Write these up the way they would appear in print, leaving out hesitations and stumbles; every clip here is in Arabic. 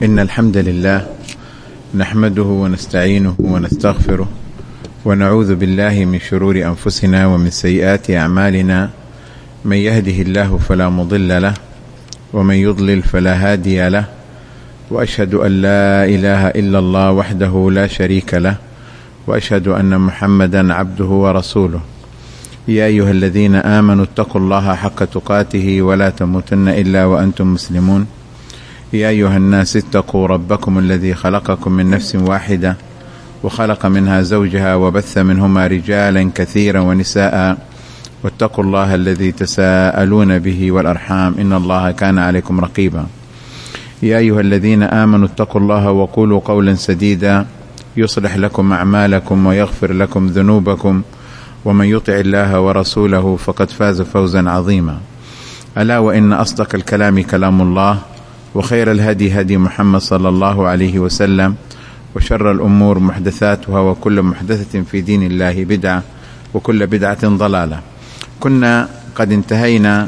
إن الحمد لله نحمده ونستعينه ونستغفره ونعوذ بالله من شرور أنفسنا ومن سيئات أعمالنا، من يهده الله فلا مضل له ومن يضلل فلا هادي له، وأشهد أن لا إله إلا الله وحده لا شريك له، وأشهد أن محمدا عبده ورسوله. يا أيها الذين آمنوا اتقوا الله حق تقاته ولا تموتن إلا وأنتم مسلمون. يا أيها الناس اتقوا ربكم الذي خلقكم من نفس واحدة وخلق منها زوجها وبث منهما رجالا كثيرا ونساء، واتقوا الله الذي تساءلون به والأرحام إن الله كان عليكم رقيبا. يا أيها الذين آمنوا اتقوا الله وقولوا قولا سديدا يصلح لكم أعمالكم ويغفر لكم ذنوبكم، ومن يطع الله ورسوله فقد فاز فوزا عظيما. ألا وإن أصدق الكلام كلام الله، وخير الهدي هدي محمد صلى الله عليه وسلم، وشر الأمور محدثاتها، وكل محدثة في دين الله بدعة، وكل بدعة ضلالة. كنا قد انتهينا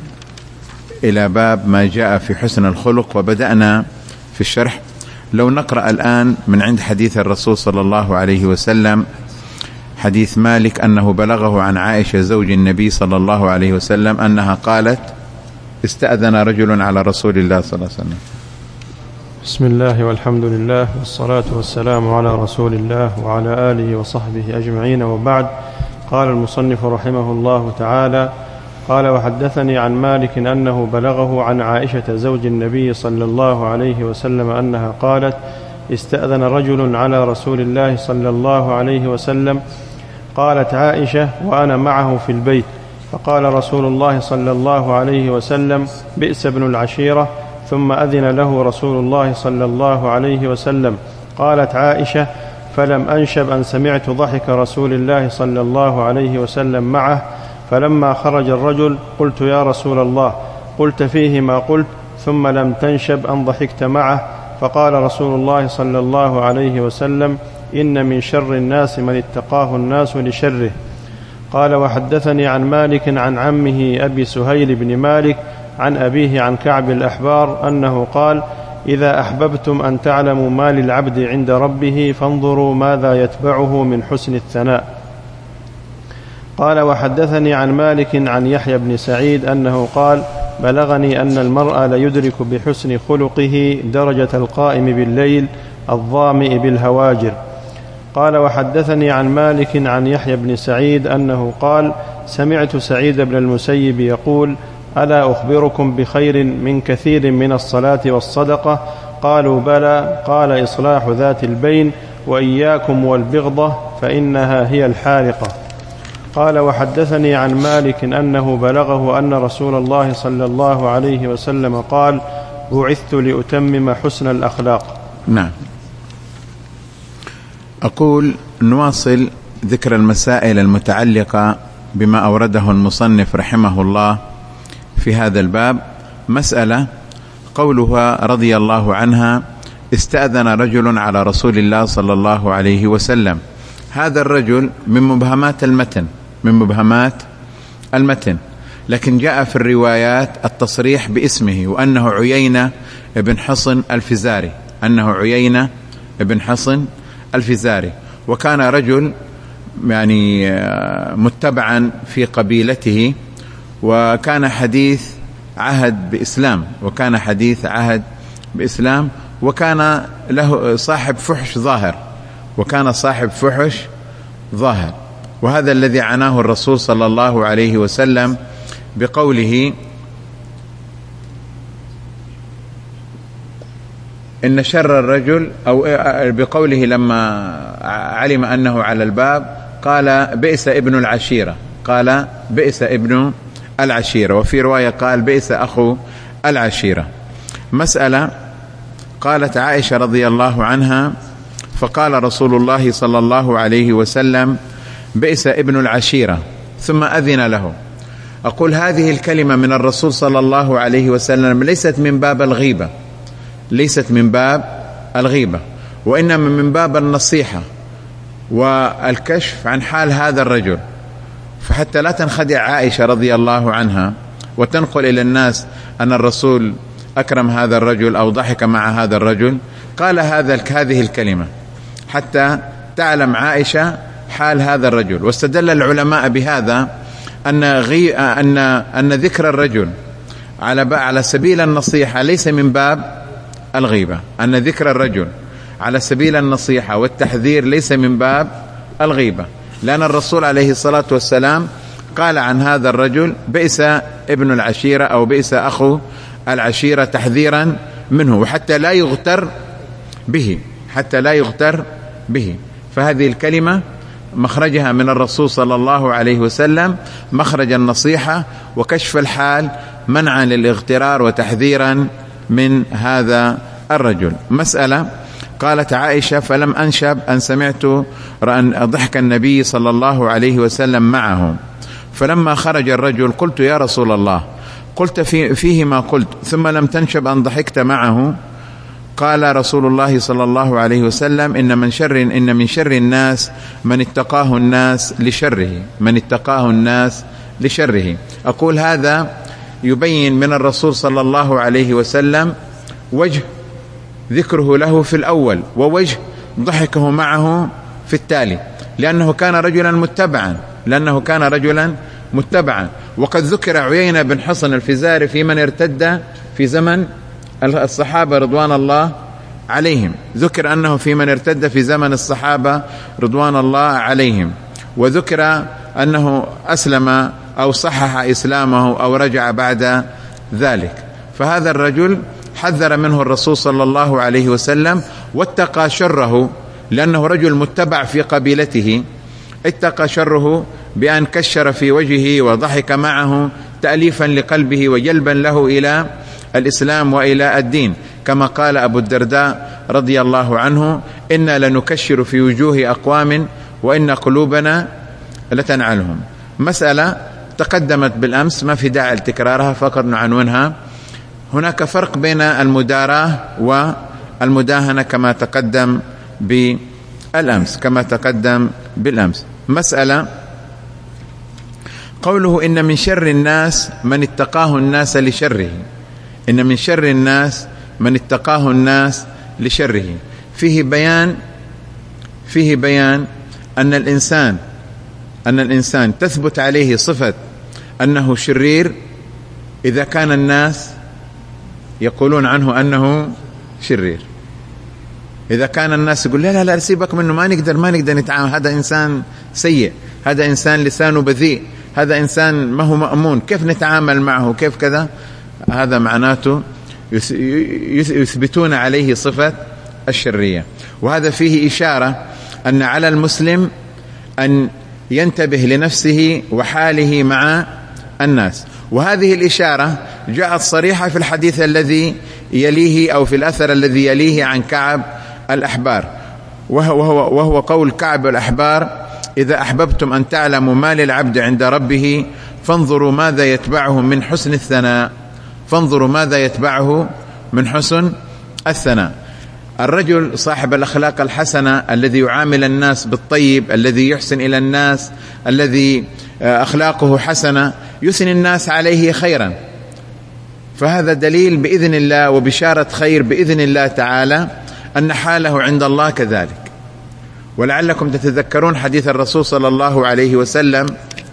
إلى باب ما جاء في حسن الخلق وبدأنا في الشرح. لو نقرأ الآن من عند حديث الرسول صلى الله عليه وسلم، حديث مالك أنه بلغه عن عائشة زوج النبي صلى الله عليه وسلم أنها قالت: استأذن رجل على رسول الله صلى الله عليه وسلم. بسم الله والحمد لله والصلاة والسلام على رسول الله وعلى آله وصحبه أجمعين، وبعد. قال المصنف رحمه الله تعالى: قال: وحدثني عن مالك أنه بلغه عن عائشة زوج النبي صلى الله عليه وسلم أنها قالت: استأذن رجل على رسول الله صلى الله عليه وسلم. قالت عائشة: وأنا معه في البيت، فقال رسول الله صلى الله عليه وسلم: بئس ابن العشيرة. ثم أذن له رسول الله صلى الله عليه وسلم. قالت عائشة: فلم أنشب أن سمعت ضحك رسول الله صلى الله عليه وسلم معه، فلما خرج الرجل قلت: يا رسول الله، قلت فيه ما قلت، ثم لم تنشب أن ضحكت معه. فقال رسول الله صلى الله عليه وسلم: إن من شر الناس من اتقاه الناس لشره. قال: وحدثني عن مالك عن عمه أبي سهيل بن مالك عن أبيه عن كعب الأحبار أنه قال: إذا أحببتم أن تعلموا ما للعبد عند ربه فانظروا ماذا يتبعه من حسن الثناء. قال: وحدثني عن مالك عن يحيى بن سعيد أنه قال: بلغني أن المرء ليدرك بحسن خلقه درجة القائم بالليل الظامئ بالهواجر. قال: وحدثني عن مالك عن يحيى بن سعيد أنه قال: سمعت سعيد بن المسيب يقول: ألا أخبركم بخير من كثير من الصلاة والصدقة؟ قالوا: بلى. قال: إصلاح ذات البين، وإياكم والبغضة فإنها هي الحارقة. قال: وحدثني عن مالك أنه بلغه أن رسول الله صلى الله عليه وسلم قال: بعثت لأتمم حسن الأخلاق. نعم. أقول نواصل ذكر المسائل المتعلقة بما أورده المصنف رحمه الله في هذا الباب. مسألة قولها رضي الله عنها: استأذن رجل على رسول الله صلى الله عليه وسلم. هذا الرجل من مبهمات المتن، لكن جاء في الروايات التصريح باسمه، وأنه عيينة بن حصن الفزاري، وكان رجل يعني متبعا في قبيلته، وكان حديث عهد بإسلام، وكان له صاحب فحش ظاهر، وهذا الذي عناه الرسول صلى الله عليه وسلم بقوله: إن شر الرجل، أو بقوله لما علم أنه على الباب قال: بئس ابن العشيرة، وفي رواية قال: بئس أخو العشيرة. مسألة قالت عائشة رضي الله عنها: فقال رسول الله صلى الله عليه وسلم: بئس ابن العشيرة، ثم أذن له. أقول هذه الكلمة من الرسول صلى الله عليه وسلم ليست من باب الغيبة، وإنما من باب النصيحة والكشف عن حال هذا الرجل. فحتى لا تنخدع عائشة رضي الله عنها وتنقل إلى الناس أن الرسول أكرم هذا الرجل أو ضحك مع هذا الرجل، قال هذه الكلمة حتى تعلم عائشة حال هذا الرجل. واستدل العلماء بهذا أن ذكر الرجل على سبيل النصيحة ليس من باب الغيبة، أن ذكر الرجل على سبيل النصيحة والتحذير ليس من باب الغيبة، لأن الرسول عليه الصلاة والسلام قال عن هذا الرجل بئس ابن العشيرة أو بئس أخو العشيرة تحذيرا منه، وحتى لا يغتر به. فهذه الكلمة مخرجها من الرسول صلى الله عليه وسلم مخرج النصيحة وكشف الحال منعا للاغترار وتحذيرا من هذا الرجل. مسألة، قالت عائشة: فلم أنشب أن سمعت ضحك النبي صلى الله عليه وسلم معه، فلما خرج الرجل قلت: يا رسول الله، قلت فيه ما قلت، ثم لم تنشب أن ضحكت معه. قال رسول الله صلى الله عليه وسلم: إن من شر الناس من اتقاه الناس لشره. أقول هذا يبين من الرسول صلى الله عليه وسلم وجه ذكره له في الأول ووجه ضحكه معه في التالي، لأنه كان رجلا متبعا. وقد ذكر عيينة بن حصن الفزاري في من ارتد في زمن الصحابة رضوان الله عليهم، ذكر أنه في من ارتد في زمن الصحابة رضوان الله عليهم، وذكر أنه أسلم أو صحح إسلامه أو رجع بعد ذلك. فهذا الرجل حذر منه الرسول صلى الله عليه وسلم واتقى شره، لأنه رجل متبع في قبيلته، اتقى شره بأن كشر في وجهه وضحك معه تأليفا لقلبه وجلبا له إلى الإسلام وإلى الدين، كما قال أبو الدرداء رضي الله عنه: إنا لنكشر في وجوه أقوام وإن قلوبنا لتنعلهم. مسألة تقدمت بالأمس، ما في داعي لتكرارها، فقط نعنونها. هناك فرق بين المداراة والمداهنة كما تقدم بالأمس. مسألة، قوله: إن من شر الناس من اتقاه الناس لشره. إن من شر الناس من اتقاه الناس لشره، فيه بيان أن الإنسان تثبت عليه صفة أنه شرير إذا كان الناس يقولون عنه أنه شرير. إذا كان الناس يقول: لا سيبك منه، ما نقدر نتعامل، هذا إنسان سيء، هذا إنسان لسانه بذيء، هذا إنسان ما هو مأمون، كيف نتعامل معه، كيف كذا، هذا معناته يثبتون عليه صفة الشرية. وهذا فيه إشارة أن على المسلم أن ينتبه لنفسه وحاله مع الناس. وهذه الإشارة جاءت صريحة في الحديث الذي يليه أو في الأثر الذي يليه عن كعب الأحبار، وهو قول كعب الأحبار: إذا أحببتم أن تعلموا ما للعبد عند ربه فانظروا ماذا يتبعه من حسن الثناء. الرجل صاحب الأخلاق الحسنة الذي يعامل الناس بالطيب، الذي يحسن إلى الناس، الذي أخلاقه حسنة، يثني الناس عليه خيرا، فهذا دليل بإذن الله وبشارة خير بإذن الله تعالى أن حاله عند الله كذلك. ولعلكم تتذكرون حديث الرسول صلى الله عليه وسلم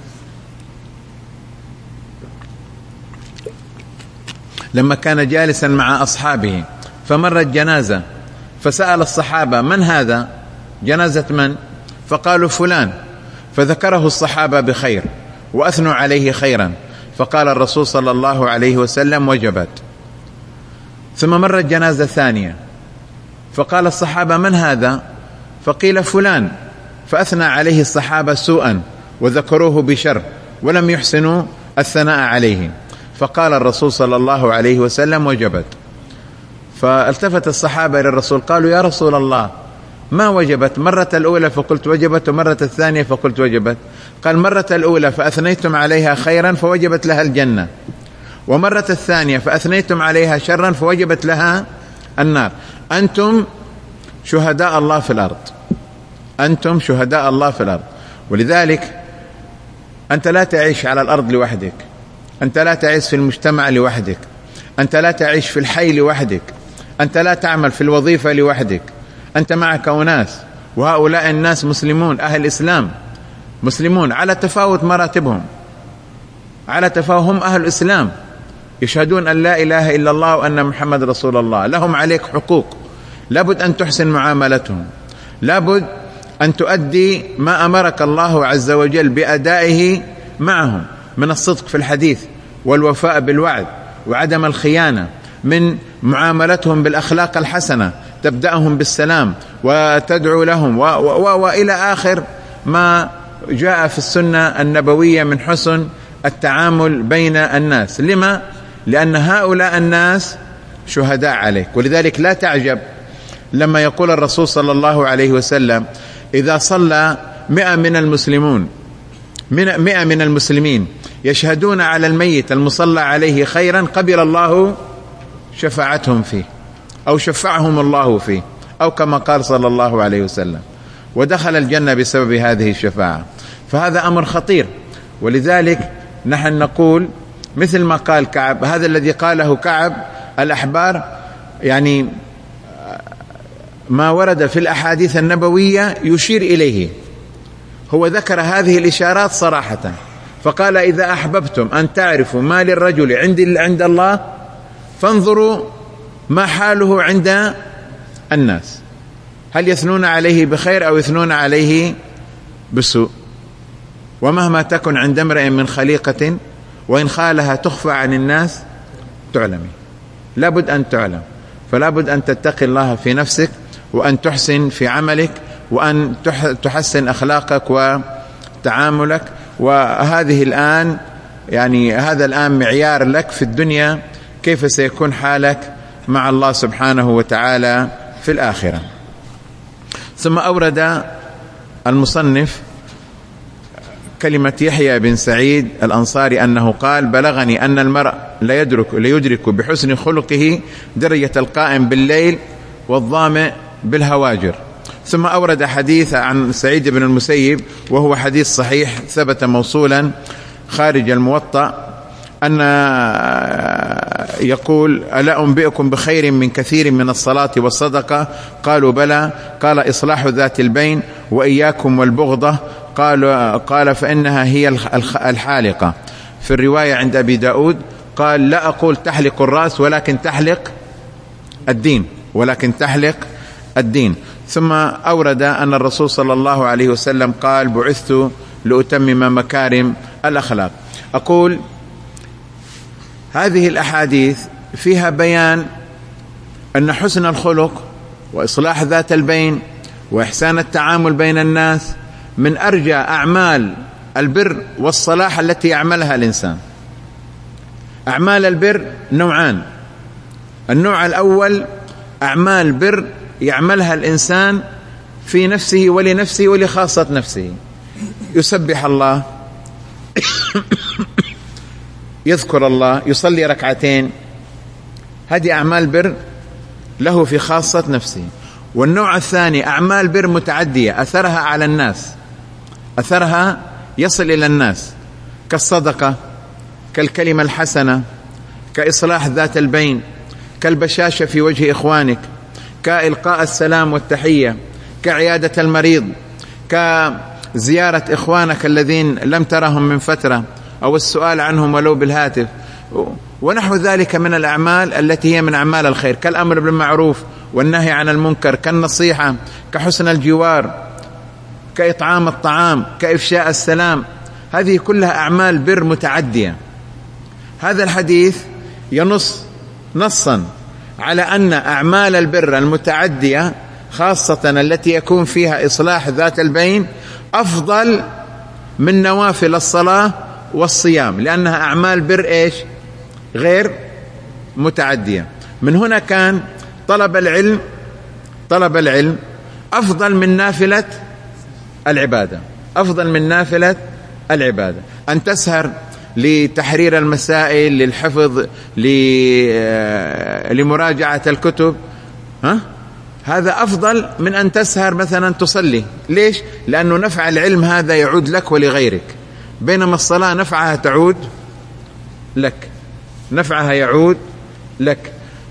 لما كان جالسا مع أصحابه فمرت جنازة، فسأل الصحابة: من هذا؟ جنازة من؟ فقالوا: فلان. فذكره الصحابة بخير وأثنوا عليه خيرا، فقال الرسول صلى الله عليه وسلم: وجبت. ثم مرت جنازة ثانية، فقال الصحابة: من هذا؟ فقيل: فلان. فأثنى عليه الصحابة سوءا وذكروه بشر ولم يحسنوا الثناء عليه، فقال الرسول صلى الله عليه وسلم: وجبت. فالتفت الصحابة إلى الرسول قالوا: يا رسول الله، ما وجبت؟ مرة الأولى فقلت وجبت، ومرة الثانية فقلت وجبت. قال: مرة الأولى فأثنيتم عليها خيرا فوجبت لها الجنة، ومرة الثانية فأثنيتم عليها شرا فوجبت لها النار. أنتم شهداء الله في الأرض. ولذلك أنت لا تعيش على الأرض لوحدك، أنت لا تعيش في المجتمع لوحدك، أنت لا تعيش في الحي لوحدك، أنت لا تعمل في الوظيفة لوحدك، أنت معك أناس، وهؤلاء الناس مسلمون، أهل إسلام مسلمون على تفاوت مراتبهم، على تفاوت، هم أهل الإسلام يشهدون أن لا إله إلا الله وأن محمد رسول الله، لهم عليك حقوق، لابد أن تحسن معاملتهم، لابد أن تؤدي ما أمرك الله عز وجل بأدائه معهم من الصدق في الحديث والوفاء بالوعد وعدم الخيانة، من معاملتهم بالأخلاق الحسنة، تبدأهم بالسلام وتدعو لهم وإلى آخر ما جاء في السنة النبوية من حسن التعامل بين الناس. لما؟ لأن هؤلاء الناس شهداء عليك. ولذلك لا تعجب لما يقول الرسول صلى الله عليه وسلم: إذا صلى 100 من المسلمين يشهدون على الميت المصلى عليه خيرا، قبل الله شفاعتهم فيه، أو شفعهم الله فيه، أو كما قال صلى الله عليه وسلم، ودخل الجنة بسبب هذه الشفاعة. فهذا أمر خطير. ولذلك نحن نقول مثل ما قال كعب، هذا الذي قاله كعب الأحبار يعني ما ورد في الأحاديث النبوية يشير إليه، هو ذكر هذه الإشارات صراحة، فقال: إذا أحببتم أن تعرفوا ما للرجل عند الله فانظروا ما حاله عند الناس، هل يثنون عليه بخير أو يثنون عليه بسوء. ومهما تكن عند امرئ من خليقة وإن خالها تخفى عن الناس تعلمي، لابد أن تعلم، فلابد أن تتقي الله في نفسك، وأن تحسن في عملك، وأن تحسن أخلاقك وتعاملك. وهذه الآن يعني هذا الآن معيار لك في الدنيا كيف سيكون حالك مع الله سبحانه وتعالى في الآخرة. ثم أورد المصنف كلمة يحيى بن سعيد الأنصاري أنه قال: بلغني أن المرء ليدرك بحسن خلقه درجة القائم بالليل والظامئ بالهواجر. ثم أورد حديث عن سعيد بن المسيب وهو حديث صحيح ثبت موصولا خارج الموطأ، أن يقول: ألا أنبئكم بخير من كثير من الصلاة والصدقة؟ قالوا: بلى. قال: إصلاح ذات البين، وإياكم والبغضة. قال: فإنها هي الحالقة. في الرواية عند أبي داود قال: لا أقول تحلق الرأس ولكن تحلق الدين. ثم أورد أن الرسول صلى الله عليه وسلم قال: بعثت لأتمم مكارم الأخلاق. أقول هذه الأحاديث فيها بيان أن حسن الخلق وإصلاح ذات البين وإحسان التعامل بين الناس من أرجى أعمال البر والصلاح التي يعملها الإنسان. أعمال البر نوعان: النوع الأول أعمال بر يعملها الإنسان في نفسه ولنفسه ولخاصة نفسه، يسبح الله، يذكر الله، يصلي ركعتين، هذه أعمال بر له في خاصة نفسه. والنوع الثاني أعمال بر متعدية أثرها على الناس، أثرها يصل إلى الناس، كالصدقة، كالكلمة الحسنة، كإصلاح ذات البين، كالبشاشة في وجه إخوانك، كإلقاء السلام والتحية، كعيادة المريض، كزيارة إخوانك الذين لم ترهم من فترة، أو السؤال عنهم ولو بالهاتف، ونحو ذلك من الأعمال التي هي من أعمال الخير، كالأمر بالمعروف والنهي عن المنكر، كالنصيحة، كحسن الجوار، كإطعام الطعام، كإفشاء السلام. هذه كلها أعمال بر متعدية. هذا الحديث ينص نصا على أن أعمال البر المتعدية خاصة التي يكون فيها إصلاح ذات البين أفضل من نوافل الصلاة والصيام، لأنها أعمال بر إيش؟ غير متعدية. من هنا كان طلب العلم أفضل من نافلة العبادة، أن تسهر لتحرير المسائل، للحفظ، لمراجعة الكتب، هذا أفضل من أن تسهر مثلا تصلي. ليش؟ لأنه نفع العلم هذا يعود لك ولغيرك، بينما الصلاة نفعها يعود لك.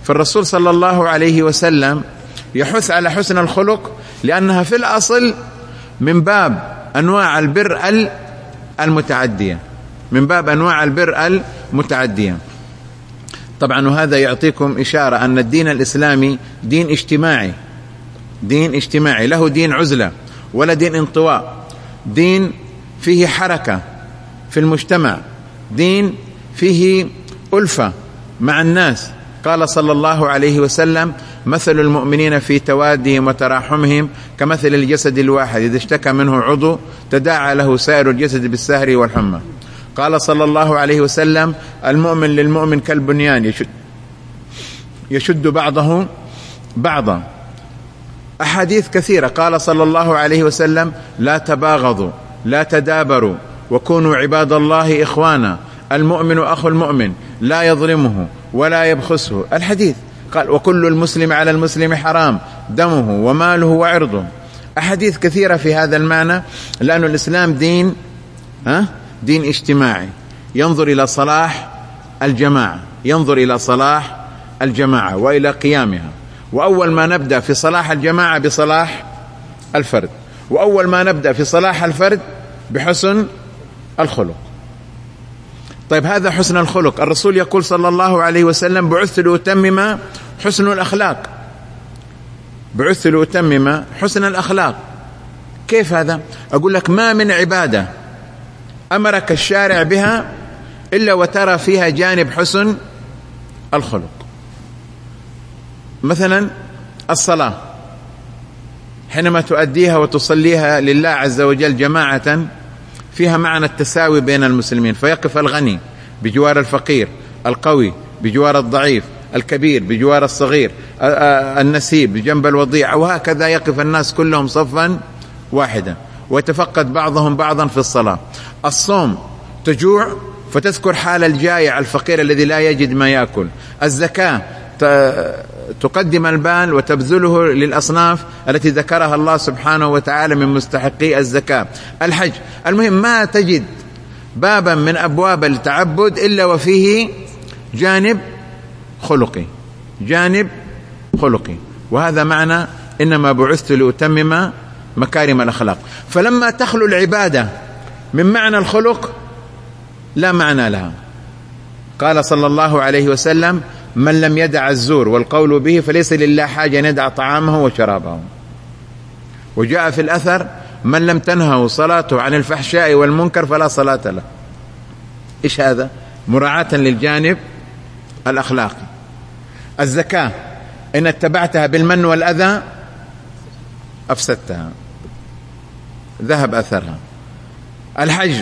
فالرسول صلى الله عليه وسلم يحث على حسن الخلق لأنها في الأصل من باب أنواع البر المتعدية، من باب أنواع البر المتعدية. طبعا وهذا يعطيكم إشارة أن الدين الإسلامي دين اجتماعي، دين اجتماعي، له دين عزلة ولا دين انطواء، دين فيه حركة في المجتمع، دين فيه ألفة مع الناس. قال صلى الله عليه وسلم: مثل المؤمنين في توادهم وتراحمهم كمثل الجسد الواحد إذا اشتكى منه عضو تداعى له سائر الجسد بالسهر والحمى. قال صلى الله عليه وسلم: المؤمن للمؤمن كالبنيان يشد بعضه بعضا. أحاديث كثيرة. قال صلى الله عليه وسلم: لا تباغضوا لا تدابروا وكونوا عباد الله إخوانا، المؤمن أخو المؤمن لا يظلمه ولا يبخسه. الحديث. قال: وكل المسلم على المسلم حرام دمه وماله وعرضه. أحاديث كثيرة في هذا المعنى، لأن الإسلام دين اجتماعي، ينظر إلى صلاح الجماعة، ينظر إلى صلاح الجماعة وإلى قيامها. وأول ما نبدأ في صلاح الجماعة بصلاح الفرد، وأول ما نبدأ في صلاح الفرد بحسن الخلق. طيب هذا حسن الخلق. الرسول يقول صلى الله عليه وسلم: بعثت لأتمم حسن الأخلاق، بعثت لأتمم حسن الأخلاق. كيف هذا؟ أقول لك: ما من عبادة أمرك الشارع بها إلا وترى فيها جانب حسن الخلق. مثلا الصلاة حينما تؤديها وتصليها لله عز وجل جماعة فيها معنى التساوي بين المسلمين، فيقف الغني بجوار الفقير، القوي بجوار الضعيف، الكبير بجوار الصغير، النسيب بجنب الوضيع، وهكذا يقف الناس كلهم صفا واحدا ويتفقد بعضهم بعضا في الصلاة. الصوم تجوع فتذكر حال الجائع الفقير الذي لا يجد ما يأكل. الزكاة تقدم المال وتبذله للأصناف التي ذكرها الله سبحانه وتعالى من مستحقي الزكاة. الحج. المهم ما تجد بابا من أبواب التعبد إلا وفيه جانب خلقي، جانب خلقي. وهذا معنى إنما بعثت لأتمم مكارم الأخلاق. فلما تخلو العبادة من معنى الخلق لا معنى لها. قال صلى الله عليه وسلم: من لم يدع الزور والقول به فليس لله حاجة أن يدع طعامه وشرابه. وجاء في الأثر: من لم تنهه صلاته عن الفحشاء والمنكر فلا صلاة له. إيش هذا؟ مراعاة للجانب الأخلاقي. الزكاة إن اتبعتها بالمن والأذى أفسدتها، ذهب أثرها. الحج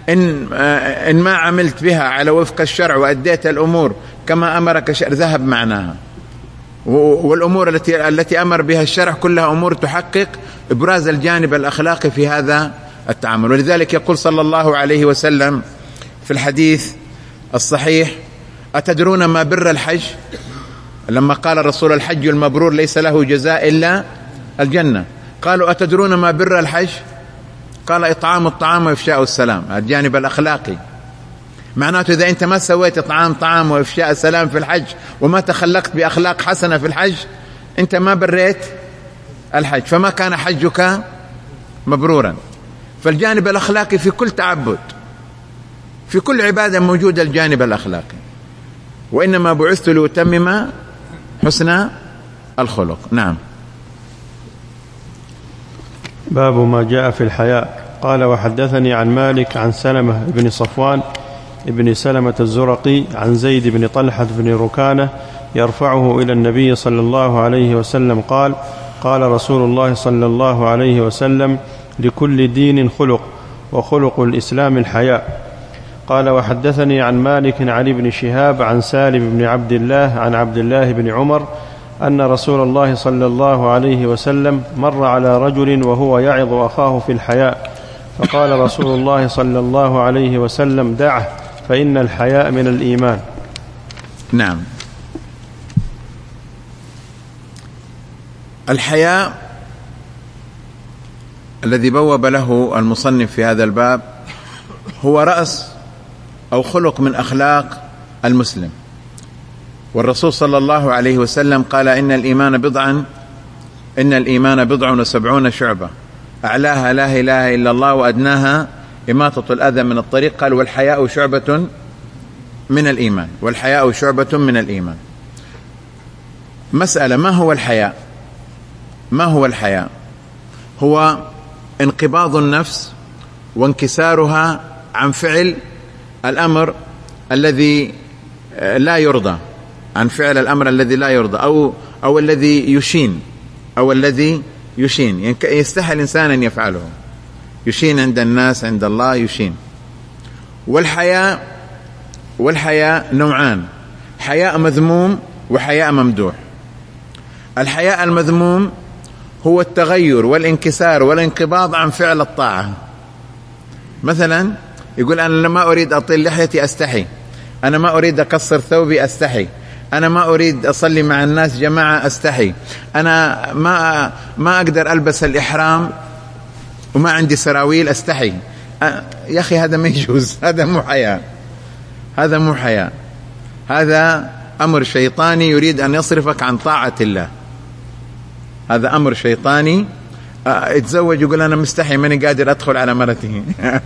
إن ما عملت بها على وفق الشرع وأديت الأمور كما أمرك الشرع ذهب معناها. والأمور التي أمر بها الشرع كلها أمور تحقق إبراز الجانب الأخلاقي في هذا التعامل. ولذلك يقول صلى الله عليه وسلم في الحديث الصحيح: أتدرون ما بر الحج؟ لما قال الرسول: الحج المبرور ليس له جزاء إلا الجنة. قالوا: أتدرون ما بر الحج؟ قال: إطعام الطعام وإفشاء السلام. الجانب الأخلاقي معناته إذا أنت ما سويت إطعام طعام وإفشاء السلام في الحج وما تخلقت بأخلاق حسنة في الحج أنت ما بريت الحج، فما كان حجك مبرورا. فالجانب الأخلاقي في كل تعبد، في كل عبادة موجود الجانب الأخلاقي. وإنما بعثت لأتمم حسن الخلق. نعم. باب ما جاء في الحياء. قال: وحدثني عن مالك عن سلمة بن صفوان ابن سلمة الزرقي عن زيد بن طلحة بن ركانة يرفعه إلى النبي صلى الله عليه وسلم قال: قال رسول الله صلى الله عليه وسلم: لكل دين خلق، وخلق الإسلام الحياء. قال: وحدثني عن مالك عن ابن شهاب عن سالم بن عبد الله عن عبد الله بن عمر أن رسول الله صلى الله عليه وسلم مر على رجل وهو يعظ أخاه في الحياء، فقال رسول الله صلى الله عليه وسلم: دعه فإن الحياء من الإيمان. نعم. الحياء الذي بوب له المصنف في هذا الباب هو رأس أو خلق من أخلاق المسلم، والرسول صلى الله عليه وسلم قال إن الإيمان بضع وسبعون شعبة، أعلاها لا إله إلا الله وأدناها إماطة الأذى من الطريق. قال والحياء شعبة من الإيمان، والحياء شعبة من الإيمان. مسألة، ما هو الحياء؟ ما هو الحياء؟ هو انقباض النفس وانكسارها عن فعل الأمر الذي لا يرضى، عن فعل الأمر الذي لا يرضى، أو الذي يشين، يستحي الإنسان أن يفعله، يشين عند الناس، عند الله يشين. والحياء نوعان: حياء مذموم وحياء ممدوح. الحياء المذموم هو التغير والانكسار والانقباض عن فعل الطاعة. مثلا يقول أنا لما أريد أطيل لحيتي أستحي، أنا ما أريد أقصر ثوبي أستحي، أنا ما أريد أصلي مع الناس جماعة أستحي، أنا ما أقدر ألبس الإحرام وما عندي سراويل أستحي. يا أخي هذا ما يجوز، هذا مو حياء، هذا مو حياء، هذا أمر شيطاني يريد أن يصرفك عن طاعة الله. هذا أمر شيطاني. اتزوج يقول أنا مستحي ماني قادر أدخل على مرته.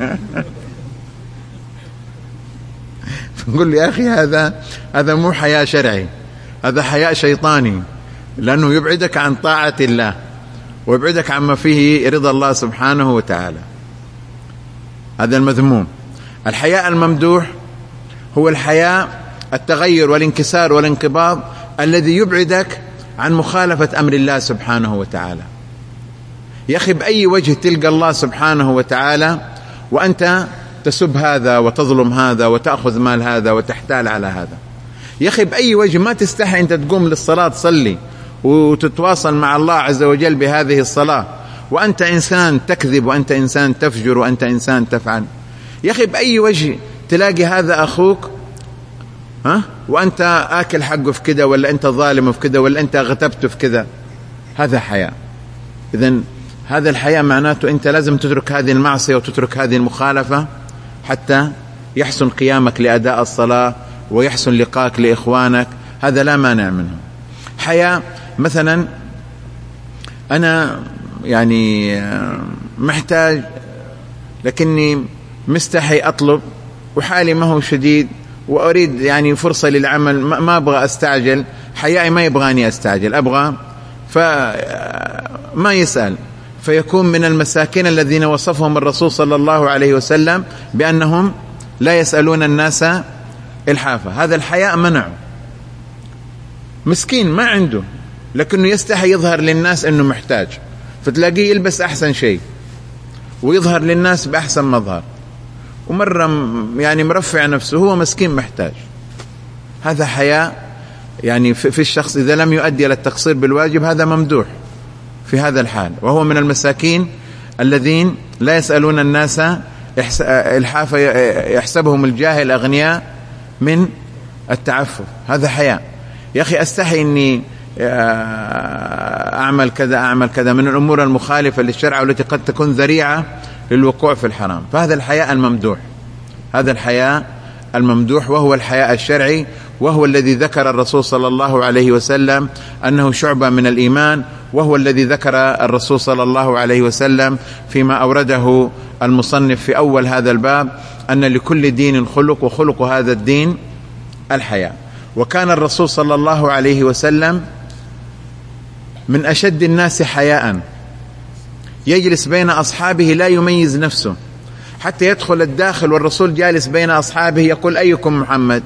نقول يا أخي هذا مو حياء شرعي، هذا حياء شيطاني، لأنه يبعدك عن طاعة الله ويبعدك عما فيه رضا الله سبحانه وتعالى. هذا المذموم. الحياء الممدوح هو الحياء التغير والانكسار والانقباض الذي يبعدك عن مخالفة أمر الله سبحانه وتعالى. يا أخي بأي وجه تلقى الله سبحانه وتعالى وأنت تسب هذا وتظلم هذا وتأخذ مال هذا وتحتال على هذا؟ يا أخي بأي وجه ما تستحي أنت تقوم للصلاة تصلي وتتواصل مع الله عز وجل بهذه الصلاة وأنت إنسان تكذب وأنت إنسان تفجر وأنت إنسان تفعل؟ يا أخي بأي وجه تلاقي هذا أخوك وأنت آكل حقه في كده، ولا أنت ظالم في كده، ولا أنت غتبته في كده؟ هذا حياء. إذن هذا الحياء معناته أنت لازم تترك هذه المعصية وتترك هذه المخالفة حتى يحسن قيامك لأداء الصلاة ويحسن لقاك لإخوانك. هذا لا مانع منه. حياء مثلا أنا يعني محتاج لكني مستحي أطلب وحالي ما هو شديد وأريد يعني فرصة للعمل، ما أبغى أستعجل، حيائي ما يبغاني أستعجل، أبغى فما يسأل، فيكون من المساكين الذين وصفهم الرسول صلى الله عليه وسلم بأنهم لا يسألون الناس إلحافا. هذا الحياء منعه. مسكين ما عنده لكنه يستحي يظهر للناس أنه محتاج، فتلاقيه يلبس أحسن شيء ويظهر للناس بأحسن مظهر، ومرة يعني مرفع نفسه، هو مسكين محتاج. هذا حياء يعني في الشخص إذا لم يؤدي إلى التقصير بالواجب هذا ممدوح في هذا الحال، وهو من المساكين الذين لا يسألون الناس إلحافا يحسبهم الجاهل أغنياء من التعفف. هذا حياء. يا أخي أستحي أني أعمل كذا من الأمور المخالفة للشرع والتي قد تكون ذريعة للوقوع في الحرام. فهذا الحياء الممدوح، هذا الحياء الممدوح، وهو الحياء الشرعي، وهو الذي ذكر الرسول صلى الله عليه وسلم أنه شعبة من الإيمان، وهو الذي ذكر الرسول صلى الله عليه وسلم فيما أورده المصنف في أول هذا الباب أن لكل دين خلق، وخلق هذا الدين الحياء. وكان الرسول صلى الله عليه وسلم من أشد الناس حياء، يجلس بين أصحابه لا يميز نفسه حتى يدخل الداخل والرسول جالس بين أصحابه يقول أيكم محمد،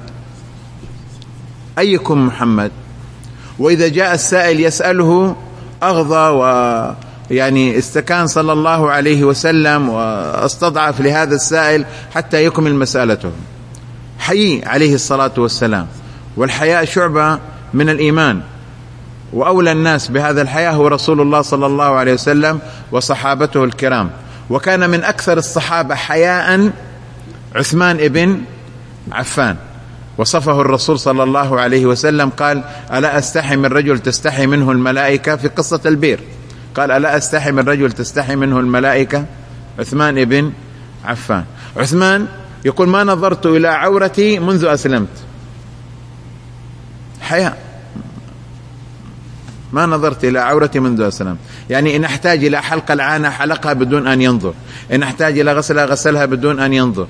أيكم محمد. وإذا جاء السائل يسأله أغضى ويعني استكان صلى الله عليه وسلم واستضعف لهذا السائل حتى يكمل مسألته. حيي عليه الصلاة والسلام. والحياء شعبة من الإيمان، وأولى الناس بهذا الحياء هو رسول الله صلى الله عليه وسلم وصحابته الكرام. وكان من أكثر الصحابة حياء عثمان ابن عفان، وصفه الرسول صلى الله عليه وسلم قال ألا أستحي من رجل تستحي منه الملائكة، في قصة البير قال ألا أستحي من رجل تستحي منه الملائكة. عثمان ابن عفان. عثمان يقول ما نظرت إلى عورتي منذ أسلمت. حياء. ما نظرت إلى عورتي منذ السلام. يعني إن أحتاج إلى حلق العانة حلقها بدون أن ينظر، إن أحتاج إلى غسلها غسلها بدون أن ينظر.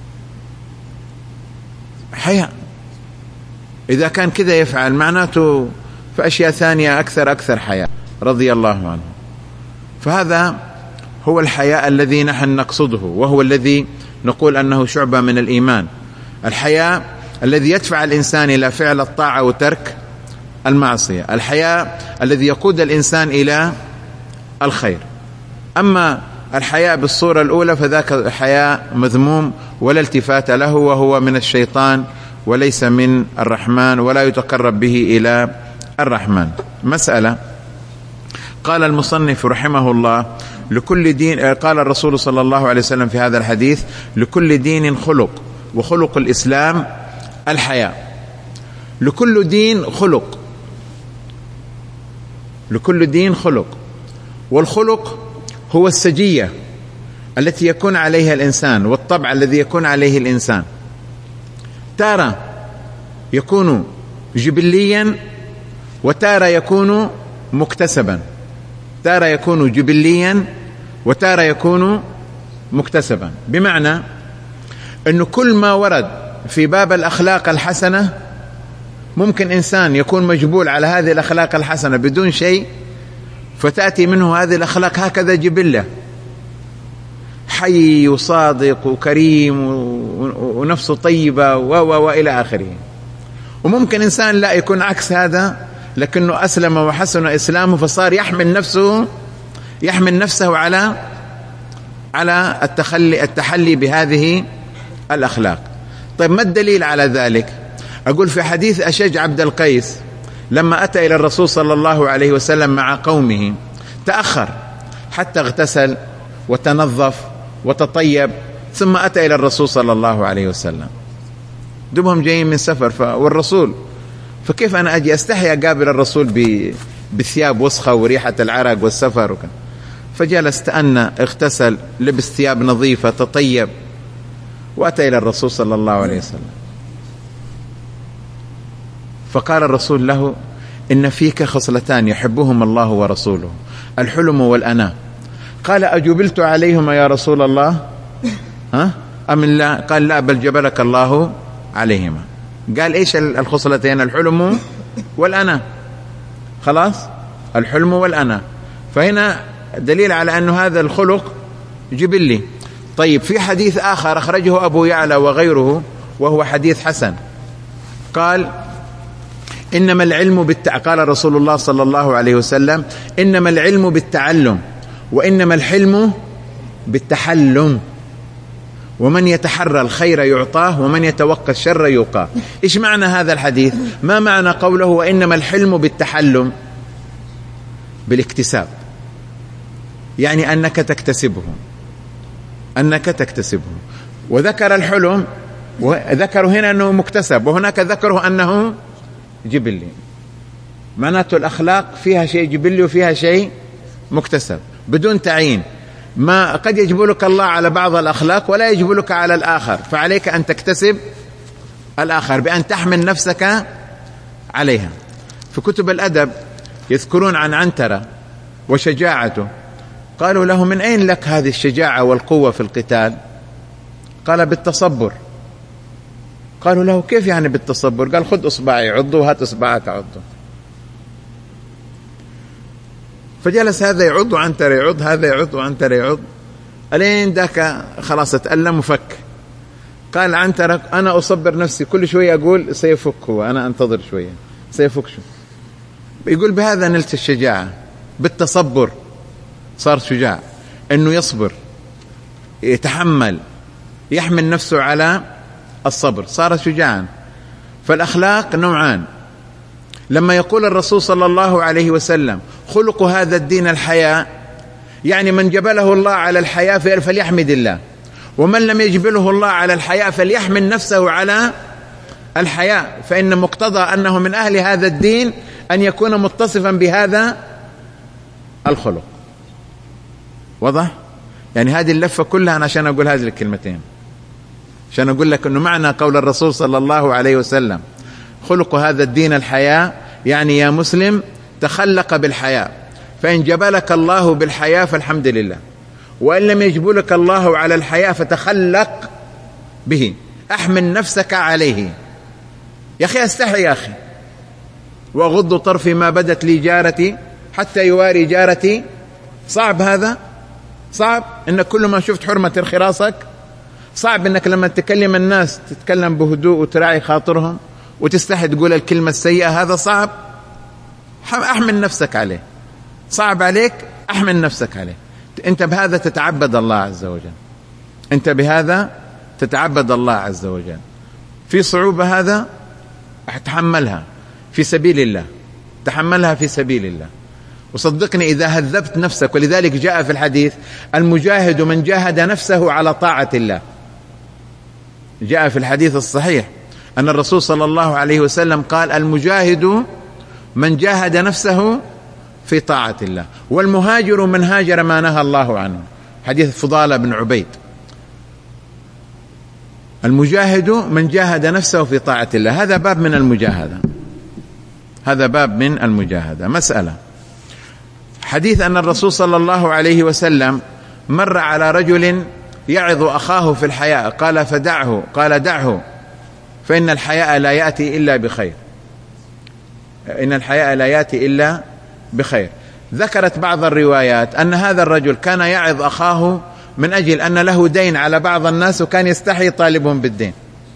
حياء. إذا كان كذا يفعل معناته في أشياء ثانية أكثر حياء، رضي الله عنه. فهذا هو الحياء الذي نحن نقصده، وهو الذي نقول أنه شعبة من الإيمان. الحياء الذي يدفع الإنسان إلى فعل الطاعة وترك المعصية، الحياء الذي يقود الإنسان إلى الخير. أما الحياء بالصورة الأولى فذاك حياء مذموم ولا التفات له، وهو من الشيطان وليس من الرحمن، ولا يتقرب به إلى الرحمن. مسألة. قال المصنف رحمه الله: لكل دين، قال الرسول صلى الله عليه وسلم في هذا الحديث: لكل دين خلق، وخلق الإسلام الحياء. لكل دين خلق، لكل دين خلق، والخلق هو السجية التي يكون عليها الإنسان، والطبع الذي يكون عليه الإنسان. تارة يكون جبليا، وتارة يكون مكتسبا. تارة يكون جبليا، وتارة يكون مكتسبا. بمعنى أنه كل ما ورد في باب الأخلاق الحسنة ممكن إنسان يكون مجبول على هذه الأخلاق الحسنة بدون شيء، فتأتي منه هذه الأخلاق هكذا جبلة، حي وصادق وكريم ونفسه طيبة وإلى آخره. وممكن إنسان لا يكون عكس هذا، لكنه أسلم وحسن إسلامه فصار يحمل نفسه على التحلي بهذه الأخلاق. طيب ما الدليل على ذلك؟ أقول في حديث أشج عبد القيس لما أتى إلى الرسول صلى الله عليه وسلم مع قومه تأخر حتى اغتسل وتنظف وتطيب، ثم أتى إلى الرسول صلى الله عليه وسلم. دبهم جايين من سفر والرسول، فكيف أنا أجي أستحي أقابل الرسول بثياب وسخة وريحة العرق والسفر وكذا. فجلس تأنى، اغتسل، لبس ثياب نظيفة، تطيب، وأتى إلى الرسول صلى الله عليه وسلم. فقال الرسول له: إن فيك خصلتان يحبهم الله ورسوله، الحلم والأناة. قال: أجبلت عليهما يا رسول الله؟ أم لا؟ قال: لا، بل جبلك الله عليهما. قال: إيش الخصلتين؟ الحلم والأناة. خلاص، الحلم والأناة. فهنا دليل على أن هذا الخلق جبلي. طيب، في حديث آخر أخرجه أبو يعلى وغيره وهو حديث حسن، قال: إنما العلم قال رسول الله صلى الله عليه وسلم: إنما العلم بالتعلم، وإنما الحلم بالتحلم، ومن يتحرى الخير يعطاه، ومن يتوقى الشر يوقاه. إيش معنى هذا الحديث؟ ما معنى قوله وإنما الحلم بالتحلم؟ بالاكتساب، يعني أنك تكتسبه. وذكر الحلم، وذكر هنا أنه مكتسب، وهناك ذكره أنه جبلي. معناته الأخلاق فيها شيء جبلي وفيها شيء مكتسب بدون تعيين. ما قد يجبلك الله على بعض الأخلاق ولا يجبلك على الآخر، فعليك أن تكتسب الآخر بأن تحمل نفسك عليها. في كتب الأدب يذكرون عن عنترة وشجاعته، قالوا له: من أين لك هذه الشجاعة والقوة في القتال؟ قال: بالتصبر. قالوا له: كيف يعني بالتصبر؟ قال: خذ إصبعي عضه وهات إصبعك عضه. فجلس هذا يعض وعنترة يعض، هذا يعض وعنترة يعض، ألين ذاك خلاص تألم وفك. قال عنترة: أنا أصبر نفسي، كل شوية أقول سيفك هو، أنا أنتظر شوية سيفك. شو يقول؟ بهذا نلت الشجاعة، بالتصبر صار شجاع، أنه يصبر، يتحمل، يحمل نفسه على الصبر، صار شجاعا. فالأخلاق نوعان. لما يقول الرسول صلى الله عليه وسلم: خلق هذا الدين الحياء، يعني من جبله الله على الحياء فليحمد الله، ومن لم يجبله الله على الحياء فليحمل نفسه على الحياء، فإن مقتضى أنه من أهل هذا الدين أن يكون متصفا بهذا الخلق. واضح؟ يعني هذه اللفة كلها أنا عشان أقول هذه الكلمتين، عشان أقول لك أنه معنى قول الرسول صلى الله عليه وسلم: خلق هذا الدين الحياء، يعني يا مسلم تخلق بالحياء، فإن جبلك الله بالحياء فالحمد لله، وإن لم يجبلك الله على الحياء فتخلق به، أحمل نفسك عليه. يا أخي أستحي يا أخي، وأغض طرفي ما بدت لي جارتي حتى يواري جارتي. صعب هذا؟ صعب إنك كل ما شفت حرمة ترخي راسك؟ صعب إنك لما تكلم الناس تتكلم بهدوء وتراعي خاطرهم وتستحي تقول الكلمة السيئة؟ هذا صعب. أحمل نفسك عليه. صعب عليك؟ أحمل نفسك عليه. أنت بهذا تتعبد الله عز وجل، أنت بهذا تتعبد الله عز وجل. في صعوبة هذا أتحملها في سبيل الله، تحملها في سبيل الله. وصدقني إذا هذبت نفسك، ولذلك جاء في الحديث المجاهد من جاهد نفسه على طاعة الله. جاء في الحديث الصحيح أن الرسول صلى الله عليه وسلم قال المجاهد من جاهد نفسه في طاعة الله، والمهاجر من هاجر ما نهى الله عنه. حديث فضالة بن عبيد. المجاهد من جاهد نفسه في طاعة الله، هذا باب من المجاهدة، هذا باب من المجاهدة. مسألة حديث أن الرسول صلى الله عليه وسلم مر على رجل يعظ أخاه في الحياء، قال فدعه، قال دعه فإن الحياء لا يأتي إلا بخير، إن الحياء لا يأتي إلا بخير. ذكرت بعض الروايات أن هذا الرجل كان يعظ أخاه من أجل أن له دين على بعض الناس وكان يستحي طالبهم بالدين،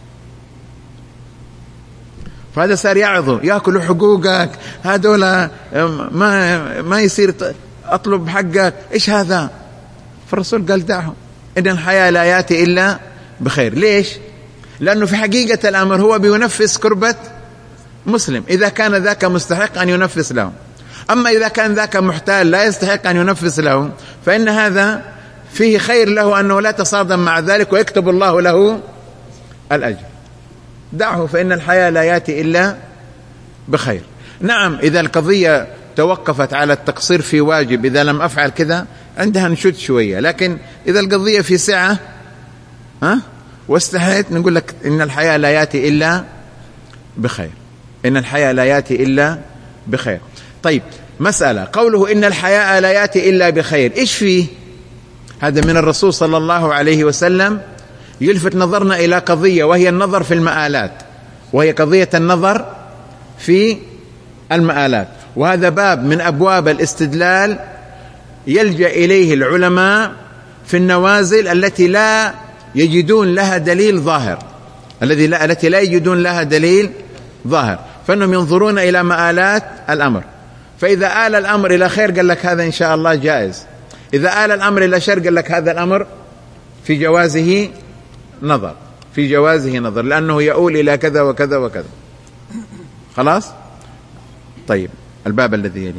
فهذا صار يعظه، يأكل حقوقك هذولا، ما يصير أطلب حقك، إيش هذا؟ فالرسول قال دعه، إن الحياة لا يأتي إلا بخير. ليش؟ لأنه في حقيقة الأمر هو بينفس كربة مسلم، إذا كان ذاك مستحق أن ينفس له. أما إذا كان ذاك محتال لا يستحق أن ينفس له، فإن هذا فيه خير له أنه لا تصادم مع ذلك ويكتب الله له الأجر. دعه فإن الحياة لا يأتي إلا بخير. نعم إذا القضية توقفت على التقصير في واجب، إذا لم أفعل كذا عندها نشد شوية، لكن إذا القضية في سعة واستحيت نقول لك إن الحياة لا يأتي إلا بخير، إن الحياة لا يأتي إلا بخير. طيب مسألة قوله إن الحياة لا يأتي إلا بخير، إيش فيه؟ هذا من الرسول صلى الله عليه وسلم يلفت نظرنا إلى قضية، وهي النظر في المآلات، وهي قضية النظر في المآلات. وهذا باب من أبواب الاستدلال يلجأ إليه العلماء في النوازل التي لا يجدون لها دليل ظاهر، التي لا يجدون لها دليل ظاهر، فإنهم ينظرون إلى مآلات الأمر. فإذا آل الأمر إلى خير قال لك هذا إن شاء الله جائز، إذا آل الأمر إلى شر قال لك هذا الأمر في جوازه نظر، في جوازه نظر، لأنه يؤول إلى كذا وكذا وكذا. خلاص؟ طيب الباب الذي يليه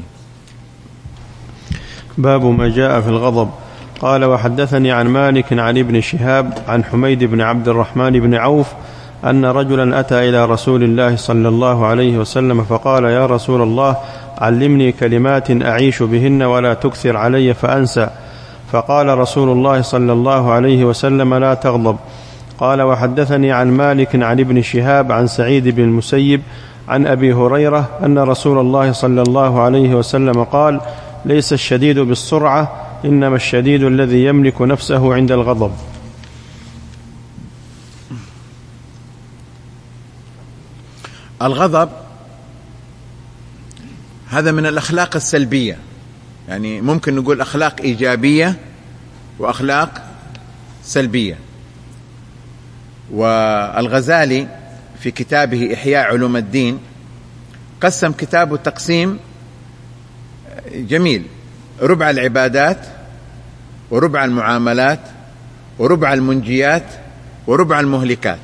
باب ما جاء في الغضب. قال وحدثني عن مالك عن ابن شهاب عن حميد بن عبد الرحمن بن عوف أن رجلا أتى إلى رسول الله صلى الله عليه وسلم فقال يا رسول الله علمني كلمات أعيش بهن ولا تكثر علي فأنسى. فقال رسول الله صلى الله عليه وسلم لا تغضب. قال وحدثني عن مالك عن ابن شهاب عن سعيد بن المسيب عن أبي هريرة أن رسول الله صلى الله عليه وسلم قال ليس الشديد بالسرعة إنما الشديد الذي يملك نفسه عند الغضب. الغضب هذا من الأخلاق السلبية، يعني ممكن نقول أخلاق إيجابية وأخلاق سلبية. والغزالي في كتابه إحياء علوم الدين قسم كتابه تقسيم جميل: ربع العبادات، وربع المعاملات، وربع المنجيات، وربع المهلكات.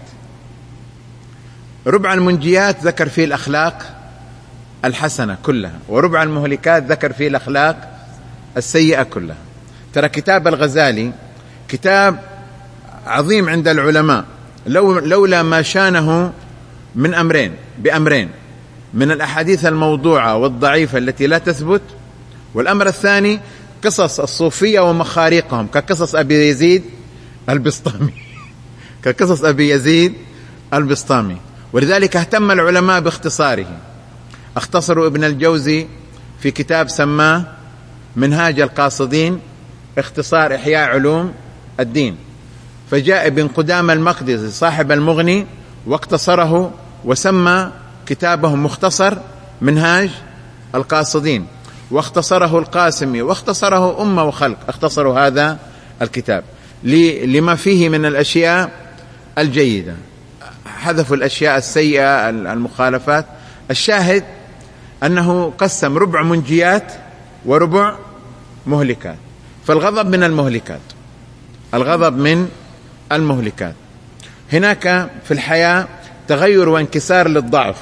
ربع المنجيات ذكر فيه الأخلاق الحسنة كلها، وربع المهلكات ذكر فيه الأخلاق السيئة كلها. ترى كتاب الغزالي كتاب عظيم عند العلماء، لولا ما شانه من بأمرين: من الأحاديث الموضوعة والضعيفة التي لا تثبت، والأمر الثاني قصص الصوفية ومخاريقهم كقصص أبي يزيد البسطامي كقصص أبي يزيد البسطامي. ولذلك اهتم العلماء باختصاره. اختصروا ابن الجوزي في كتاب سماه منهاج القاصدين اختصار إحياء علوم الدين، فجاء ابن قدامة المقدسي صاحب المغني واقتصره وسمى كتابه مختصر منهاج القاصدين، واختصره القاسمي، واختصره أمة وخلق، اختصروا هذا الكتاب لما فيه من الأشياء الجيدة، حذفوا الأشياء السيئة المخالفات. الشاهد أنه قسم ربع منجيات وربع مهلكات. فالغضب من المهلكات، الغضب من المهلكات. هناك في الحياة تغير وانكسار للضعف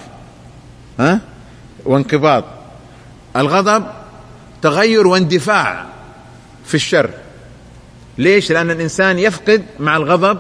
وانقباض. الغضب تغير واندفاع في الشر. ليش؟ لأن الإنسان يفقد مع الغضب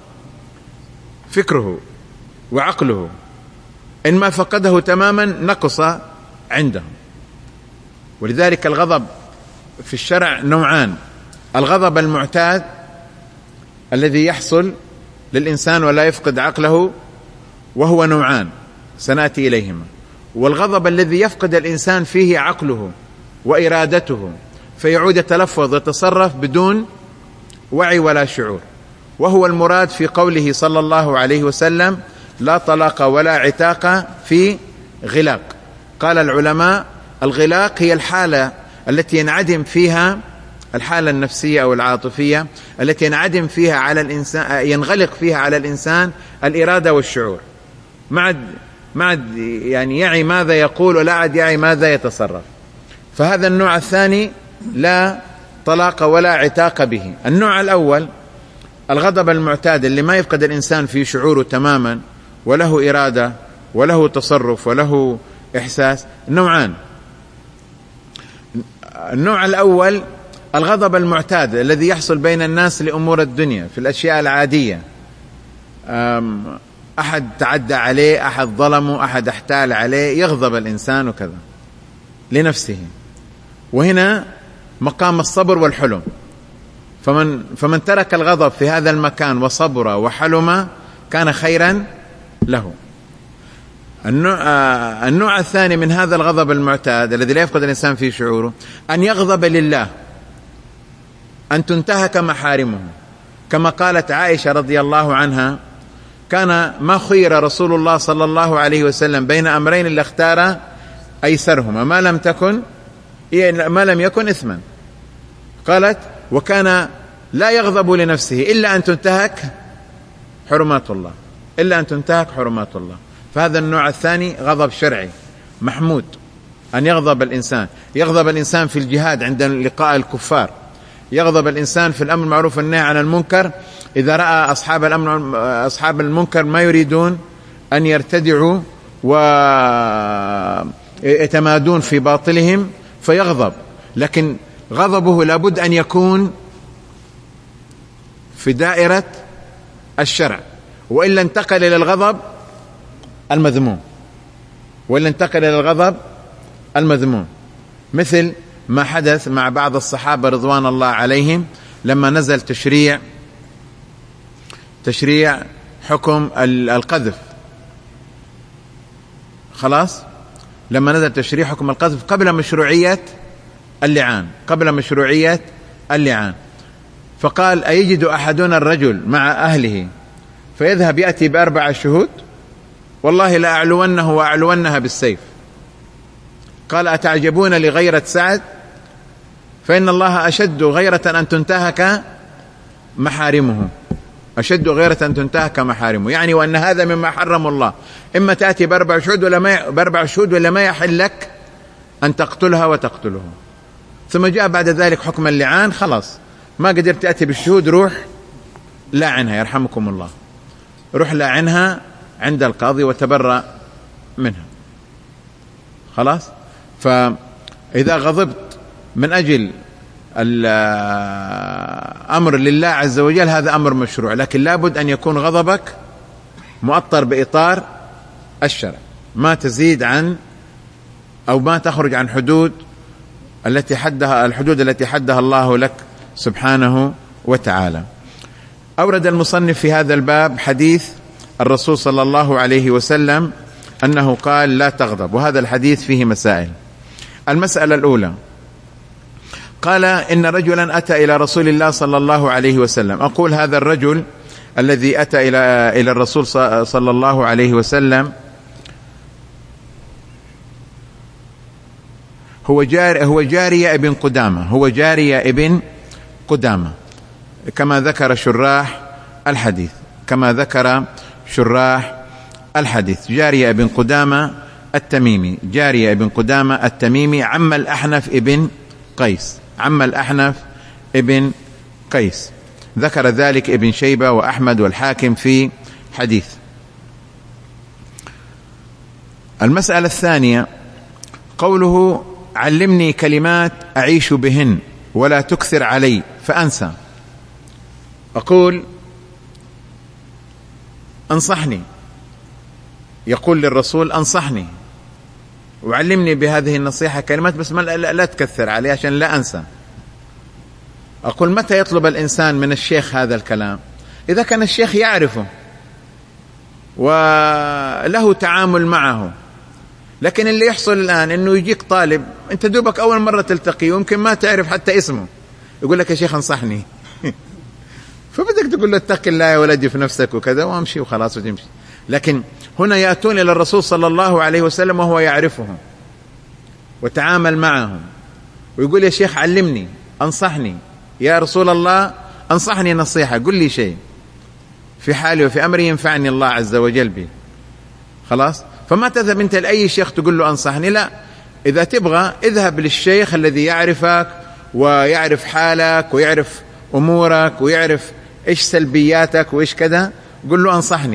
فكره وعقله، إن ما فقده تماما نقص عنده. ولذلك الغضب في الشرع نوعان: الغضب المعتاد الذي يحصل للإنسان ولا يفقد عقله، وهو نوعان سنأتي إليهما. والغضب الذي يفقد الإنسان فيه عقله وإرادته، فيعود يتلفظ ويتصرف بدون وعي ولا شعور، وهو المراد في قوله صلى الله عليه وسلم: لا طلاق ولا عتاق في غلاق. قال العلماء: الغلاق هي الحالة التي ينعدم فيها، الحالة النفسية أو العاطفية التي ينعدم فيها على الإنسان، ينغلق فيها على الإنسان الإرادة والشعور، ما عاد يعني يعي ماذا يقول ولا عاد يعي ماذا يتصرف. فهذا النوع الثاني لا طلاق ولا عتاق به. النوع الأول الغضب المعتاد اللي ما يفقد الإنسان في شعوره تماما، وله إرادة وله تصرف وله إحساس. نوعان: النوع الأول الغضب المعتاد الذي يحصل بين الناس لأمور الدنيا في الأشياء العادية، أحد تعدى عليه، أحد ظلمه، أحد احتال عليه، يغضب الإنسان وكذا لنفسه. وهنا مقام الصبر والحلم، فمن ترك الغضب في هذا المكان وصبر وحلم كان خيرا له. النوع الثاني من هذا الغضب المعتاد الذي لا يفقد الإنسان فيه شعوره أن يغضب لله، أن تنتهك محارمه، كما قالت عائشة رضي الله عنها: كان ما خير رسول الله صلى الله عليه وسلم بين أمرين اللي اختار أيسرهما ما لم يكن إثما. قالت: وكان لا يغضب لنفسه إلا أن تنتهك حرمات الله، إلا أن تنتهك حرمات الله. فهذا النوع الثاني غضب شرعي محمود، أن يغضب الإنسان. يغضب الإنسان في الجهاد عند لقاء الكفار، يغضب الإنسان في الأمر المعروف والنهي عن المنكر إذا رأى أصحاب المنكر ما يريدون أن يرتدعوا ويتمادون في باطلهم فيغضب، لكن غضبه لابد أن يكون في دائرة الشرع، وإلا انتقل إلى الغضب المذموم، مثل ما حدث مع بعض الصحابة رضوان الله عليهم لما نزل تشريع حكم القذف. خلاص، لما نزل تشريع حكم القذف قبل مشروعية اللعان، فقال: أيجد أحدنا الرجل مع أهله فيذهب يأتي ب4 شهود؟ والله لا أعلونه وأعلونها بالسيف. قال: أتعجبون لغيرة سعد؟ فإن الله أشد غيرة أن تنتهك محارمه، يعني وأن هذا مما حرم الله. إما تأتي ب4 شهود ولا ما يحل لك أن تقتلها وتقتله. ثم جاء بعد ذلك حكم اللعان، خلاص ما قدرت تأتي بالشهود، روح لاعنها يرحمكم الله، روح لاعنها عند القاضي وتبرأ منها. خلاص. فإذا غضبت من أجل الأمر لله عز وجل هذا أمر مشروع، لكن لابد أن يكون غضبك مؤطر بإطار الشرع، ما تزيد عن أو ما تخرج عن الحدود التي حدها الله لك سبحانه وتعالى. أورد المصنف في هذا الباب حديث الرسول صلى الله عليه وسلم أنه قال لا تغضب، وهذا الحديث فيه مسائل. المسألة الأولى، قال إن رجلا أتى إلى رسول الله صلى الله عليه وسلم. أقول هذا الرجل الذي أتى إلى الرسول صلى الله عليه وسلم هو جارية ابن قدامة، هو جارية ابن قدامة كما ذكر شراح الحديث، كما ذكر شراح الحديث. جارية ابن قدامة التميمي، جارية ابن قدامة التميمي عم الأحنف ابن قيس، عم الأحنف ابن قيس. ذكر ذلك ابن شيبة وأحمد والحاكم في حديث. المسألة الثانية، قوله علمني كلمات أعيش بهن ولا تكثر علي فأنسى. أقول أنصحني، يقول للرسول أنصحني وعلمني بهذه النصيحة كلمات بس لا تكثر علي عشان لا أنسى. أقول متى يطلب الإنسان من الشيخ هذا الكلام؟ إذا كان الشيخ يعرفه وله تعامل معه. لكن اللي يحصل الآن إنه يجيك طالب أنت دوبك أول مرة تلتقيه ويمكن ما تعرف حتى اسمه، يقول لك يا شيخ أنصحني فبدك تقول له اتق الله يا ولدي في نفسك وكذا وامشي وخلاص وتمشي. لكن هنا يأتون إلى الرسول صلى الله عليه وسلم وهو يعرفهم وتعامل معهم ويقول يا شيخ علمني أنصحني، يا رسول الله أنصحني نصيحة، قل لي شيء في حالي وفي أمري ينفعني الله عز وجل به. خلاص، فما تذهب أنت لأي شيخ تقول له أنصحني، لا، إذا تبغى اذهب للشيخ الذي يعرفك ويعرف حالك ويعرف أمورك ويعرف إيش سلبياتك وإيش كذا، قل له أنصحني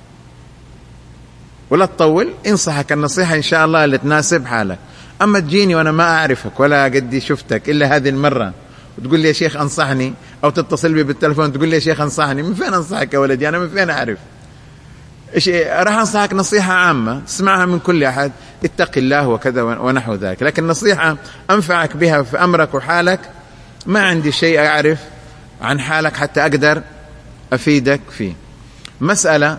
ولا تطول، انصحك النصيحة إن شاء الله اللي تناسب حالك. أما تجيني وأنا ما أعرفك ولا قدي شفتك إلا هذه المرة وتقول لي يا شيخ أنصحني، أو تتصل بي بالتلفون تقول لي يا شيخ أنصحني، من فين أنصحك يا ولدي؟ أنا من فين أعرف؟ إيش راح أنصحك نصيحة عامة تسمعها من كل أحد، اتق الله وكذا ونحو ذلك، لكن نصيحة أنفعك بها في أمرك وحالك ما عندي شيء أعرف عن حالك حتى أقدر أفيدك فيه. مسألة،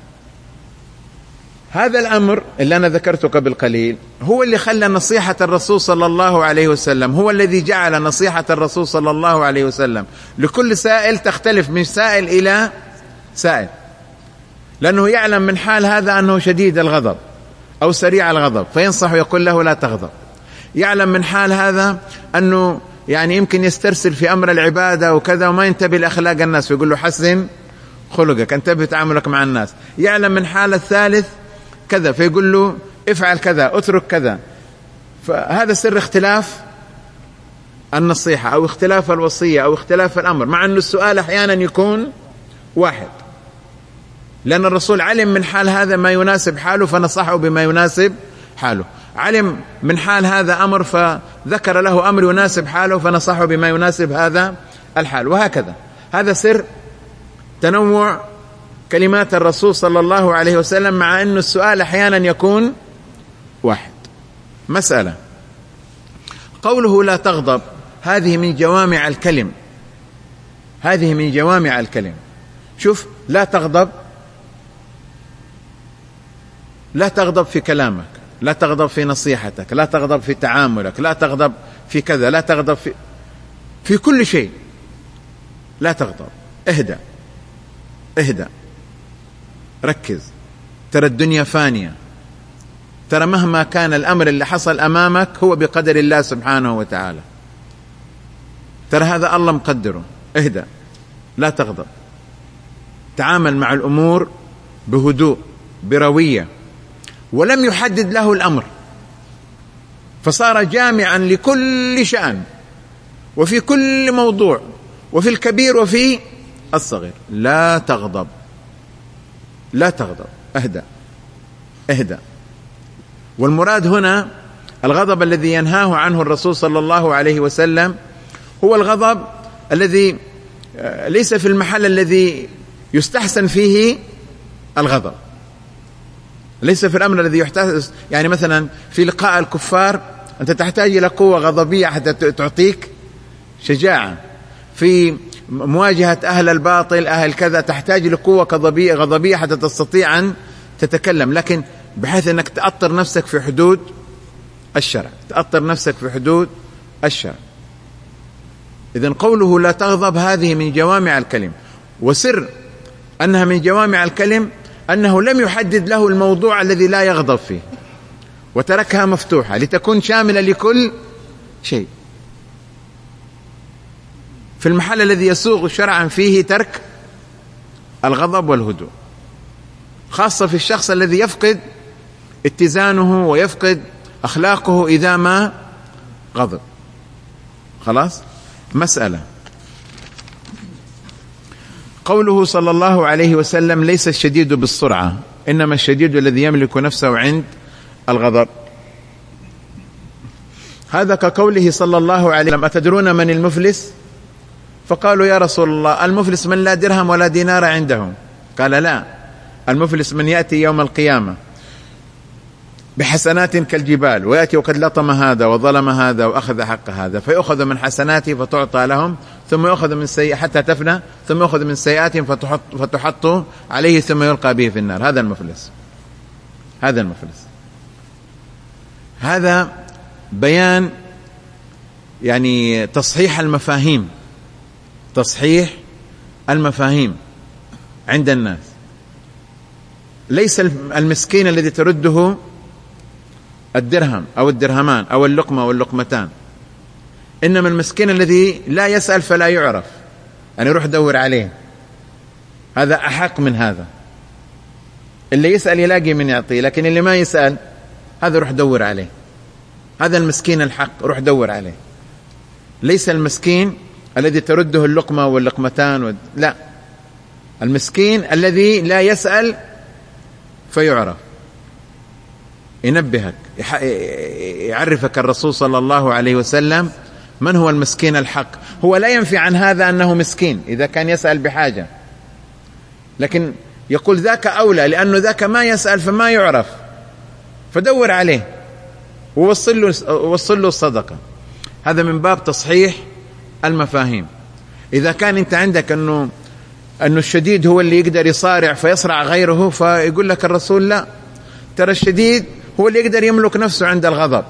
هذا الأمر اللي أنا ذكرته قبل قليل هو اللي خلى نصيحة الرسول صلى الله عليه وسلم، هو الذي جعل نصيحة الرسول صلى الله عليه وسلم لكل سائل تختلف من سائل إلى سائل، لأنه يعلم من حال هذا أنه شديد الغضب أو سريع الغضب فينصح ويقول له لا تغضب. يعلم من حال هذا أنه يعني يمكن يسترسل في أمر العبادة وكذا وما ينتبه لأخلاق الناس ويقول له حسن خلقك، انتبه تعاملك مع الناس. يعلم من حال الثالث كذا فيقول له افعل كذا اترك كذا. فهذا سر اختلاف النصيحة أو اختلاف الوصية أو اختلاف الأمر، مع أن السؤال أحيانا يكون واحد، لأن الرسول علم من حال هذا ما يناسب حاله فنصحه بما يناسب حاله، علم من حال هذا أمر فذكر له أمر يناسب حاله فنصحه بما يناسب هذا الحال، وهكذا. هذا سر تنوع كلمات الرسول صلى الله عليه وسلم، مع أن السؤال أحيانا يكون واحد. مسألة، قوله لا تغضب هذه من جوامع الكلم، هذه من جوامع الكلم. شوف، لا تغضب، لا تغضب في كلامك، لا تغضب في نصيحتك، لا تغضب في تعاملك، لا تغضب في كذا، لا تغضب في كل شيء. لا تغضب، اهدأ اهدأ، ركز، ترى الدنيا فانية، ترى مهما كان الأمر اللي حصل أمامك هو بقدر الله سبحانه وتعالى، ترى هذا الله مقدره. اهدأ، لا تغضب، تعامل مع الأمور بهدوء بروية. ولم يحدد له الأمر فصار جامعا لكل شأن وفي كل موضوع وفي الكبير وفي الصغير. لا تغضب، لا تغضب، اهدأ اهدأ. والمراد هنا الغضب الذي ينهاه عنه الرسول صلى الله عليه وسلم هو الغضب الذي ليس في المحل الذي يستحسن فيه الغضب، ليس في الأمر الذي يحتاج. يعني مثلا في لقاء الكفار أنت تحتاج إلى قوة غضبية حتى تعطيك شجاعة، في مواجهة أهل الباطل أهل كذا تحتاج لقوة غضبية حتى تستطيع أن تتكلم، لكن بحيث أنك تأطر نفسك في حدود الشرع، تأطر نفسك في حدود الشرع. إذن قوله لا تغضب هذه من جوامع الكلم، وسر أنها من جوامع الكلم أنه لم يحدد له الموضوع الذي لا يغضب فيه، وتركها مفتوحة لتكون شاملة لكل شيء. في المحل الذي يسوغ شرعا فيه ترك الغضب والهدوء، خاصة في الشخص الذي يفقد اتزانه ويفقد أخلاقه إذا ما غضب. خلاص. مسألة قوله صلى الله عليه وسلم ليس الشديد بالسرعة إنما الشديد الذي يملك نفسه عند الغضب، هذا كقوله صلى الله عليه وسلم أتدرون من المفلس؟ فقالوا يا رسول الله المفلس من لا درهم ولا دينار عنده. قال لا، المفلس من يأتي يوم القيامة بحسنات كالجبال ويأتي وقد لطم هذا وظلم هذا وأخذ حق هذا، فيأخذ من حسناته فتعطى لهم، ثم يأخذ من سيئة حتى تفنى، ثم يأخذ من سيئاتهم فتحط عليه ثم يلقى به في النار. هذا المفلس، هذا المفلس. هذا بيان يعني تصحيح المفاهيم، تصحيح المفاهيم عند الناس. ليس المسكين الذي ترده الدرهم أو الدرهمان أو اللقمة واللقمتان، إنما المسكين الذي لا يسأل فلا يعرف، يعني يروح دور عليه، هذا أحق من هذا. اللي يسأل يلاقي من يعطيه، لكن اللي ما يسأل هذا روح دور عليه، هذا المسكين الحق روح دور عليه. ليس المسكين الذي ترده اللقمة واللقمتان لا، المسكين الذي لا يسأل فيعرف. ينبهك، يعرفك الرسول صلى الله عليه وسلم من هو المسكين الحق. هو لا ينفي عن هذا أنه مسكين إذا كان يسأل بحاجة، لكن يقول ذاك أولى لأنه ذاك ما يسأل فما يعرف، فدور عليه ووصل له الصدقة. هذا من باب تصحيح المفاهيم. إذا كان أنت عندك أنه الشديد هو اللي يقدر يصارع فيصرع غيره، فيقول لك الرسول لا، ترى الشديد هو اللي يقدر يملك نفسه عند الغضب.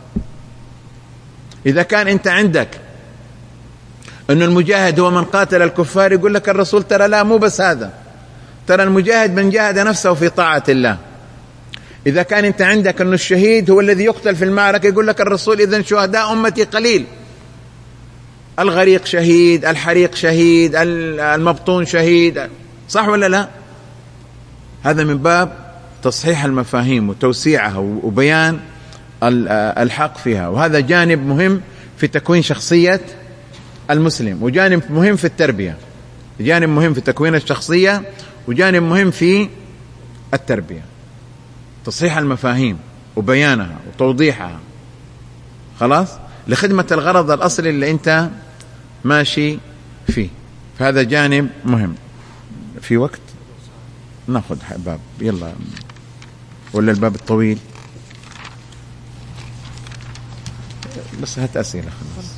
إذا كان أنت عندك أن المجاهد هو من قاتل الكفار، يقول لك الرسول ترى لا، مو بس هذا، ترى المجاهد من جاهد نفسه في طاعة الله. إذا كان أنت عندك أن الشهيد هو الذي يقتل في المعركة، يقول لك الرسول إذن شهداء أمتي قليل، الغريق شهيد، الحريق شهيد، المبطون شهيد، صح ولا لا؟ هذا من باب تصحيح المفاهيم وتوسيعها وبيان الحق فيها. وهذا جانب مهم في تكوين شخصية المسلم، وجانب مهم في التربية، جانب مهم في تكوين الشخصية، وجانب مهم في التربية. تصحيح المفاهيم وبيانها وتوضيحها، خلاص، لخدمة الغرض الأصلي اللي أنت ماشي فيه. فهذا جانب مهم. في وقت ناخذ باب، يلا، ولا الباب الطويل بس هات أسئلة خلاص.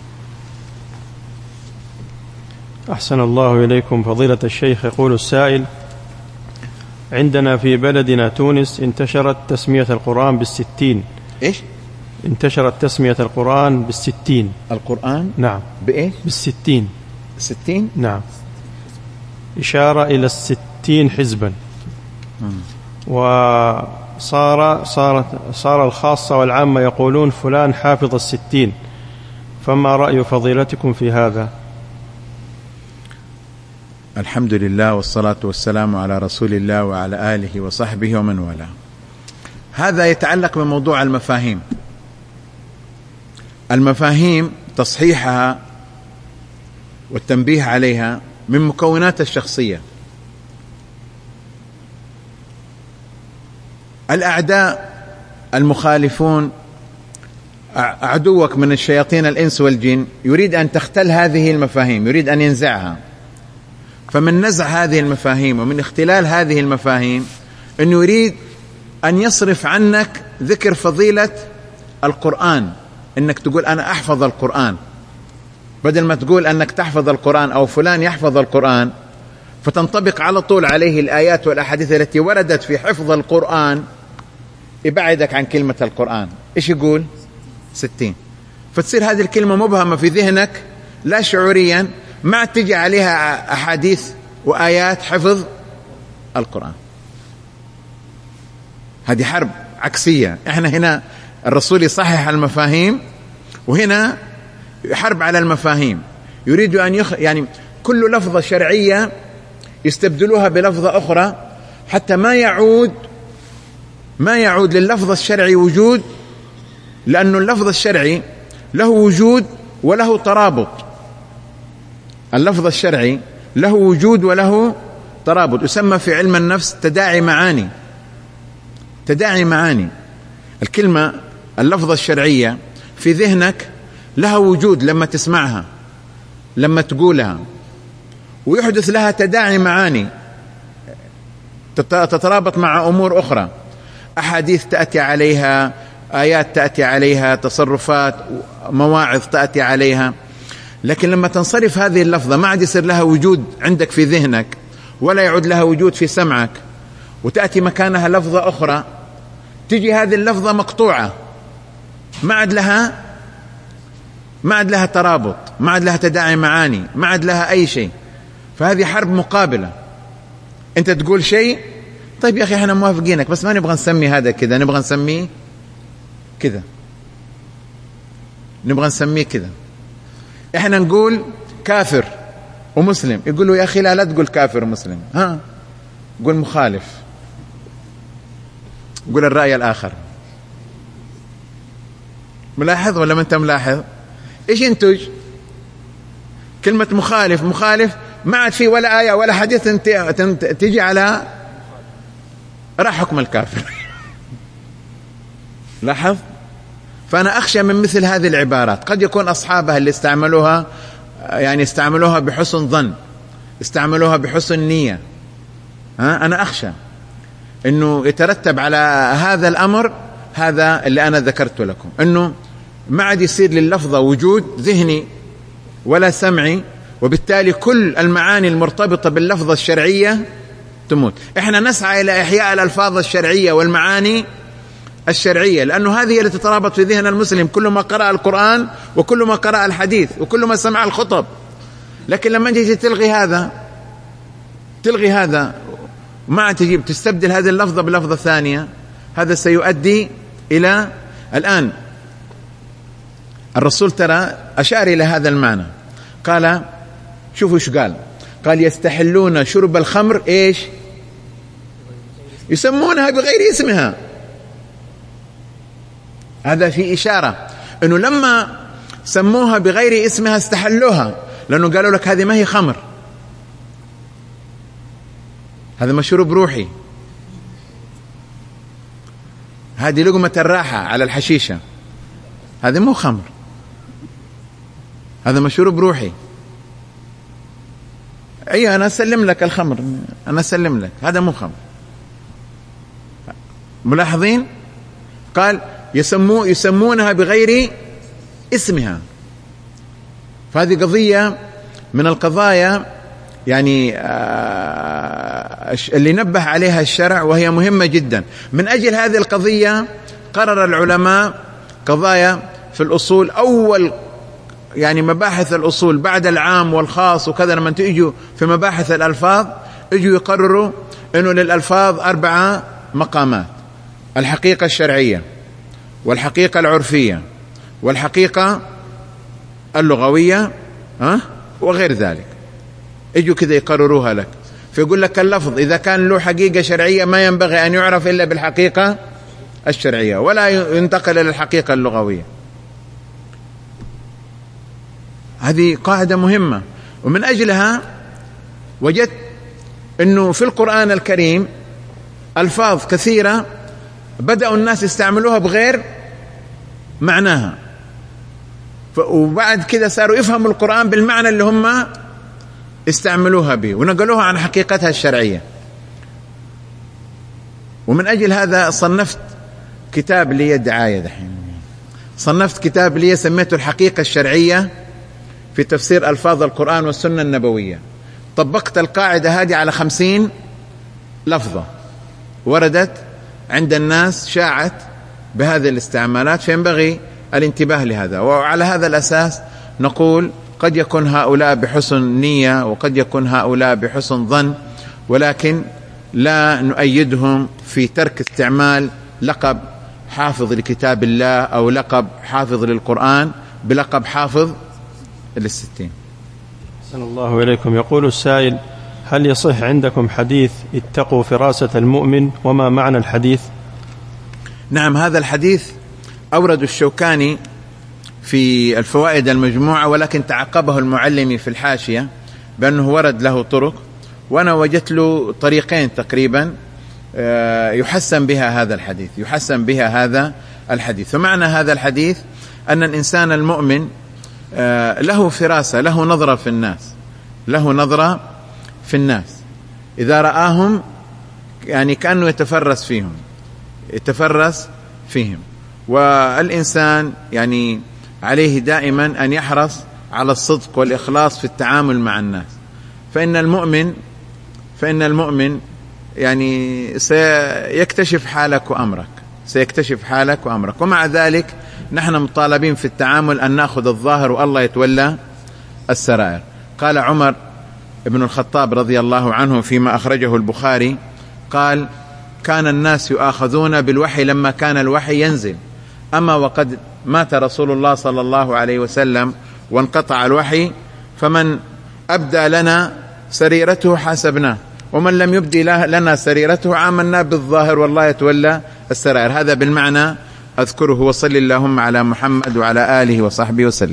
أحسن الله إليكم فضيلة الشيخ. يقول السائل: عندنا في بلدنا تونس انتشرت تسمية القرآن بالستين. إيش؟ انتشرت تسمية القرآن بالستين. القرآن؟ نعم. بإيش؟ بالستين. 60؟ نعم، إشارة إلى 60 حزبا. صار الخاصة والعامة يقولون فلان حافظ 60، فما رأي فضيلتكم في هذا؟ الحمد لله والصلاة والسلام على رسول الله وعلى آله وصحبه ومن والاه. هذا يتعلق بموضوع المفاهيم. المفاهيم تصحيحها والتنبيه عليها من مكونات الشخصية. الأعداء المخالفون، عدوك من الشياطين الإنس والجن، يريد أن تختل هذه المفاهيم، يريد أن ينزعها. فمن نزع هذه المفاهيم ومن اختلال هذه المفاهيم أنه يريد أن يصرف عنك ذكر فضيلة القرآن، أنك تقول أنا أحفظ القرآن. بدل ما تقول أنك تحفظ القرآن أو فلان يحفظ القرآن فتنطبق على طول عليه الآيات والأحاديث التي وردت في حفظ القرآن، يبعدك عن كلمة القرآن. إيش يقول؟ 60. فتصير هذه الكلمة مبهمة في ذهنك لا شعوريا، ما تجي عليها أحاديث وآيات حفظ القرآن. هذه حرب عكسية. احنا هنا الرسول يصحح المفاهيم، وهنا حرب على المفاهيم. يريد أن يعني كل لفظة شرعية يستبدلوها بلفظة أخرى حتى ما يعود لللفظ الشرعي وجود، لأن اللفظ الشرعي له وجود وله ترابط. اللفظ الشرعي له وجود وله ترابط، يسمى في علم النفس تداعي معاني. تداعي معاني. الكلمة اللفظة الشرعية في ذهنك لها وجود لما تسمعها، لما تقولها، ويحدث لها تداعي معاني تترابط مع أمور أخرى، أحاديث تأتي عليها، آيات تأتي عليها، تصرفات، مواعظ تأتي عليها. لكن لما تنصرف هذه اللفظة ما عاد يصير لها وجود عندك في ذهنك، ولا يعود لها وجود في سمعك، وتأتي مكانها لفظة أخرى، تجي هذه اللفظة مقطوعة، ما عاد لها ترابط، ما عاد لها تداعي معاني، ما عاد لها أي شيء. فهذه حرب مقابلة. أنت تقول شيء، طيب يا أخي احنا موافقينك، بس ما نبغى نسمي هذا كذا، نبغى نسميه كذا، نبغى نسميه كذا. احنا نقول كافر ومسلم، يقولوا يا أخي لا تقول كافر ومسلم، قول مخالف، قول الرأي الآخر. ملاحظ ولا ما أنت ملاحظ؟ إيش ينتج؟ كلمة مخالف ما عاد في ولا آية ولا حديث تيجي على راح حكم الكافر. لاحظ؟ فأنا أخشى من مثل هذه العبارات. قد يكون أصحابها اللي استعملوها يعني استعملوها بحسن ظن، استعملوها بحسن نية. أنا أخشى أنه يترتب على هذا الأمر هذا اللي أنا ذكرت لكم، أنه ما عاد يصير لللفظة وجود ذهني ولا سمعي، وبالتالي كل المعاني المرتبطة باللفظة الشرعية تموت. إحنا نسعى إلى إحياء الألفاظ الشرعية والمعاني الشرعية، لأنه هذه اللي تترابط في ذهن المسلم كل ما قرأ القرآن وكل ما قرأ الحديث وكل ما سمع الخطب. لكن لما تجي تلغي هذا ما تجيب تستبدل هذه اللفظة بلفظة ثانية، هذا سيؤدي إلى الآن الرسول ترى أشار إلى هذا المعنى. قال شوفوا إيش قال يستحلون شرب الخمر إيش يسمونها بغير اسمها. هذا في إشارة أنه لما سموها بغير اسمها استحلوها، لأنه قالوا لك هذه ما هي خمر، هذا مشروب روحي، هذه لقمة الراحة على الحشيشة، هذا مو خمر، هذا مشروب روحي. أيوة أنا أسلم لك الخمر، أنا أسلم لك، هذا مو خمر. ملاحظين؟ قال يسمونها بغير اسمها. فهذه قضية من القضايا يعني اللي نبه عليها الشرع، وهي مهمة جدا. من أجل هذه القضية قرر العلماء قضايا في الأصول، أول يعني مباحث الأصول بعد العام والخاص وكذا، لما تيجوا في مباحث الألفاظ يجوا يقرروا أنه للألفاظ 4 مقامات: الحقيقة الشرعية، والحقيقة العرفية، والحقيقة اللغوية، وغير ذلك. يجوا كذا يقرروها لك، فيقول لك اللفظ إذا كان له حقيقة شرعية ما ينبغي أن يعرف إلا بالحقيقة الشرعية، ولا ينتقل إلى الحقيقة اللغوية. هذه قاعدة مهمة، ومن أجلها وجدت أنه في القرآن الكريم ألفاظ كثيرة بدأوا الناس يستعملوها بغير معناها، وبعد كده صاروا يفهموا القرآن بالمعنى اللي هم استعملوها به ونقلوها عن حقيقتها الشرعية. ومن أجل هذا صنفت كتاب لي دعاية دحين، صنفت كتاب لي سميته الحقيقة الشرعية في تفسير ألفاظ القرآن والسنة النبوية، طبقت القاعدة هذه على 50 لفظة وردت عند الناس، شاعت بهذه الاستعمالات، فينبغي الانتباه لهذا. وعلى هذا الأساس نقول قد يكون هؤلاء بحسن نية وقد يكون هؤلاء بحسن ظن، ولكن لا نؤيدهم في ترك استعمال لقب حافظ لكتاب الله أو لقب حافظ للقرآن بلقب حافظ للستين. أحسن الله إليكم. يقول السائل: هل يصح عندكم حديث اتقوا فراسة المؤمن؟ وما معنى الحديث؟ نعم، هذا الحديث أورد الشوكاني في الفوائد المجموعة، ولكن تعقبه المعلمي في الحاشية بأنه ورد له طرق، وأنا وجدت له طريقين تقريبا يحسن بها هذا الحديث، يحسن بها هذا الحديث. فمعنى هذا الحديث أن الإنسان المؤمن له فراسة، له نظرة في الناس، له نظرة في الناس، إذا رآهم يعني كأنه يتفرس فيهم، يتفرس فيهم. والإنسان يعني عليه دائما أن يحرص على الصدق والإخلاص في التعامل مع الناس، فإن المؤمن يعني سيكتشف حالك وأمرك، سيكتشف حالك وأمرك. ومع ذلك نحن مطالبين في التعامل أن نأخذ الظاهر والله يتولى السرائر. قال عمر بن الخطاب رضي الله عنه فيما أخرجه البخاري، قال: كان الناس يؤاخذون بالوحي لما كان الوحي ينزل، أما وقد مات رسول الله صلى الله عليه وسلم وانقطع الوحي، فمن أبدى لنا سريرته حاسبناه، ومن لم يبدي لنا سريرته عاملنا بالظاهر والله يتولى السرائر. هذا بالمعنى أذكره، وصل اللهم على محمد وعلى آله وصحبه وسلم.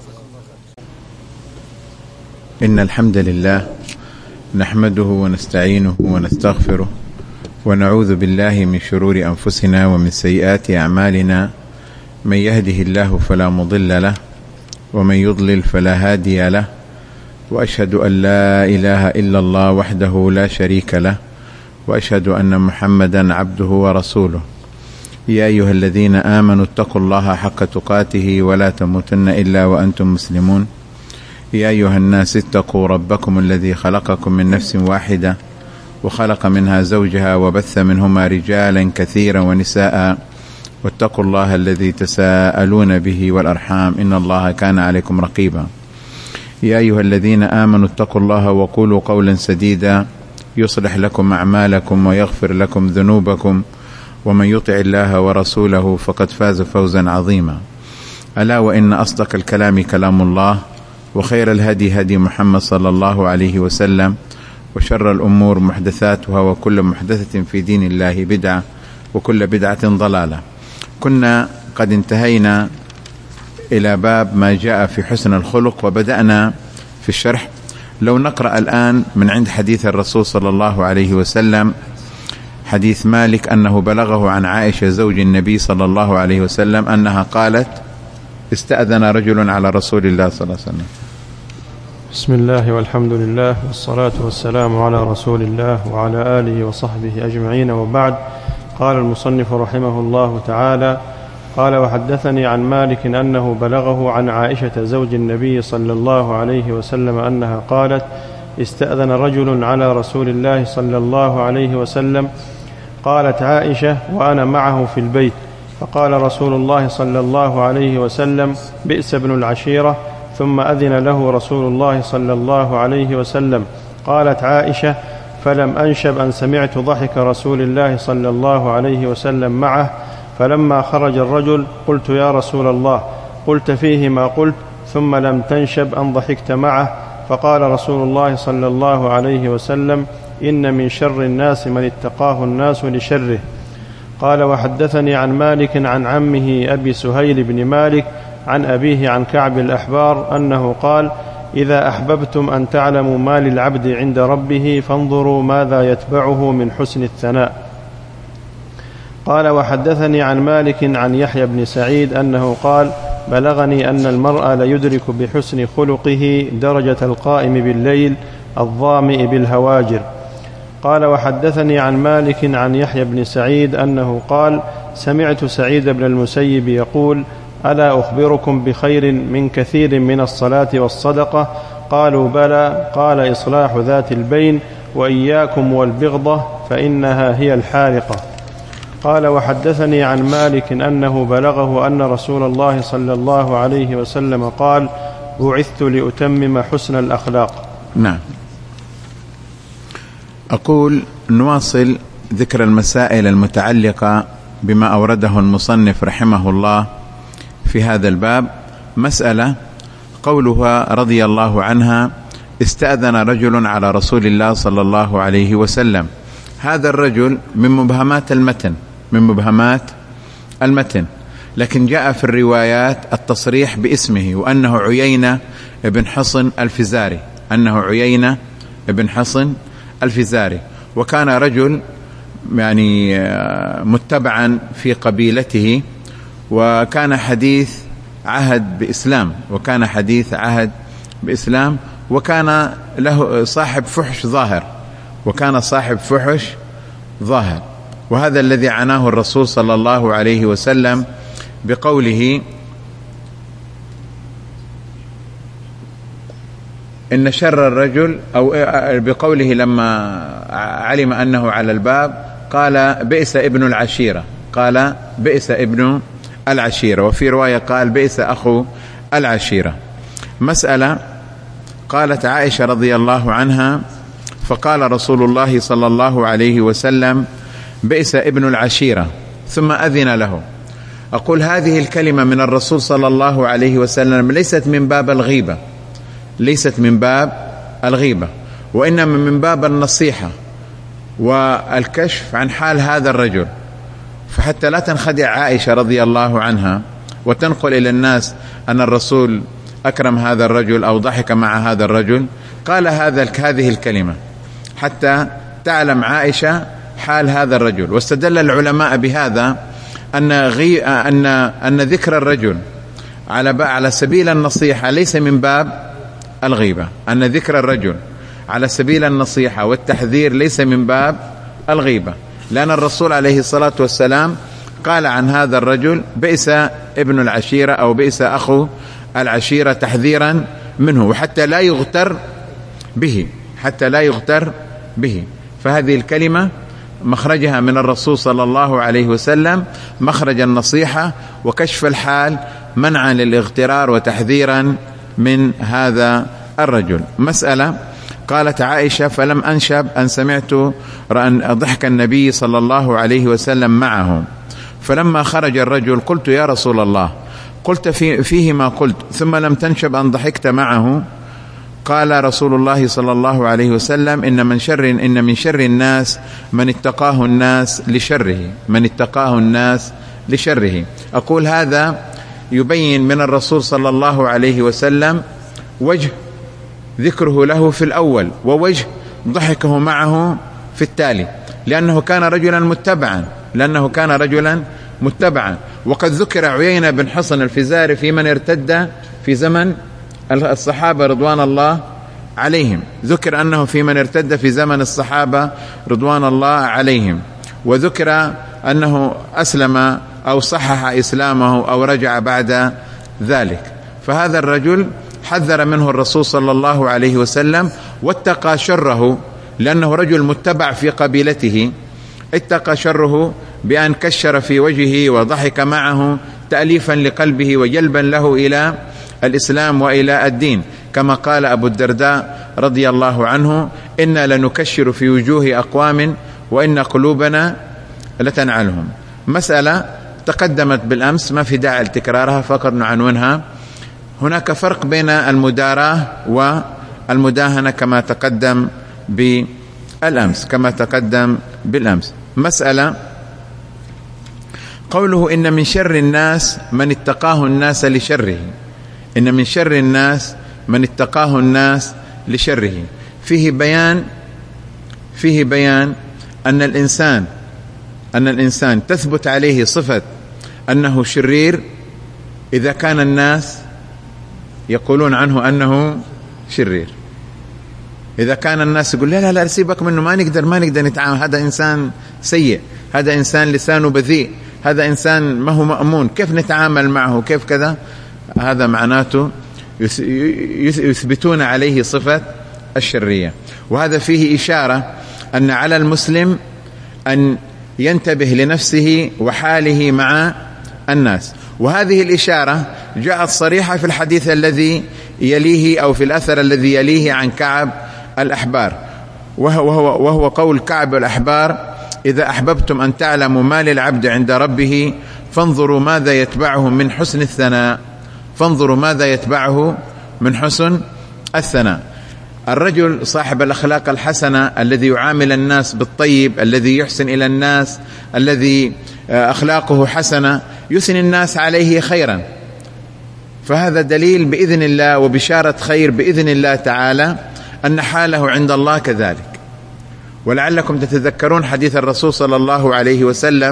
إن الحمد لله نحمده ونستعينه ونستغفره ونعوذ بالله من شرور أنفسنا ومن سيئات أعمالنا، من يهده الله فلا مضل له ومن يضلل فلا هادي له، وأشهد أن لا إله إلا الله وحده لا شريك له، وأشهد أن محمدا عبده ورسوله. يا أيها الذين آمنوا اتقوا الله حق تقاته ولا تموتن إلا وأنتم مسلمون. يا أيها الناس اتقوا ربكم الذي خلقكم من نفس واحدة وخلق منها زوجها وبث منهما رجالا كثيرا ونساء، واتقوا الله الذي تساءلون به والأرحام إن الله كان عليكم رقيبا. يا أيها الذين آمنوا اتقوا الله وقولوا قولا سديدا يصلح لكم أعمالكم ويغفر لكم ذنوبكم، ومن يطع الله ورسوله فقد فاز فوزا عظيما. ألا وإن أصدق الكلام كلام الله، وخير الهدي هدي محمد صلى الله عليه وسلم، وشر الأمور محدثاتها، وكل محدثة في دين الله بدعة، وكل بدعة ضلالة. كنا قد انتهينا إلى باب ما جاء في حسن الخلق وبدأنا في الشرح. لو نقرأ الآن من عند حديث الرسول صلى الله عليه وسلم، حديث مالك أنه بلغه عن عائشة زوج النبي صلى الله عليه وسلم أنها قالت: استأذن رجل على رسول الله صلى الله عليه وسلم. بسم الله والحمد لله والصلاة والسلام على رسول الله وعلى آله وصحبه أجمعين، وبعد. قال المصنف رحمه الله تعالى: قال: وحدثني عن مالك أنه بلغه عن عائشة زوج النبي صلى الله عليه وسلم أنها قالت: استأذن رجل على رسول الله صلى الله عليه وسلم. قالت عائشة وأنا معه في البيت، فقال رسول الله صلى الله عليه وسلم: بئس ابن العشيرة. ثم أذن له رسول الله صلى الله عليه وسلم. قالت عائشة: فلم أنشب أن سمعت ضحك رسول الله صلى الله عليه وسلم معه، فلما خرج الرجل قلت: يا رسول الله، قلت فيه ما قلت، ثم لم تنشب أن ضحكت معه. فقال رسول الله صلى الله عليه وسلم: إن من شر الناس من اتقاه الناس لشره. قال: وحدثني عن مالك عن عمه أبي سهيل بن مالك عن أبيه عن كعب الأحبار أنه قال: إذا أحببتم أن تعلموا ما للعبد عند ربه فانظروا ماذا يتبعه من حسن الثناء. قال: وحدثني عن مالك عن يحيى بن سعيد أنه قال: بلغني أن المرء ليدرك بحسن خلقه درجة القائم بالليل الظامئ بالهواجر. قال: وحدثني عن مالك عن يحيى بن سعيد أنه قال: سمعت سعيد بن المسيب يقول: ألا أخبركم بخير من كثير من الصلاة والصدقة؟ قالوا بلى. قال إصلاح ذات البين، وإياكم والبغضة فإنها هي الحالقة. قال وحدثني عن مالك أنه بلغه أن رسول الله صلى الله عليه وسلم قال بعثت لأتمم حسن الأخلاق. نعم. أقول نواصل ذكر المسائل المتعلقة بما أورده المصنف رحمه الله في هذا الباب. مسألة قولها رضي الله عنها استأذن رجل على رسول الله صلى الله عليه وسلم. هذا الرجل من مبهمات المتن، لكن جاء في الروايات التصريح باسمه وأنه عيينة بن حصن الفزاري، وكان رجل يعني متبعا في قبيلته، وكان حديث عهد بإسلام، وكان له صاحب فحش ظاهر، وهذا الذي عناه الرسول صلى الله عليه وسلم بقوله إن شر الرجل، أو بقوله لما علم أنه على الباب قال بئس ابن العشيرة، وفي رواية قال بئس أخو العشيرة. مسألة قالت عائشة رضي الله عنها فقال رسول الله صلى الله عليه وسلم بئس ابن العشيرة ثم أذن له. أقول هذه الكلمة من الرسول صلى الله عليه وسلم ليست من باب الغيبة، وإنما من باب النصيحة والكشف عن حال هذا الرجل، فحتى لا تنخدع عائشة رضي الله عنها وتنقل إلى الناس أن الرسول أكرم هذا الرجل أو ضحك مع هذا الرجل. قال هذه الكلمة حتى تعلم عائشة حال هذا الرجل. واستدل العلماء بهذا أن ذكر الرجل على سبيل النصيحة ليس من باب الغيبة، أن ذكر الرجل على سبيل النصيحة والتحذير ليس من باب الغيبة، لأن الرسول عليه الصلاة والسلام قال عن هذا الرجل بئس ابن العشيرة أو بئس أخو العشيرة تحذيرا منه، وحتى لا يغتر به. فهذه الكلمة مخرجها من الرسول صلى الله عليه وسلم مخرج النصيحة وكشف الحال، منعا للاغترار وتحذيرا من هذا الرجل. مسألة قالت عائشة فلم أنشب أن سمعت ضحك النبي صلى الله عليه وسلم معه، فلما خرج الرجل قلت يا رسول الله قلت فيه ما قلت ثم لم تنشب أن ضحكت معه. قال رسول الله صلى الله عليه وسلم إن من شر الناس من اتقاه الناس لشره. أقول هذا يبين من الرسول صلى الله عليه وسلم وجه ذكره له في الأول ووجه ضحكه معه في التالي، لأنه كان رجلا متبعا. وقد ذكر عيينة بن حصن الفزاري في من ارتد في زمن الصحابة رضوان الله عليهم، ذكر أنه في من ارتد في زمن الصحابة رضوان الله عليهم، وذكر أنه أسلم أو صحح إسلامه أو رجع بعد ذلك. فهذا الرجل حذر منه الرسول صلى الله عليه وسلم واتقى شره، لأنه رجل متبع في قبيلته، اتقى شره بأن كشر في وجهه وضحك معه تأليفا لقلبه وجلبا له إلى الإسلام وإلى الدين، كما قال أبو الدرداء رضي الله عنه إنا لنكشر في وجوه أقوام وإن قلوبنا لتنعلهم. مسألة تقدمت بالأمس ما في داعي لتكرارها، فقط نعنونها. هناك فرق بين المداراة والمداهنة كما تقدم بالأمس. مسألة قوله إن من شر الناس من اتقاه الناس لشره، فيه بيان أن الإنسان تثبت عليه صفة أنه شرير إذا كان الناس يقولون عنه أنه شرير. إذا كان الناس يقول لا لا لا سيبك منه، ما نقدر نتعامل، هذا إنسان سيء، هذا إنسان لسانه بذيء، هذا إنسان ما هو مأمون، كيف نتعامل معه، كيف كذا. هذا معناته يثبتون عليه صفة الشرية. وهذا فيه إشارة أن على المسلم أن ينتبه لنفسه وحاله مع الناس. وهذه الإشارة جاءت صريحة في الحديث الذي يليه أو في الأثر الذي يليه عن كعب الأحبار، وهو قول كعب الأحبار: إذا أحببتم أن تعلموا ما للعبد عند ربه فانظروا ماذا يتبعه من حسن الثناء. فانظروا ماذا يتبعه من حسن الثناء. الرجل صاحب الأخلاق الحسنة الذي يعامل الناس بالطيب، الذي يحسن إلى الناس، الذي أخلاقه حسنة، يثني الناس عليه خيرا، فهذا دليل بإذن الله وبشارة خير بإذن الله تعالى أن حاله عند الله كذلك. ولعلكم تتذكرون حديث الرسول صلى الله عليه وسلم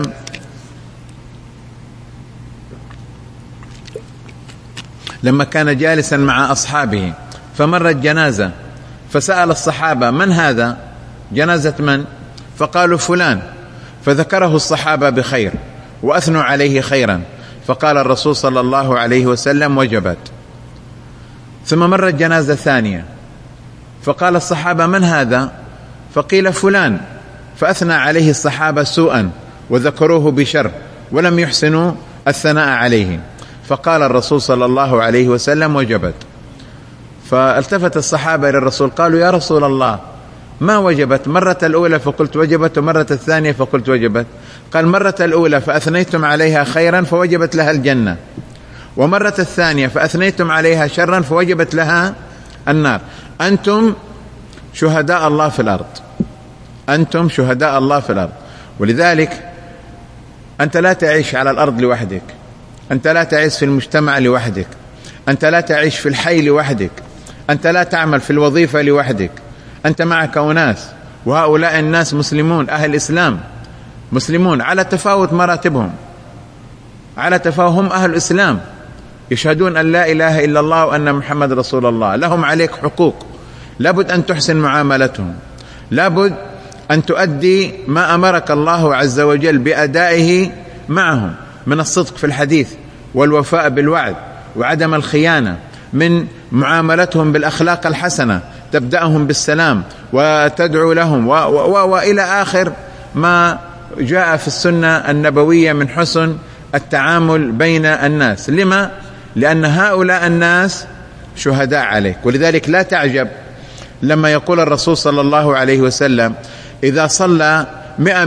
لما كان جالسا مع أصحابه فمرت جنازة، فسأل الصحابة: من هذا؟ جنازة من؟ فقالوا: فلان. فذكره الصحابة بخير وأثنوا عليه خيرا، فقال الرسول صلى الله عليه وسلم: وجبت. ثم مرت جنازة ثانية فقال الصحابة: من هذا؟ فقيل: فلان. فأثنى عليه الصحابة سوءا وذكروه بشر ولم يحسنوا الثناء عليه، فقال الرسول صلى الله عليه وسلم: وجبت. فالتفت الصحابة إلى الرسول قالوا: يا رسول الله، ما وجبت؟ مرة الأولى فقلت وجبت، ومرة الثانية فقلت وجبت. قال: مرة الأولى فأثنيتم عليها خيرا فوجبت لها الجنة، ومرة الثانية فأثنيتم عليها شرا فوجبت لها النار. أنتم شهداء الله في الأرض، أنتم شهداء الله في الأرض. ولذلك أنت لا تعيش على الأرض لوحدك، أنت لا تعيش في المجتمع لوحدك، أنت لا تعيش في الحي لوحدك، أنت لا تعمل في الوظيفة لوحدك، أنت معك أناس، وهؤلاء الناس مسلمون، أهل الإسلام، مسلمون على تفاوت مراتبهم، على تفاهم أهل الإسلام، يشهدون أن لا إله إلا الله وأن محمد رسول الله، لهم عليك حقوق، لابد أن تحسن معاملتهم، لابد أن تؤدي ما أمرك الله عز وجل بأدائه معهم من الصدق في الحديث والوفاء بالوعد وعدم الخيانة، من معاملتهم بالأخلاق الحسنة، تبدأهم بالسلام وتدعو لهم وإلى آخر ما جاء في السنة النبوية من حسن التعامل بين الناس. لما؟ لأن هؤلاء الناس شهداء عليك. ولذلك لا تعجب لما يقول الرسول صلى الله عليه وسلم: إذا صلى 100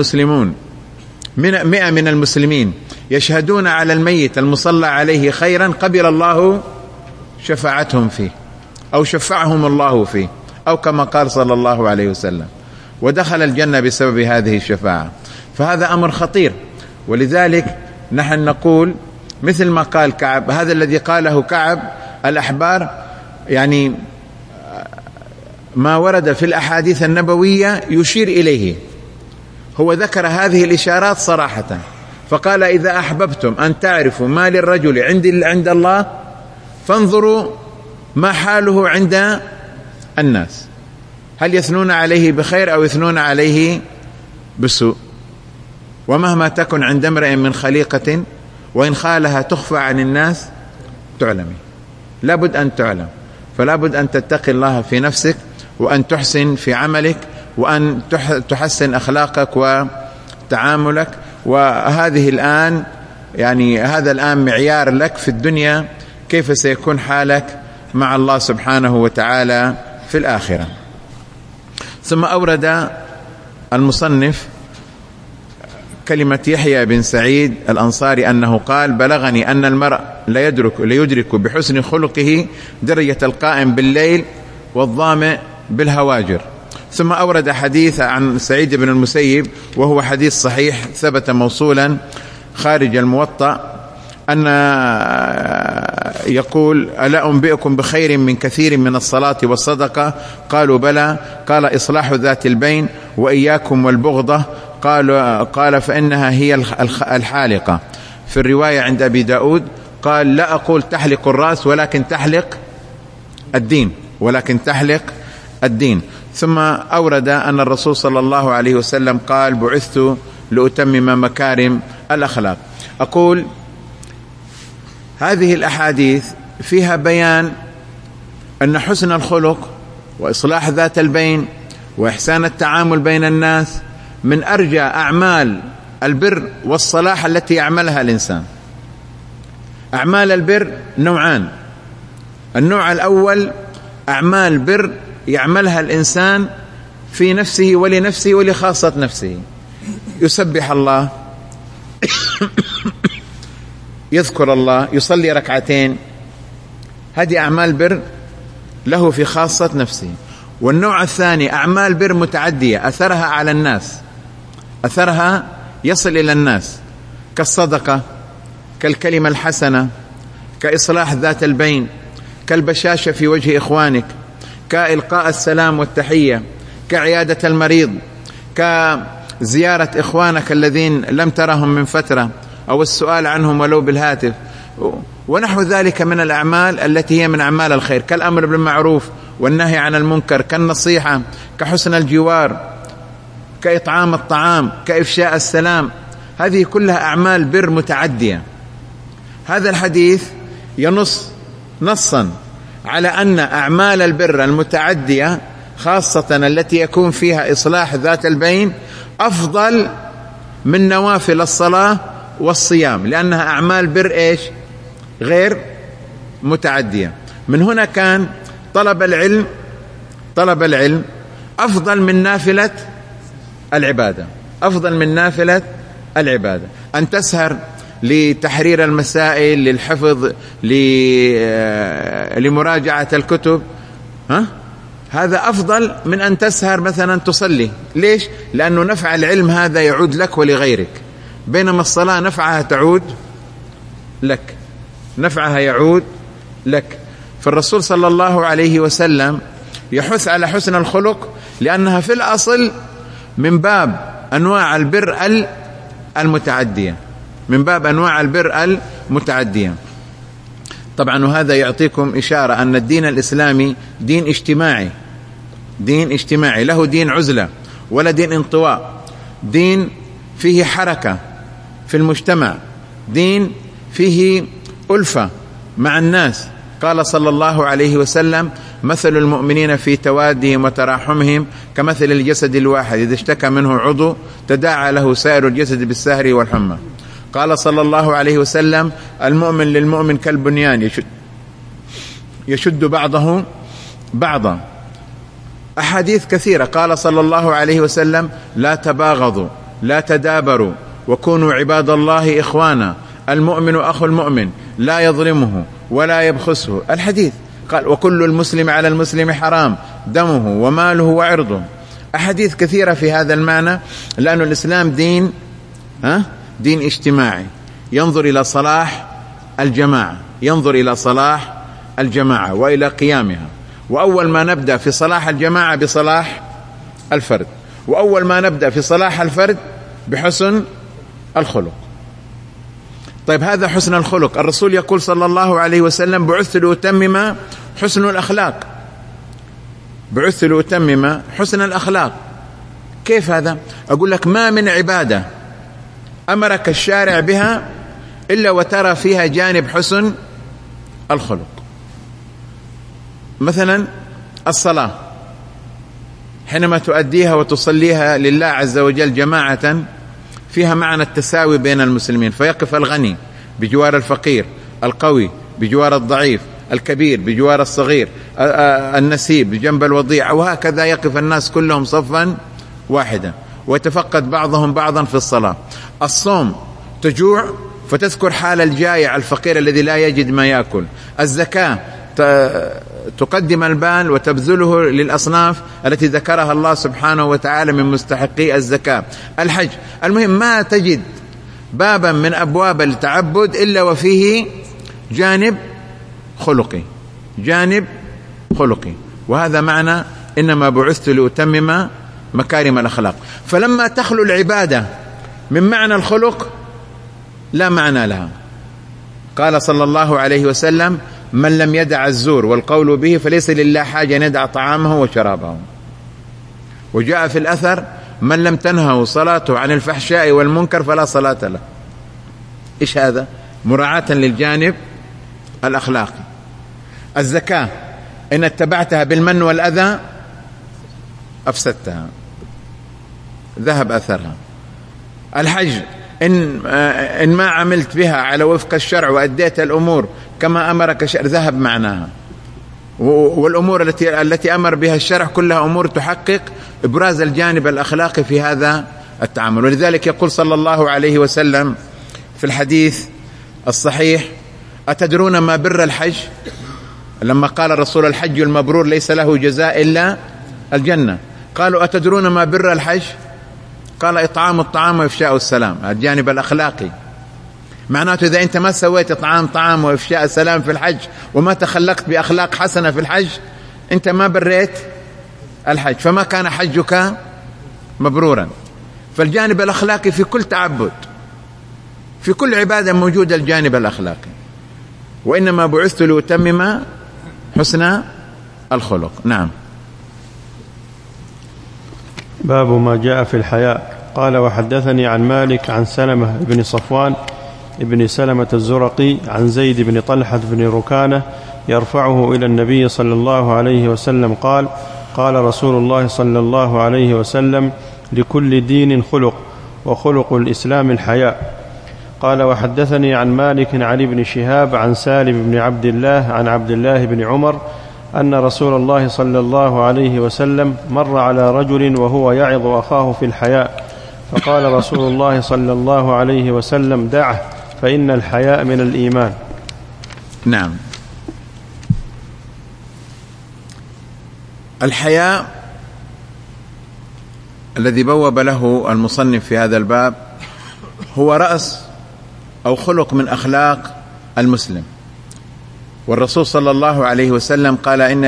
من المسلمين يشهدون على الميت المصلى عليه خيرا قبل الله شفاعتهم فيه، أو شفعهم الله فيه، أو كما قال صلى الله عليه وسلم، ودخل الجنة بسبب هذه الشفاعة. فهذا أمر خطير. ولذلك نحن نقول مثل ما قال كعب، هذا الذي قاله كعب الأحبار يعني ما ورد في الأحاديث النبوية يشير إليه، هو ذكر هذه الإشارات صراحة، فقال: إذا أحببتم أن تعرفوا ما للرجل عند الله فانظروا ما حاله عند الناس، هل يثنون عليه بخير أو يثنون عليه بسوء. ومهما تكن عند امرئ من خليقة وإن خالها تخفى عن الناس تعلمي، لابد أن تعلم، فلابد أن تتقي الله في نفسك، وأن تحسن في عملك، وأن تحسن أخلاقك وتعاملك. وهذه الآن يعني هذا الآن معيار لك في الدنيا كيف سيكون حالك مع الله سبحانه وتعالى في الآخرة. ثم أورد المصنف كلمة يحيى بن سعيد الأنصاري أنه قال: بلغني أن المرء ليدرك بحسن خلقه درجة القائم بالليل والظامئ بالهواجر. ثم أورد حديث عن سعيد بن المسيب وهو حديث صحيح ثبت موصولا خارج الموطأ، أن يقول: ألا أنبئكم بخير من كثير من الصلاة والصدقة؟ قالوا: بلى. قال: إصلاح ذات البين وإياكم والبغضة. قال: فإنها هي الحالقة. في الرواية عند أبي داود قال: لا أقول تحلق الرأس ولكن تحلق الدين، ولكن تحلق الدين. ثم أورد أن الرسول صلى الله عليه وسلم قال: بعثت لأتمم مكارم الأخلاق. أقول هذه الأحاديث فيها بيان أن حسن الخلق وإصلاح ذات البين وإحسان التعامل بين الناس من أرجى أعمال البر والصلاح التي يعملها الإنسان. أعمال البر نوعان: النوع الأول أعمال بر يعملها الإنسان في نفسه ولنفسه ولخاصة نفسه، يسبح الله، يذكر الله، يصلي ركعتين، هذه أعمال بر له في خاصة نفسه. والنوع الثاني أعمال بر متعدية أثرها على الناس، أثرها يصل إلى الناس، كالصدقة، كالكلمة الحسنة، كإصلاح ذات البين، كالبشاشة في وجه إخوانك، كإلقاء السلام والتحية، كعيادة المريض، كزيارة إخوانك الذين لم ترهم من فترة، أو السؤال عنهم ولو بالهاتف، ونحو ذلك من الأعمال التي هي من أعمال الخير، كالأمر بالمعروف والنهي عن المنكر، كالنصيحة، كحسن الجوار، كإطعام الطعام، كإفشاء السلام. هذه كلها أعمال بر متعدية. هذا الحديث ينص نصا على أن أعمال البر المتعدية خاصة التي يكون فيها إصلاح ذات البين أفضل من نوافل الصلاة والصيام، لأنها أعمال بر إيش؟ غير متعدية. من هنا كان طلب العلم أفضل من نافلة العبادة، أفضل من نافلة العبادة. أن تسهر لتحرير المسائل، للحفظ، لمراجعة الكتب، هذا أفضل من أن تسهر مثلا تصلي. ليش؟ لأنه نفع العلم هذا يعود لك ولغيرك، بينما الصلاة نفعها تعود لك، نفعها يعود لك. فالرسول صلى الله عليه وسلم يحث على حسن الخلق لأنها في الأصل من باب أنواع البر المتعدية، من باب أنواع البر المتعدية. طبعا وهذا يعطيكم إشارة أن الدين الإسلامي دين اجتماعي، دين اجتماعي، له دين عزلة ولا دين انطواء، دين فيه حركة في المجتمع، دين فيه ألفة مع الناس. قال صلى الله عليه وسلم: مثل المؤمنين في توادهم وتراحمهم كمثل الجسد الواحد إذا اشتكى منه عضو تداعى له سائر الجسد بالسهر والحمى. قال صلى الله عليه وسلم: المؤمن للمؤمن كالبنيان يشد بعضه بعضا. أحاديث كثيرة. قال صلى الله عليه وسلم: لا تباغضوا، لا تدابروا، وكونوا عباد الله إخوانا، المؤمن أخو المؤمن، لا يظلمه ولا يبخسه. الحديث قال: وكل المسلم على المسلم حرام دمه وماله وعرضه. أحاديث كثيرة في هذا المعنى، لأن الإسلام دين اجتماعي، ينظر إلى صلاح الجماعة، ينظر إلى صلاح الجماعة وإلى قيامها. وأول ما نبدأ في صلاح الجماعة بصلاح الفرد، وأول ما نبدأ في صلاح الفرد بحسن الخلق. طيب هذا حسن الخلق. الرسول يقول صلى الله عليه وسلم: بعثت لأتمم حسن الأخلاق، بعثت لأتمم حسن الأخلاق. كيف هذا؟ أقول لك: ما من عبادة أمرك الشارع بها إلا وترى فيها جانب حسن الخلق. مثلا الصلاة حينما تؤديها وتصليها لله عز وجل جماعة فيها معنى التساوي بين المسلمين، فيقف الغني بجوار الفقير، القوي بجوار الضعيف، الكبير بجوار الصغير، النسيب بجنب الوضيع، وهكذا يقف الناس كلهم صفا واحدا ويتفقد بعضهم بعضا في الصلاة. الصوم تجوع فتذكر حال الجائع الفقير الذي لا يجد ما يأكل. الزكاة تقدم المال وتبذله للأصناف التي ذكرها الله سبحانه وتعالى من مستحقي الزكاة. الحج. المهم ما تجد بابا من أبواب التعبد إلا وفيه جانب خلقي، جانب خلقي. وهذا معنى إنما بعثت لأتمم مكارم الأخلاق. فلما تخلو العبادة من معنى الخلق لا معنى لها. قال صلى الله عليه وسلم: من لم يدع الزور والقول به فليس لله حاجة أن يدع طعامه وشرابه. وجاء في الأثر: من لم تنهه صلاته عن الفحشاء والمنكر فلا صلاة له. إيش هذا؟ مراعاة للجانب الأخلاقي. الزكاة إن اتبعتها بالمن والأذى أفسدتها، ذهب أثرها. الحج إن ما عملت بها على وفق الشرع وأديت الأمور كما أمرك الشرع ذهب معناها. والأمور التي أمر بها الشرع كلها أمور تحقق إبراز الجانب الأخلاقي في هذا التعامل. ولذلك يقول صلى الله عليه وسلم في الحديث الصحيح: أتدرون ما بر الحج؟ لما قال الرسول: الحج المبرور ليس له جزاء إلا الجنة. قالوا: أتدرون ما بر الحج؟ قال: إطعام الطعام وإفشاء السلام. الجانب الأخلاقي معناته إذا أنت ما سويت إطعام طعام وإفشاء السلام في الحج وما تخلقت بأخلاق حسنة في الحج أنت ما بريت الحج، فما كان حجك مبرورا. فالجانب الأخلاقي في كل تعبد، في كل عبادة موجود الجانب الأخلاقي. وإنما بعثت لأتمم حسن الخلق. نعم. باب ما جاء في الحياء. قال: وحدثني عن مالك عن سلمة بن صفوان ابن سلمة الزرقي عن زيد بن طلحة بن ركانة يرفعه إلى النبي صلى الله عليه وسلم قال: قال رسول الله صلى الله عليه وسلم: لكل دين خلق، وخلق الإسلام الحياء. قال: وحدثني عن مالك عن ابن شهاب عن سالم بن عبد الله عن عبد الله بن عمر أن رسول الله صلى الله عليه وسلم مر على رجل وهو يعظ أخاه في الحياء، فقال رسول الله صلى الله عليه وسلم: دعه، فإن الحياء من الإيمان. نعم. الحياء الذي بوب له المصنف في هذا الباب هو رأس أو خلق من أخلاق المسلم. والرسول صلى الله عليه وسلم قال: إن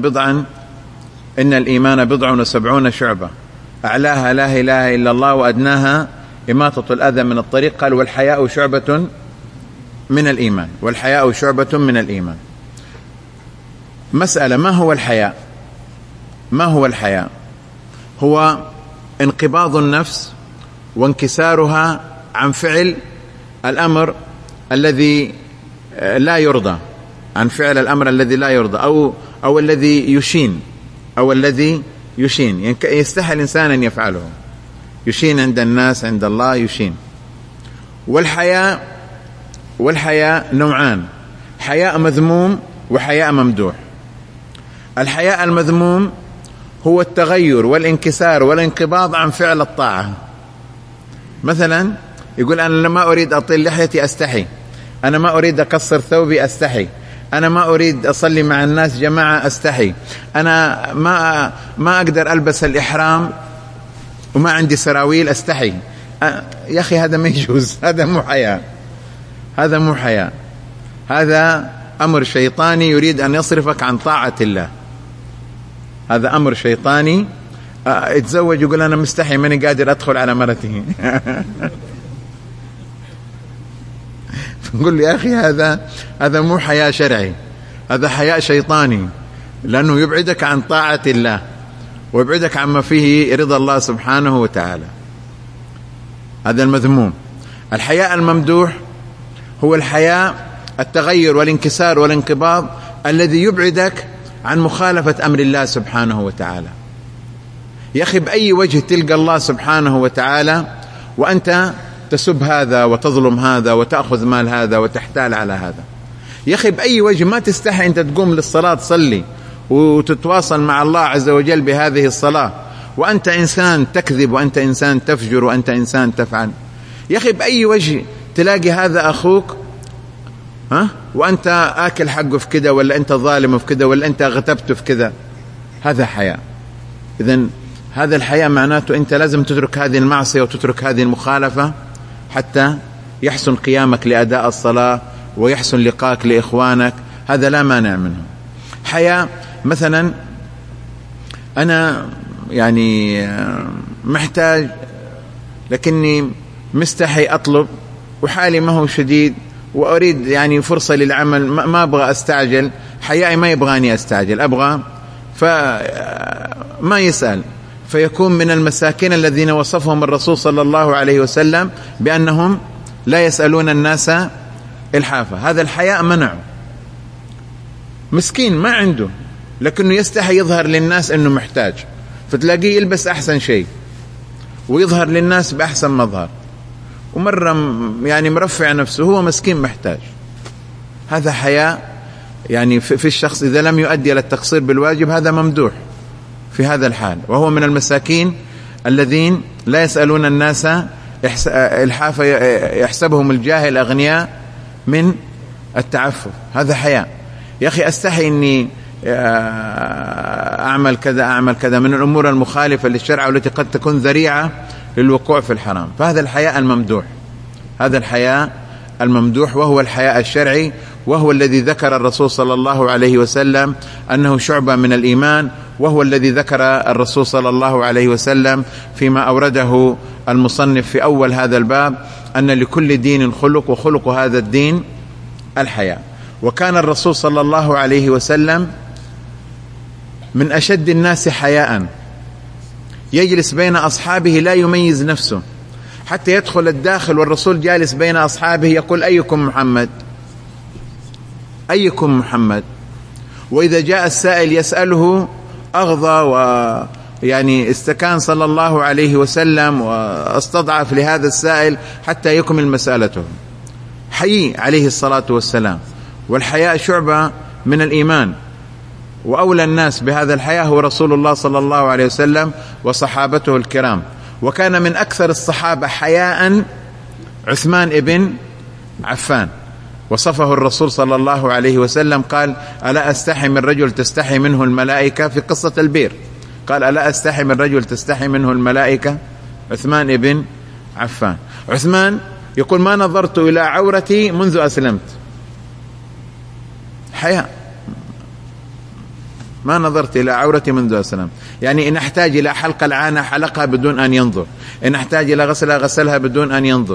الإيمان بضع وسبعون شعبة، أعلاها لا إله إلا الله، وأدناها إماطة الأذى من الطريق. قال: والحياء شعبة من الإيمان. والحياء شعبة من الإيمان. مسألة: ما هو الحياء؟ ما هو الحياء؟ هو انقباض النفس وانكسارها عن فعل الأمر الذي لا يرضى، عن فعل الأمر الذي لا يرضى، أو الذي يشين، يستحي الإنسان أن يفعله، يشين عند الناس، عند الله يشين. والحياء نوعان: حياء مذموم وحياء ممدوح. الحياء المذموم هو التغير والانكسار والانقباض عن فعل الطاعة. مثلا يقول: أنا ما أريد أطيل لحيتي أستحي، أنا ما أريد أقصر ثوبي أستحي، أنا ما أريد أصلي مع الناس جماعة أستحي، أنا ما أقدر ألبس الإحرام وما عندي سراويل أستحي. يا أخي هذا ما يجوز، هذا مو حياء، هذا مو حياء، هذا أمر شيطاني يريد أن يصرفك عن طاعة الله. هذا أمر شيطاني. اتزوج يقول: أنا مستحي، ماني قادر أدخل على مرته. نقول له: يا أخي هذا مو حياء شرعي، هذا حياء شيطاني، لأنه يبعدك عن طاعة الله ويبعدك عما فيه رضا الله سبحانه وتعالى. هذا المذموم. الحياء الممدوح هو الحياء التغير والانكسار والانقباض الذي يبعدك عن مخالفة أمر الله سبحانه وتعالى. يا أخي بأي وجه تلقى الله سبحانه وتعالى وأنت تسب هذا وتظلم هذا وتأخذ مال هذا وتحتال على هذا؟ يا أخي بأي وجه ما تستحي أنت تقوم للصلاة تصلي وتتواصل مع الله عز وجل بهذه الصلاة وأنت إنسان تكذب وأنت إنسان تفجر وأنت إنسان تفعل؟ يا أخي بأي وجه تلاقي هذا أخوك وأنت آكل حقه في كده، ولا أنت ظالم في كده، ولا أنت غتبته في كده؟ هذا حياء. إذن هذا الحياء معناته أنت لازم تترك هذه المعصية وتترك هذه المخالفة حتى يحسن قيامك لأداء الصلاة ويحسن لقاك لإخوانك. هذا لا مانع منه. حياء مثلا أنا يعني محتاج لكني مستحي أطلب وحالي ما هو شديد وأريد يعني فرصة للعمل، ما أبغى أستعجل، حيائي ما يبغاني أستعجل، أبغى فما يسأل، فيكون من المساكين الذين وصفهم الرسول صلى الله عليه وسلم بأنهم لا يسألون الناس إلحافا. هذا الحياء منعه. مسكين ما عنده، لكنه يستحي يظهر للناس أنه محتاج، فتلاقيه يلبس أحسن شيء ويظهر للناس بأحسن مظهر، ومرة يعني مرفع نفسه، هو مسكين محتاج. هذا حياء يعني في الشخص إذا لم يؤدي إلى التقصير بالواجب، هذا ممدوح في هذا الحال. وهو من المساكين الذين لا يسألون الناس إلحافا يحسبهم الجاهل أغنياء من التعفف. هذا حياء. يا أخي أستحي أني أعمل كذا من الأمور المخالفة للشرع والتي قد تكون ذريعة للوقوع في الحرام. فهذا الحياء الممدوح، هذا الحياء الممدوح، وهو الحياء الشرعي، وهو الذي ذكر الرسول صلى الله عليه وسلم أنه شعبة من الإيمان، وهو الذي ذكر الرسول صلى الله عليه وسلم فيما أورده المصنف في أول هذا الباب أن لكل دين خلق، وخلق هذا الدين الحياء. وكان الرسول صلى الله عليه وسلم من أشد الناس حياء، يجلس بين أصحابه لا يميز نفسه، حتى يدخل الداخل والرسول جالس بين أصحابه يقول أيكم محمد، أيكم محمد. وإذا جاء السائل يسأله أغضى، ويعني استكان صلى الله عليه وسلم واستضعف لهذا السائل حتى يكمل مسألته. حيي عليه الصلاة والسلام. والحياء شعبة من الإيمان، وأولى الناس بهذا الحياء هو رسول الله صلى الله عليه وسلم وصحابته الكرام. وكان من أكثر الصحابة حياء عثمان ابن عفان، وصفه الرسول صلى الله عليه وسلم قال ألا أستحي من رجل تستحي منه الملائكة، في قصة البير قال ألا أستحي من رجل تستحي منه الملائكة. عثمان ابن عفان. عثمان يقول ما نظرت إلى عورتي منذ أسلمت. حياء، ما نظرت إلى عورتي منذ أسلمت. يعني إن احتاج إلى حلق العانة حلقها بدون أن ينظر، إن احتاج إلى غسلها غسلها بدون أن ينظر.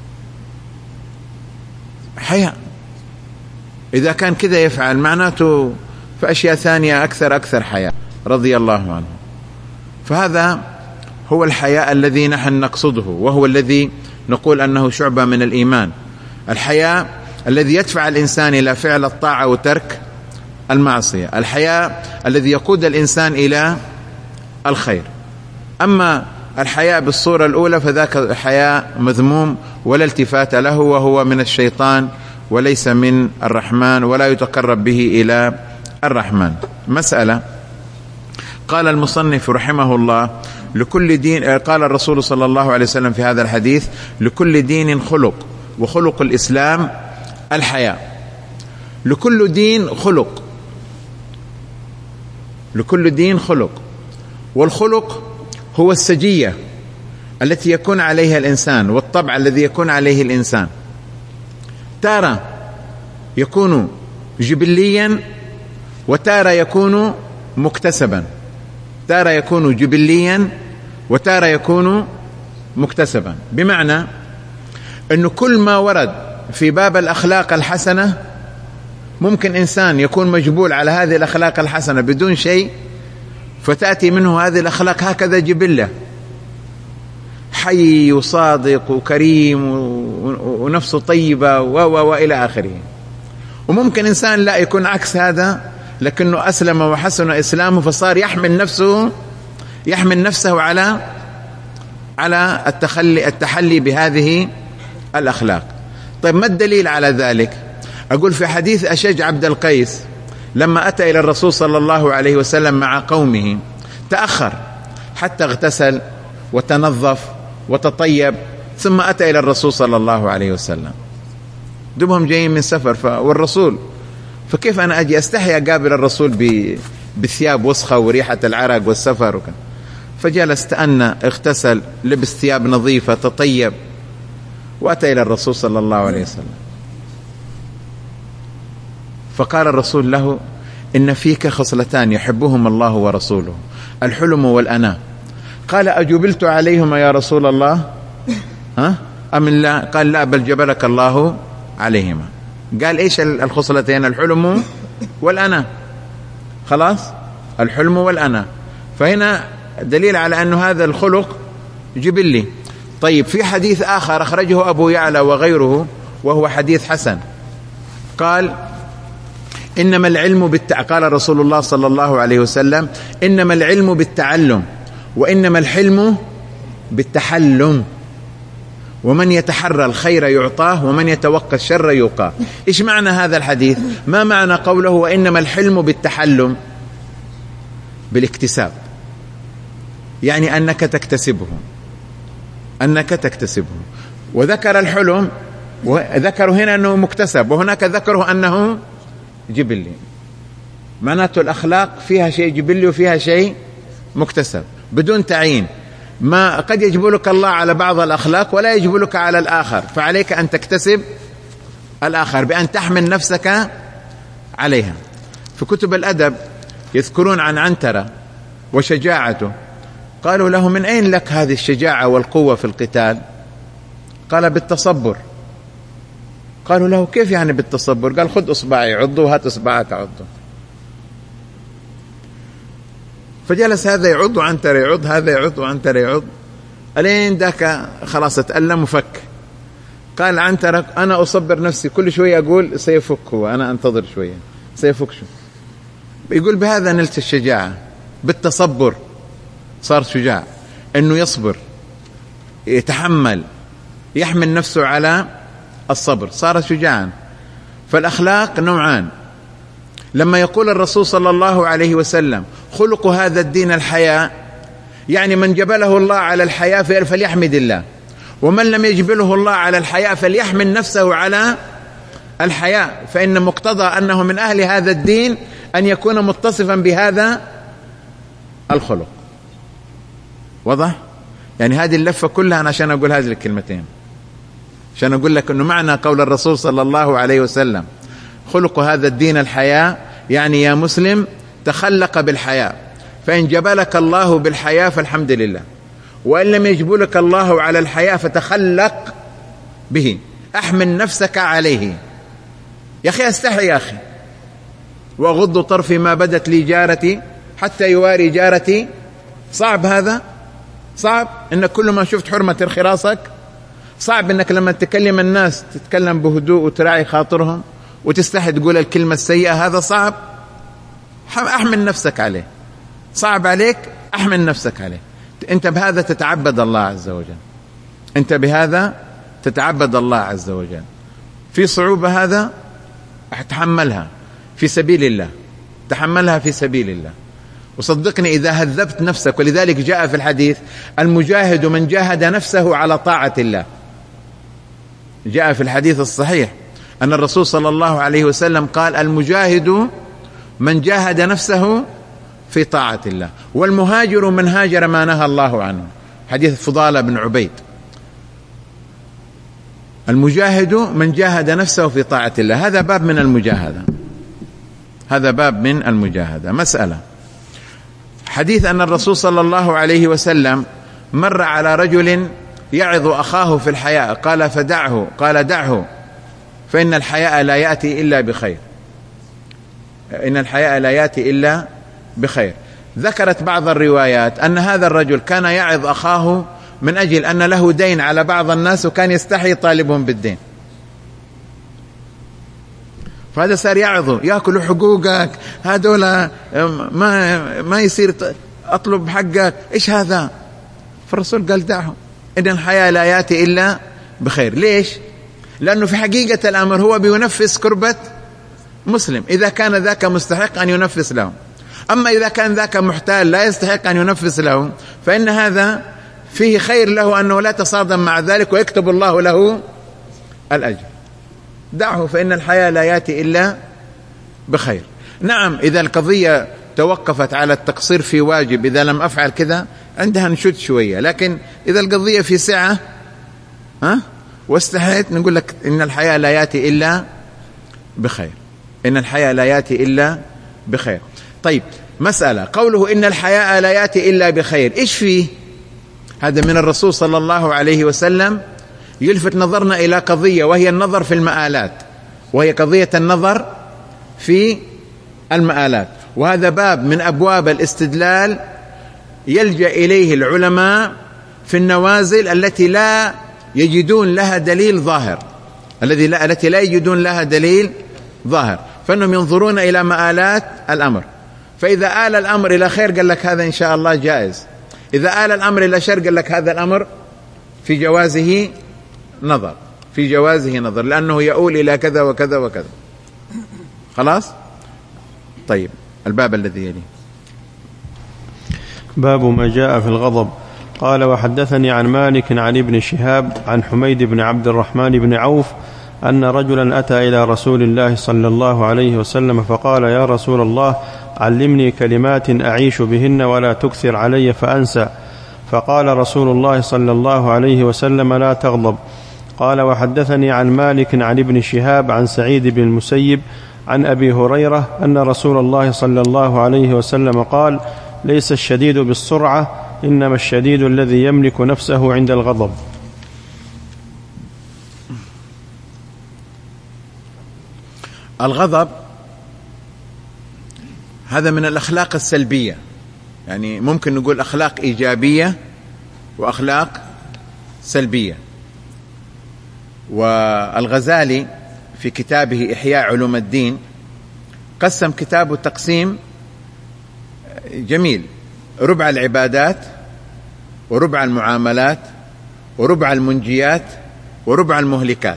حياء. إذا كان كذا يفعل معناته في أشياء ثانية أكثر حياء رضي الله عنه. فهذا هو الحياء الذي نحن نقصده، وهو الذي نقول أنه شعبة من الإيمان. الحياء الذي يدفع الإنسان إلى فعل الطاعة وترك المعصية، الحياء الذي يقود الإنسان إلى الخير. أما الحياء بالصورة الأولى فذاك حياء مذموم ولا التفات له، وهو من الشيطان وليس من الرحمن، ولا يتقرب به إلى الرحمن. مسألة. قال المصنف رحمه الله لكل دين، قال الرسول صلى الله عليه وسلم في هذا الحديث لكل دين خلق، وخلق الإسلام الحياء. لكل دين خلق، لكل دين خلق. والخلق هو السجية التي يكون عليها الإنسان، والطبع الذي يكون عليه الإنسان. تارة يكون جبليا، وتارة يكون مكتسبا. تارة يكون جبليا، وتارة يكون مكتسبا. بمعنى أنه كل ما ورد في باب الأخلاق الحسنة ممكن إنسان يكون مجبول على هذه الأخلاق الحسنة بدون شيء، فتأتي منه هذه الأخلاق هكذا جبلة، حي وصادق وكريم ونفسه طيبة وإلى آخره. وممكن إنسان لا يكون عكس هذا، لكنه أسلم وحسن إسلامه فصار يحمل نفسه على التحلي بهذه الأخلاق. طيب ما الدليل على ذلك؟ أقول في حديث أشج عبد القيس لما أتى إلى الرسول صلى الله عليه وسلم مع قومه تأخر حتى اغتسل وتنظف وتطيب، ثم أتى إلى الرسول صلى الله عليه وسلم. دبهم جايين من سفر والرسول، فكيف أنا أجي أستحي أقابل الرسول بثياب وسخة وريحة العرق والسفر وكذا. فجلس تأنى، اغتسل، لبس ثياب نظيفة، تطيب، وأتى إلى الرسول صلى الله عليه وسلم. فقال الرسول له إن فيك خصلتان يحبهما الله ورسوله، الحلم والأناة. قال أجبلت عليهما يا رسول الله أم لا؟ قال لا، بل جبلك الله عليهما. قال إيش الخصلتين؟ الحلم والأناة. خلاص، الحلم والأناة. فهنا دليل على أن هذا الخلق جبلي. طيب في حديث آخر أخرجه أبو يعلى وغيره وهو حديث حسن، قال إنما العلم قال رسول الله صلى الله عليه وسلم: إنما العلم بالتعلم، وإنما الحلم بالتحلم، ومن يتحرى الخير يعطاه، ومن يتوقى الشر يوقاه. إيش معنى هذا الحديث؟ ما معنى قوله وإنما الحلم بالتحلم؟ بالاكتساب، يعني أنك تكتسبه. وذكر الحلم، وذكروا هنا أنه مكتسب، وهناك ذكره أنه جبلي. معناته الأخلاق فيها شيء جبلي وفيها شيء مكتسب بدون تعيين. ما قد يجبلك الله على بعض الأخلاق ولا يجبلك على الآخر، فعليك أن تكتسب الآخر بأن تحمل نفسك عليها. في كتب الأدب يذكرون عن عنترة وشجاعته، قالوا له: من أين لك هذه الشجاعة والقوة في القتال؟ قال: بالتصبر. قالوا له: كيف يعني بالتصبر؟ قال: خذ إصبعي عضه وهات إصبعك عضه. فجلس هذا يعض وعنترة يعض، هذا يعض وعنترة يعض، ألين ذاك خلاص تألم وفك. قال عنترة: أنا أصبر نفسي، كل شوية أقول سيفك هو، أنا أنتظر شوية سيفك. شو يقول؟ بهذا نلت الشجاعة، بالتصبر صار شجاع، أنه يصبر، يتحمل، يحمل نفسه على الصبر، صار شجاعا. فالأخلاق نوعان. لما يقول الرسول صلى الله عليه وسلم: خلق هذا الدين الحياء، يعني من جبله الله على الحياء فليحمد الله، ومن لم يجبله الله على الحياء فليحمل نفسه على الحياء، فإن مقتضى أنه من أهل هذا الدين أن يكون متصفا بهذا الخلق. واضح؟ يعني هذه اللفة كلها أنا عشان أقول هذه الكلمتين، عشان أقول لك أنه معنى قول الرسول صلى الله عليه وسلم: خلق هذا الدين الحياء، يعني يا مسلم تخلق بالحياء، فإن جبلك الله بالحياء فالحمد لله، وإن لم يجبلك الله على الحياء فتخلق به، أحمل نفسك عليه. يا أخي أستحي يا أخي، وأغض طرفي ما بدت لي جارتي حتى يواري جارتي. صعب هذا، صعب إنك كل ما شفت حرمة انخراصك، صعب إنك لما تكلم الناس تتكلم بهدوء وتراعي خاطرهم وتستحي تقول الكلمة السيئة، هذا صعب. أحمل نفسك عليه، صعب عليك، أحمل نفسك عليه. أنت بهذا تتعبد الله عز وجل، أنت بهذا تتعبد الله عز وجل. في صعوبة هذا أتحملها في سبيل الله، تحملها في سبيل الله. وصدقني إذا هذبت نفسك، ولذلك جاء في الحديث: المجاهد من جاهد نفسه على طاعة الله. جاء في الحديث الصحيح أن الرسول صلى الله عليه وسلم قال: المجاهد من جاهد نفسه في طاعة الله، والمهاجر من هاجر ما نهى الله عنه. حديث فضالة بن عبيد. المجاهد من جاهد نفسه في طاعة الله، هذا باب من المجاهدة، هذا باب من المجاهدة. مسألة حديث أن الرسول صلى الله عليه وسلم مر على رجل يعظ أخاه في الحياء، قال: فدعه، قال: دعه، فإن الحياء لا يأتي إلا بخير، إن الحياء لا يأتي إلا بخير. ذكرت بعض الروايات أن هذا الرجل كان يعظ أخاه من أجل أن له دين على بعض الناس، وكان يستحي طالبهم بالدين، فهذا صار يعظه: يأكل حقوقك، هذول ما يصير أطلب حقك، إيش هذا؟ فالرسول قال: دعه، إن الحياء لا يأتي إلا بخير. ليش؟ لأنه في حقيقة الأمر هو بينفس كربة مسلم، إذا كان ذاك مستحق أن ينفس له. أما إذا كان ذاك محتال لا يستحق أن ينفس له، فإن هذا فيه خير له أنه لا تصادم مع ذلك، ويكتب الله له الأجر. دعه، فإن الحياة لا يأتي إلا بخير. نعم، إذا القضية توقفت على التقصير في واجب، إذا لم أفعل كذا عندها نشد شوية، لكن إذا القضية في سعة واستحيت، نقول لك إن الحياة لا يأتي إلا بخير، إن الحياة لا يأتي إلا بخير. طيب، مسألة قوله إن الحياء لا يأتي إلا بخير، إيش فيه؟ هذا من الرسول صلى الله عليه وسلم يلفت نظرنا إلى قضية، وهي النظر في المآلات، وهي قضية النظر في المآلات. وهذا باب من أبواب الاستدلال يلجأ إليه العلماء في النوازل التي لا يجدون لها دليل ظاهر، التي لا يجدون لها دليل ظاهر، فإنهم ينظرون إلى مآلات الأمر. فإذا آل الأمر إلى خير قال لك هذا إن شاء الله جائز، إذا آل الأمر إلى شر قال لك هذا الأمر في جوازه نظر، في جوازه نظر، لأنه يؤول إلى كذا وكذا وكذا. خلاص؟ طيب، الباب الذي يليه. باب ما جاء في الغضب. قال: وحدثني عن مالك عن ابن شهاب عن حميد بن عبد الرحمن بن عوف أن رجلا أتى إلى رسول الله صلى الله عليه وسلم فقال: يا رسول الله، علمني كلمات أعيش بهن ولا تكثر علي فأنسى. فقال رسول الله صلى الله عليه وسلم: لا تغضب. قال: وحدثني عن مالك عن ابن شهاب عن سعيد بن المسيب عن أبي هريرة أن رسول الله صلى الله عليه وسلم قال: ليس الشديد بالسرعة، إنما الشديد الذي يملك نفسه عند الغضب. الغضب هذا من الأخلاق السلبية، يعني ممكن نقول أخلاق إيجابية وأخلاق سلبية. والغزالي في كتابه إحياء علوم الدين قسم كتابه تقسيم جميل: ربع العبادات، وربع المعاملات، وربع المنجيات، وربع المهلكات.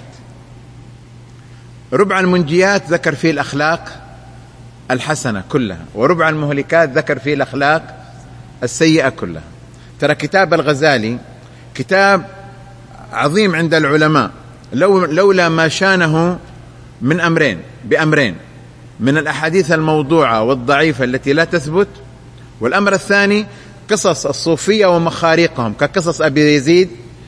ربع المنجيات ذكر فيه الأخلاق الحسنة كلها، وربع المهلكات ذكر فيه الأخلاق السيئة كلها. ترى كتاب الغزالي كتاب عظيم عند العلماء، لولا ما شانه من بأمرين: من الأحاديث الموضوعة والضعيفة التي لا تثبت، والأمر الثاني قصص الصوفية ومخاريقهم كقصص أبي يزيد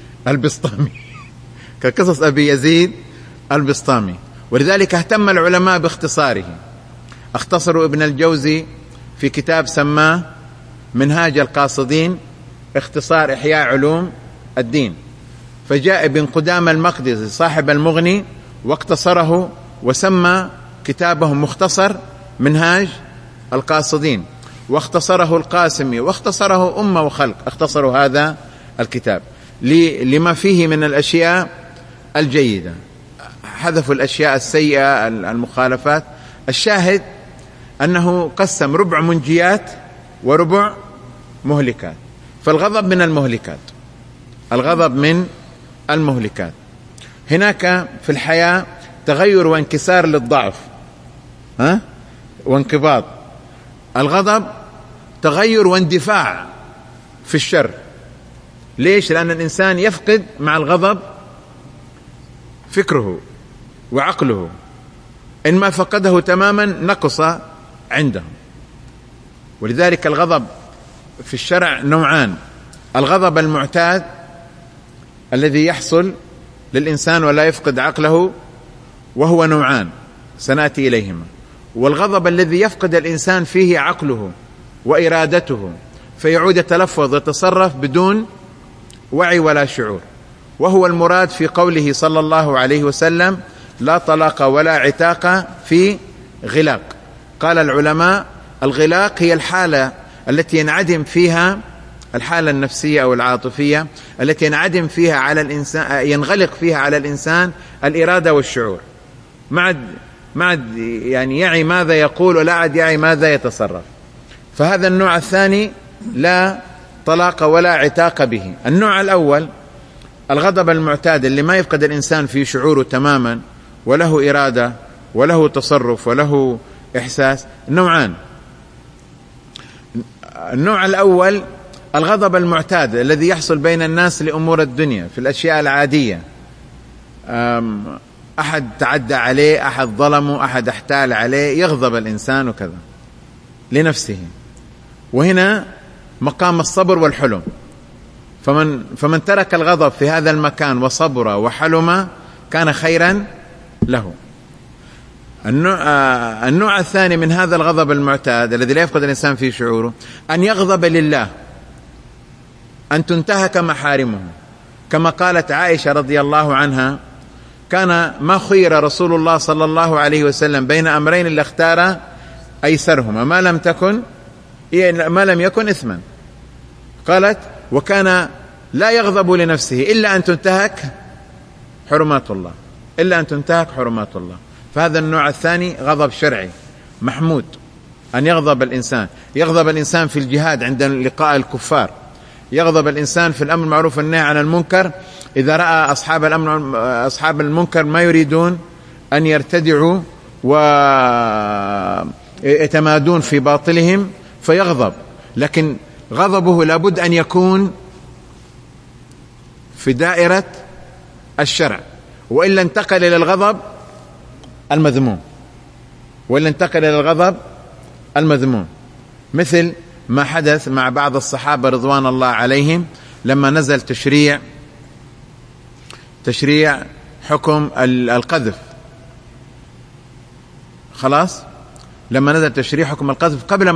البسطامي. ولذلك اهتم العلماء باختصاره. اختصروا ابن الجوزي في كتاب سماه منهاج القاصدين اختصار إحياء علوم الدين، فجاء ابن قدامة المقدسي صاحب المغني واقتصره وسمى كتابه مختصر منهاج القاصدين، واختصره القاسمي، واختصره أمة وخلق، اختصروا هذا الكتاب لما فيه من الأشياء الجيدة، حذفوا الأشياء السيئة المخالفات. الشاهد أنه قسم ربع منجيات وربع مهلكات. فالغضب من المهلكات. هناك في الحياة تغير وانكسار للضعف وانقباض. الغضب تغير واندفاع في الشر. ليش؟ لأن الإنسان يفقد مع الغضب فكره وعقله، إن ما فقده تماما نقص عنده. ولذلك الغضب في الشرع نوعان: الغضب المعتاد الذي يحصل للإنسان ولا يفقد عقله، وهو نوعان سنأتي إليهما. والغضب الذي يفقد الإنسان فيه عقله وإرادته، فيعود يتلفظ ويتصرف بدون وعي ولا شعور، وهو المراد في قوله صلى الله عليه وسلم: لا طلاق ولا عتاق في غلاق. قال العلماء: الغلاق هي الحالة التي ينعدم فيها، الحالة النفسية أو العاطفية التي ينعدم فيها على الإنسان، ينغلق فيها على الإنسان الإرادة والشعور، ما عاد يعني يعي ماذا يقول ولا عاد يعي ماذا يتصرف. فهذا النوع الثاني لا طلاق ولا عتاق به. النوع الأول الغضب المعتاد اللي ما يفقد الإنسان في شعوره تماما، وله إرادة وله تصرف وله إحساس. نوعان: النوع الأول الغضب المعتاد الذي يحصل بين الناس لأمور الدنيا في الأشياء العادية، أحد تعدى عليه، أحد ظلمه، أحد احتال عليه، يغضب الإنسان وكذا لنفسه. وهنا مقام الصبر والحلم، فمن ترك الغضب في هذا المكان وصبر وحلم كان خيرا له. النوع الثاني من هذا الغضب المعتاد الذي لا يفقد الإنسان فيه شعوره أن يغضب لله، أن تنتهك محارمه، كما قالت عائشة رضي الله عنها: كان ما خير رسول الله صلى الله عليه وسلم بين أمرين اللي اختار أيسرهما ما لم يكن إثما. قالت: وكان لا يغضب لنفسه إلا أن تنتهك حرمات الله، إلا أن تنتهك حرمات الله. فهذا النوع الثاني غضب شرعي محمود، أن يغضب الإنسان. يغضب الإنسان في الجهاد عند لقاء الكفار، يغضب الإنسان في الأمر المعروف والنهي عن المنكر إذا رأى أصحاب المنكر ما يريدون أن يرتدعوا ويتمادون في باطلهم فيغضب، لكن غضبه لابد أن يكون في دائرة الشرع، وإلا انتقل إلى الغضب المذموم، وإلا انتقل إلى الغضب المذموم، مثل ما حدث مع بعض الصحابة رضوان الله عليهم لما نزل تشريع حكم القذف. خلاص، لما نزل تشريع حكم القذف قبل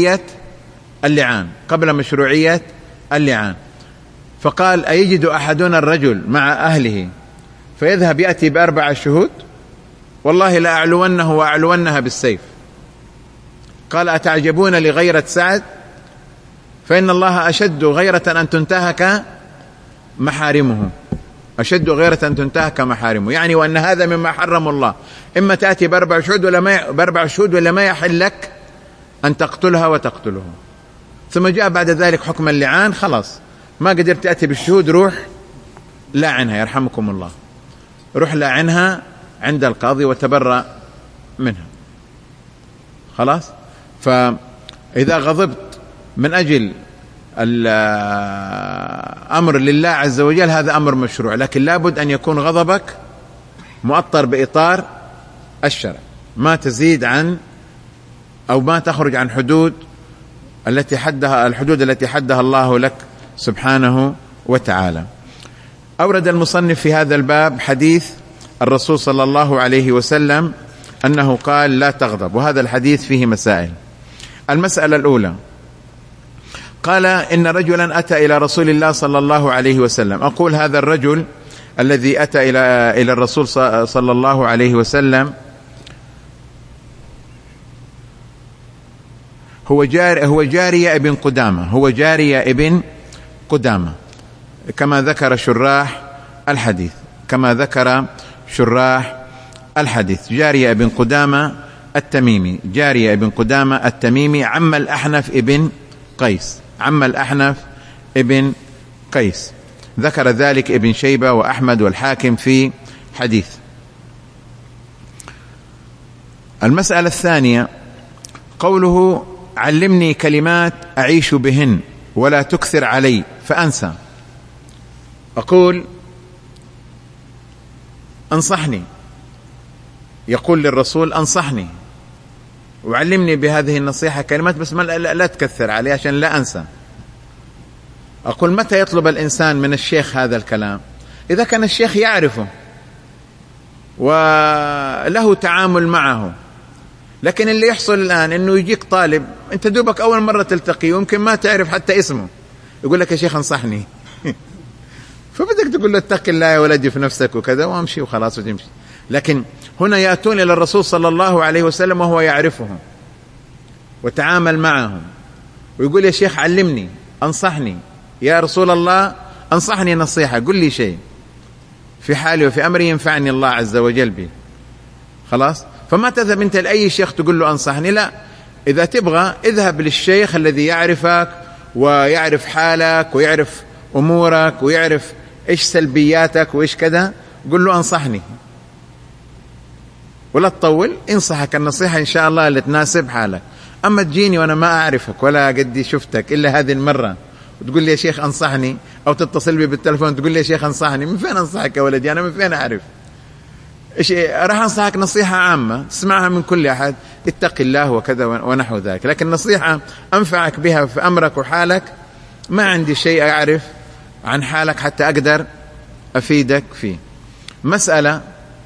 مشروعية اللعان، فقال: أيجد أحدنا الرجل مع أهله فيذهب يأتي ب4 شهود؟ والله لا أعلونه وأعلونها بالسيف. قال: أتعجبون لغيرة سعد؟ فإن الله أشد غيرة أن تنتهك محارمه، أشد غيرة أن تنتهك محارمه، يعني وأن هذا مما حرم الله، إما تأتي ب4 شهود ولا ما يحل لك أن تقتلها وتقتله. ثم جاء بعد ذلك حكم اللعان، خلاص ما قدرت تأتي بالشهود، روح لاعنها يرحمكم الله، روح لاعنها عند القاضي وتبرأ منها. خلاص. فإذا غضبت من أجل الأمر لله عز وجل هذا أمر مشروع، لكن لابد أن يكون غضبك مؤطر بإطار الشرع، ما تزيد عن أو ما تخرج عن الحدود التي حدها الله لك سبحانه وتعالى. أورد المصنف في هذا الباب حديث الرسول صلى الله عليه وسلم أنه قال: لا تغضب، وهذا الحديث فيه مسائل. المسألة الأولى، قال: إن رجلا أتى إلى رسول الله صلى الله عليه وسلم. أقول هذا الرجل الذي أتى إلى الرسول صلى الله عليه وسلم هو جارية ابن قدامة، كما ذكر شراح الحديث. جارية ابن قدامة التميمي، عم الأحنف ابن قيس، ذكر ذلك ابن شيبة وأحمد والحاكم في حديث. المسألة الثانية، قوله: علمني كلمات أعيش بهن ولا تكثر علي فأنسى. أقول: أنصحني، يقول للرسول: أنصحني وعلمني بهذه النصيحة كلمات، بس لا تكثر علي عشان لا أنسى. أقول: متى يطلب الإنسان من الشيخ هذا الكلام؟ إذا كان الشيخ يعرفه وله تعامل معه. لكن اللي يحصل الآن إنه يجيك طالب أنت دوبك أول مرة تلتقيه ويمكن ما تعرف حتى اسمه، يقول لك: يا شيخ أنصحني. فبدك تقول له: اتق الله يا ولدي في نفسك وكذا وامشي وخلاص وتمشي. لكن هنا يأتون إلى الرسول صلى الله عليه وسلم وهو يعرفهم وتعامل معهم، ويقول: يا شيخ علمني، أنصحني، يا رسول الله أنصحني نصيحة، قل لي شيء في حالي وفي أمري ينفعني الله عز وجل به. خلاص. فما تذهب أنت لأي شيخ تقول له أنصحني، لا، إذا تبغى اذهب للشيخ الذي يعرفك ويعرف حالك ويعرف أمورك ويعرف إيش سلبياتك وإيش كذا، قل له أنصحني، ولا تطول، انصحك النصيحة إن شاء الله اللي تناسب حالك. أما تجيني وأنا ما أعرفك ولا قد شفتك إلا هذه المرة وتقول لي: يا شيخ أنصحني، أو تتصل بي بالتلفون تقول لي: يا شيخ أنصحني، من فين أنصحك يا ولدي؟ أنا من فين أعرف؟ إيش راح أنصحك نصيحة عامة تسمعها من كل أحد، اتق الله وكذا ونحو ذلك، لكن نصيحة أنفعك بها في أمرك وحالك ما عندي شيء أعرف عن حالك حتى أقدر أفيدك فيه. مسألة،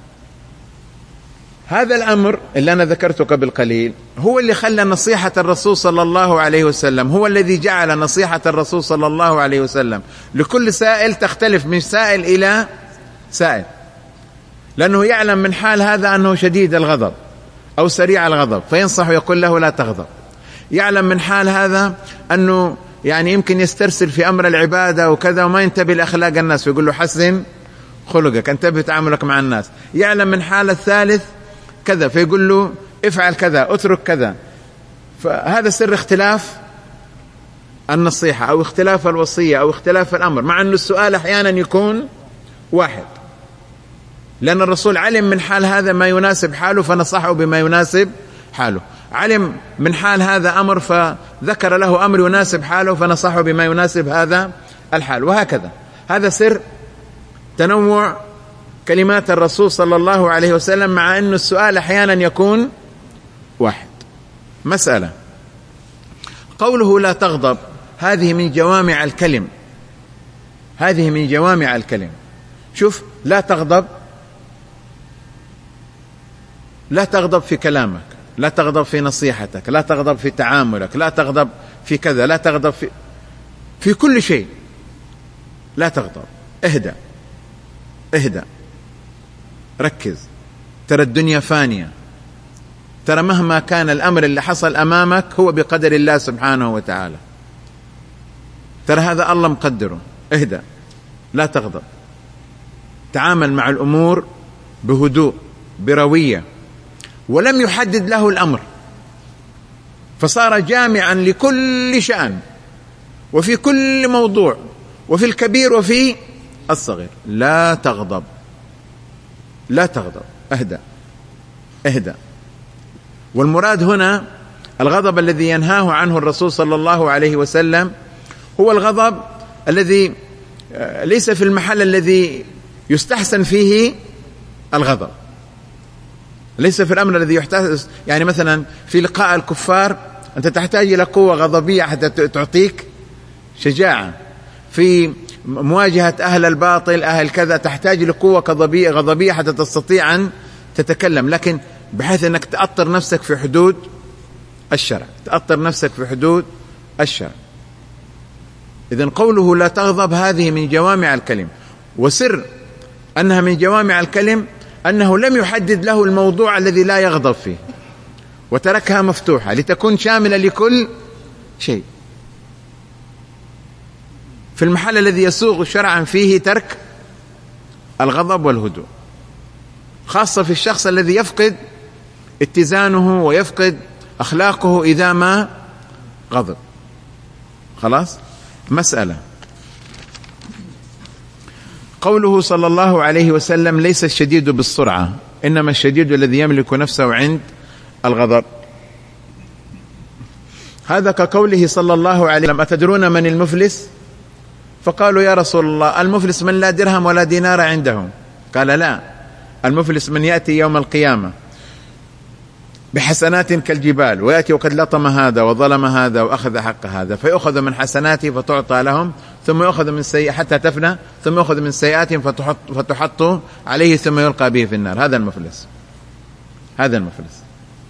هذا الأمر اللي أنا ذكرته قبل قليل هو اللي خلى نصيحة الرسول صلى الله عليه وسلم، هو الذي جعل نصيحة الرسول صلى الله عليه وسلم لكل سائل تختلف من سائل إلى سائل، لأنه يعلم من حال هذا أنه شديد الغضب أو سريع الغضب فينصح ويقول له: لا تغضب. يعلم من حال هذا أنه يعني يمكن يسترسل في أمر العبادة وكذا وما ينتبه لأخلاق الناس، فيقول له حسن خلقك، انتبه تعاملك مع الناس. يعلم من حال الثالث كذا فيقول له افعل كذا اترك كذا. فهذا سر اختلاف النصيحة أو اختلاف الوصية أو اختلاف الأمر، مع أن السؤال أحيانا يكون واحد، لأن الرسول علم من حال هذا ما يناسب حاله فنصحه بما يناسب حاله، علم من حال هذا أمر فذكر له أمر يناسب حاله فنصحه بما يناسب هذا الحال، وهكذا. هذا سر تنوع كلمات الرسول صلى الله عليه وسلم، مع أن السؤال أحيانا يكون واحد. مسألة قوله لا تغضب، هذه من جوامع الكلم، هذه من جوامع الكلم. شوف، لا تغضب، لا تغضب في كلامك، لا تغضب في نصيحتك، لا تغضب في تعاملك، لا تغضب في كذا، لا تغضب في كل شيء. لا تغضب، اهدأ اهدأ، ركز، ترى الدنيا فانية، ترى مهما كان الأمر اللي حصل أمامك هو بقدر الله سبحانه وتعالى، ترى هذا الله مقدره. اهدأ، لا تغضب، تعامل مع الأمور بهدوء بروية. ولم يحدد له الأمر فصار جامعا لكل شأن وفي كل موضوع وفي الكبير وفي الصغير. لا تغضب، لا تغضب، اهدأ اهدأ. والمراد هنا الغضب الذي ينهاه عنه الرسول صلى الله عليه وسلم هو الغضب الذي ليس في المحل الذي يستحسن فيه الغضب، ليس في الأمر الذي يحتاج. يعني مثلا في لقاء الكفار أنت تحتاج إلى قوة غضبية حتى تعطيك شجاعة، في مواجهة أهل الباطل أهل كذا تحتاج لقوة غضبية حتى تستطيع أن تتكلم، لكن بحيث أنك تأطر نفسك في حدود الشرع، تأطر نفسك في حدود الشرع. إذن قوله لا تغضب هذه من جوامع الكلم، وسر أنها من جوامع الكلم أنه لم يحدد له الموضوع الذي لا يغضب فيه، وتركها مفتوحة لتكون شاملة لكل شيء. في المحل الذي يسوغ شرعا فيه ترك الغضب والهدوء، خاصة في الشخص الذي يفقد اتزانه ويفقد أخلاقه إذا ما غضب. خلاص. مسألة قوله صلى الله عليه وسلم ليس الشديد بالسرعة إنما الشديد الذي يملك نفسه عند الغضب، هذا كقوله صلى الله عليه وسلم أتدرون من المفلس؟ فقالوا يا رسول الله المفلس من لا درهم ولا دينار عنده. قال لا، المفلس من يأتي يوم القيامة بحسنات كالجبال ويأتي وقد لطم هذا وظلم هذا وأخذ حق هذا، فيأخذ من حسناته فتعطى لهم، ثم يأخذ من سيئات حتى تفنى، ثم يأخذ من سيئاتهم فتحط عليه ثم يلقى به في النار. هذا المفلس، هذا المفلس.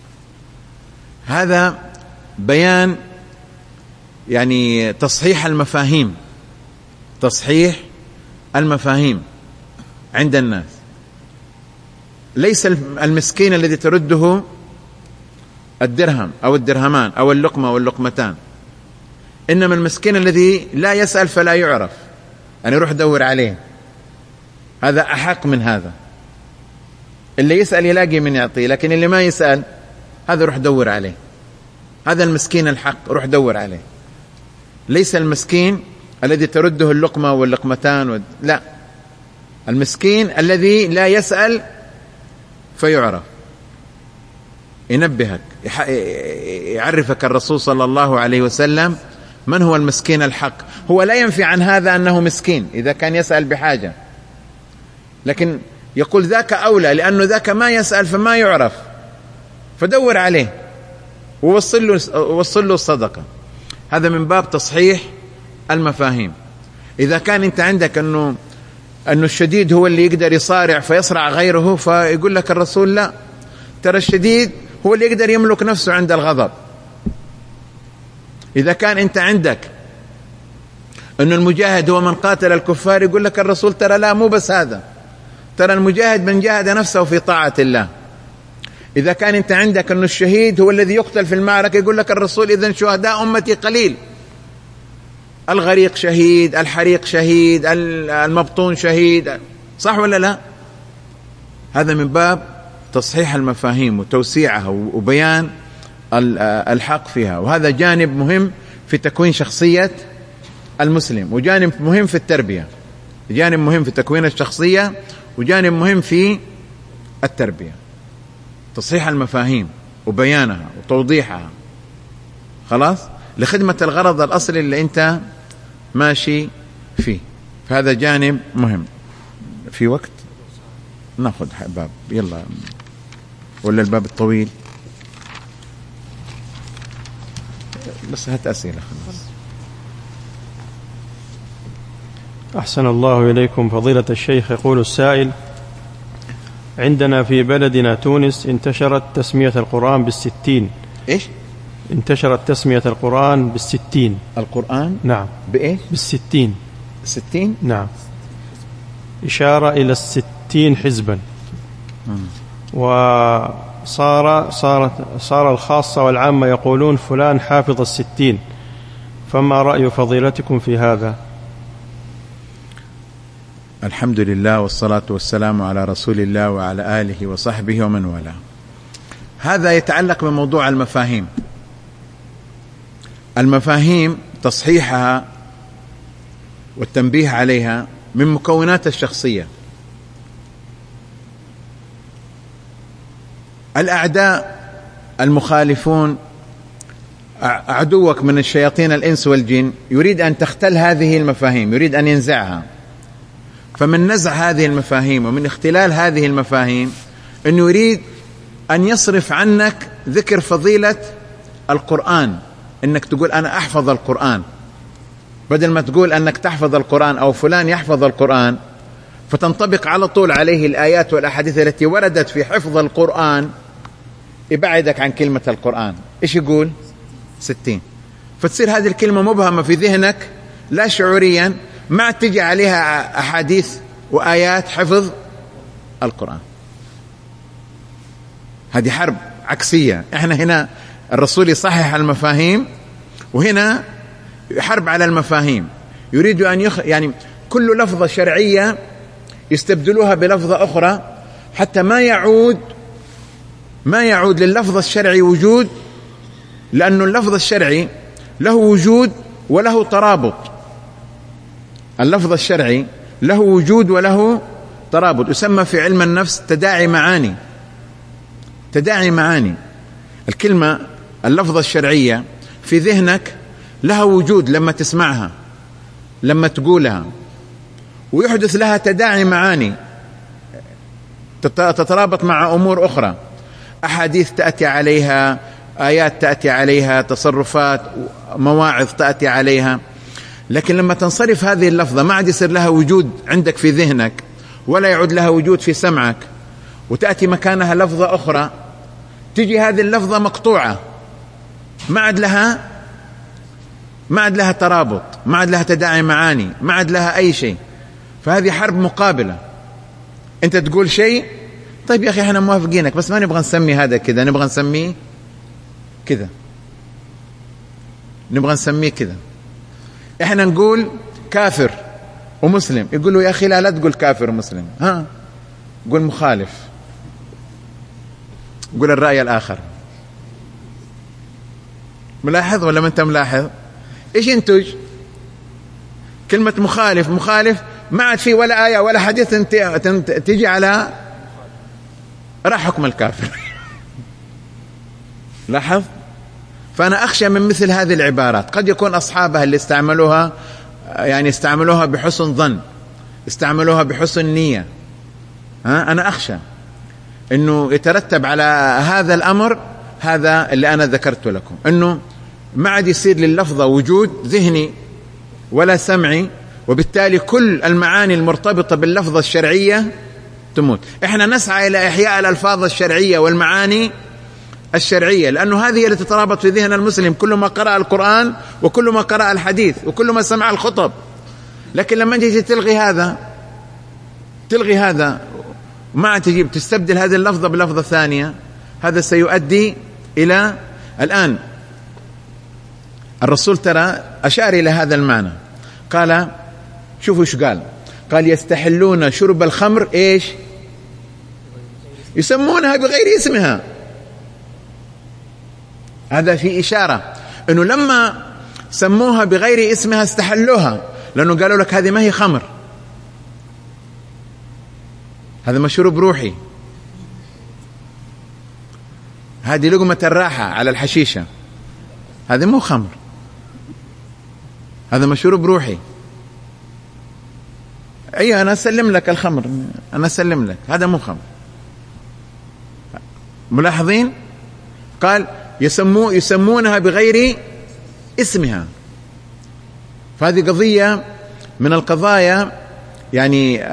هذا بيان يعني تصحيح المفاهيم، تصحيح المفاهيم عند الناس. ليس المسكين الذي ترده الدرهم أو الدرهمان أو اللقمة واللقمتان، إنما المسكين الذي لا يسأل فلا يعرف، أن يروح دور عليه، هذا أحق من هذا. اللي يسأل يلاقي من يعطيه، لكن اللي ما يسأل هذا روح دور عليه، هذا المسكين الحق، روح دور عليه. ليس المسكين الذي ترده اللقمة واللقمتان لا، المسكين الذي لا يسأل فيعرف. ينبهك، يعرفك الرسول صلى الله عليه وسلم من هو المسكين الحق. هو لا ينفي عن هذا أنه مسكين إذا كان يسأل بحاجة، لكن يقول ذاك أولى، لأنه ذاك ما يسأل فما يعرف، فدور عليه ووصل له الصدقة. هذا من باب تصحيح المفاهيم. إذا كان أنت عندك أنه الشديد هو اللي يقدر يصارع فيصرع غيره، فيقول لك الرسول لا، ترى الشديد هو اللي يقدر يملك نفسه عند الغضب. إذا كان أنت عندك أن المجاهد هو من قاتل الكفار، يقول لك الرسول ترى لا، مو بس هذا، ترى المجاهد من جاهد نفسه في طاعة الله. إذا كان أنت عندك أن الشهيد هو الذي يقتل في المعركة، يقول لك الرسول إذن شهداء أمتي قليل. الغريق شهيد، الحريق شهيد، المبطون شهيد، صح ولا لا؟ هذا من باب تصحيح المفاهيم وتوسيعها وبيان الحق فيها، وهذا جانب مهم في تكوين شخصية المسلم، وجانب مهم في التربية، جانب مهم في تكوين الشخصية، وجانب مهم في التربية، تصحيح المفاهيم وبيانها وتوضيحها، خلاص، لخدمة الغرض الأصلي اللي أنت ماشي فيه. فهذا جانب مهم. في وقت ناخذ باب، يلا، ولا الباب الطويل؟ بس هات أسئلة خلاص. أحسن الله إليكم فضيلة الشيخ. يقول السائل: عندنا في بلدنا تونس انتشرت تسمية القرآن بالستين. إيش؟ انتشرت تسمية القرآن بالستين. القرآن؟ نعم. بإيش؟ بالستين. 60؟ نعم، إشارة إلى 60 حزبا. صار الخاصة والعامة يقولون فلان حافظ 60. فما رأي فضيلتكم في هذا؟ الحمد لله والصلاة والسلام على رسول الله وعلى آله وصحبه ومن والاه. هذا يتعلق بموضوع المفاهيم. المفاهيم تصحيحها والتنبيه عليها من مكونات الشخصية. الأعداء المخالفون، عدوك من الشياطين الإنس والجن، يريد أن تختل هذه المفاهيم، يريد أن ينزعها. فمن نزع هذه المفاهيم ومن اختلال هذه المفاهيم أنه يريد أن يصرف عنك ذكر فضيلة القرآن، أنك تقول أنا أحفظ القرآن، بدل ما تقول أنك تحفظ القرآن أو فلان يحفظ القرآن، فتنطبق على طول عليه الآيات والأحاديث التي وردت في حفظ القرآن، يبعدك عن كلمة القرآن. إيش يقول؟ 60. فتصير هذه الكلمة مبهمة في ذهنك لا شعوريا، ما تجي عليها أحاديث وآيات حفظ القرآن. هذه حرب عكسية. احنا هنا الرسول يصحح المفاهيم، وهنا حرب على المفاهيم. يريد أن يعني كل لفظة شرعية يستبدلوها بلفظة أخرى حتى ما يعود لللفظ الشرعي وجود، لأن اللفظ الشرعي له وجود وله ترابط. اللفظ الشرعي له وجود وله ترابط، يسمى في علم النفس تداعي معاني. تداعي معاني. الكلمة اللفظة الشرعية في ذهنك لها وجود لما تسمعها، لما تقولها، ويحدث لها تداعي معاني تترابط مع أمور أخرى، أحاديث تأتي عليها، آيات تأتي عليها، تصرفات، مواعظ تأتي عليها. لكن لما تنصرف هذه اللفظة ما عاد يصير لها وجود عندك في ذهنك، ولا يعود لها وجود في سمعك، وتأتي مكانها لفظة أخرى، تجي هذه اللفظة مقطوعة، ما عاد لها ترابط، ما عاد لها تداعي معاني، ما عاد لها أي شيء. فهذه حرب مقابلة. أنت تقول شيء، طيب يا أخي احنا موافقينك، بس ما نبغى نسمي هذا كذا، نبغى نسميه كذا، نبغى نسميه كذا. احنا نقول كافر ومسلم، يقولوا يا أخي لا تقول كافر ومسلم، قول مخالف، قول الرأي الآخر. ملاحظ ولا ما أنت ملاحظ؟ إيش ينتج؟ كلمة مخالف ما عاد في ولا آية ولا حديث تجي على راح حكم الكافر. لاحظ؟ فأنا أخشى من مثل هذه العبارات. قد يكون أصحابها اللي استعملوها يعني استعملوها بحسن ظن، استعملوها بحسن نية. أنا أخشى أنه يترتب على هذا الأمر هذا اللي أنا ذكرت لكم، أنه ما عاد يصير لللفظة وجود ذهني ولا سمعي، وبالتالي كل المعاني المرتبطة باللفظة الشرعية تموت. إحنا نسعى إلى إحياء الألفاظ الشرعية والمعاني الشرعية، لأنه هذه التي تترابط في ذهن المسلم كل ما قرأ القرآن وكل ما قرأ الحديث وكل ما سمع الخطب. لكن لما تجي تلغي هذا ما تجيب تستبدل هذه اللفظة بلفظة ثانية، هذا سيؤدي إلى الآن الرسول ترى أشار إلى هذا المعنى، قال شوفوا إيش قال يستحلون شرب الخمر إيش؟ يسمونها بغير اسمها. هذا في إشارة أنه لما سموها بغير اسمها استحلوها، لأنه قالوا لك هذه ما هي خمر، هذا مشروب روحي، هذه لقمة الراحة على الحشيشة، هذا مو خمر، هذا مشروب روحي. أيوة أنا أسلم لك الخمر، أنا أسلم لك، هذا مو خمر. ملاحظين؟ قال يسمونها بغير اسمها. فهذه قضية من القضايا يعني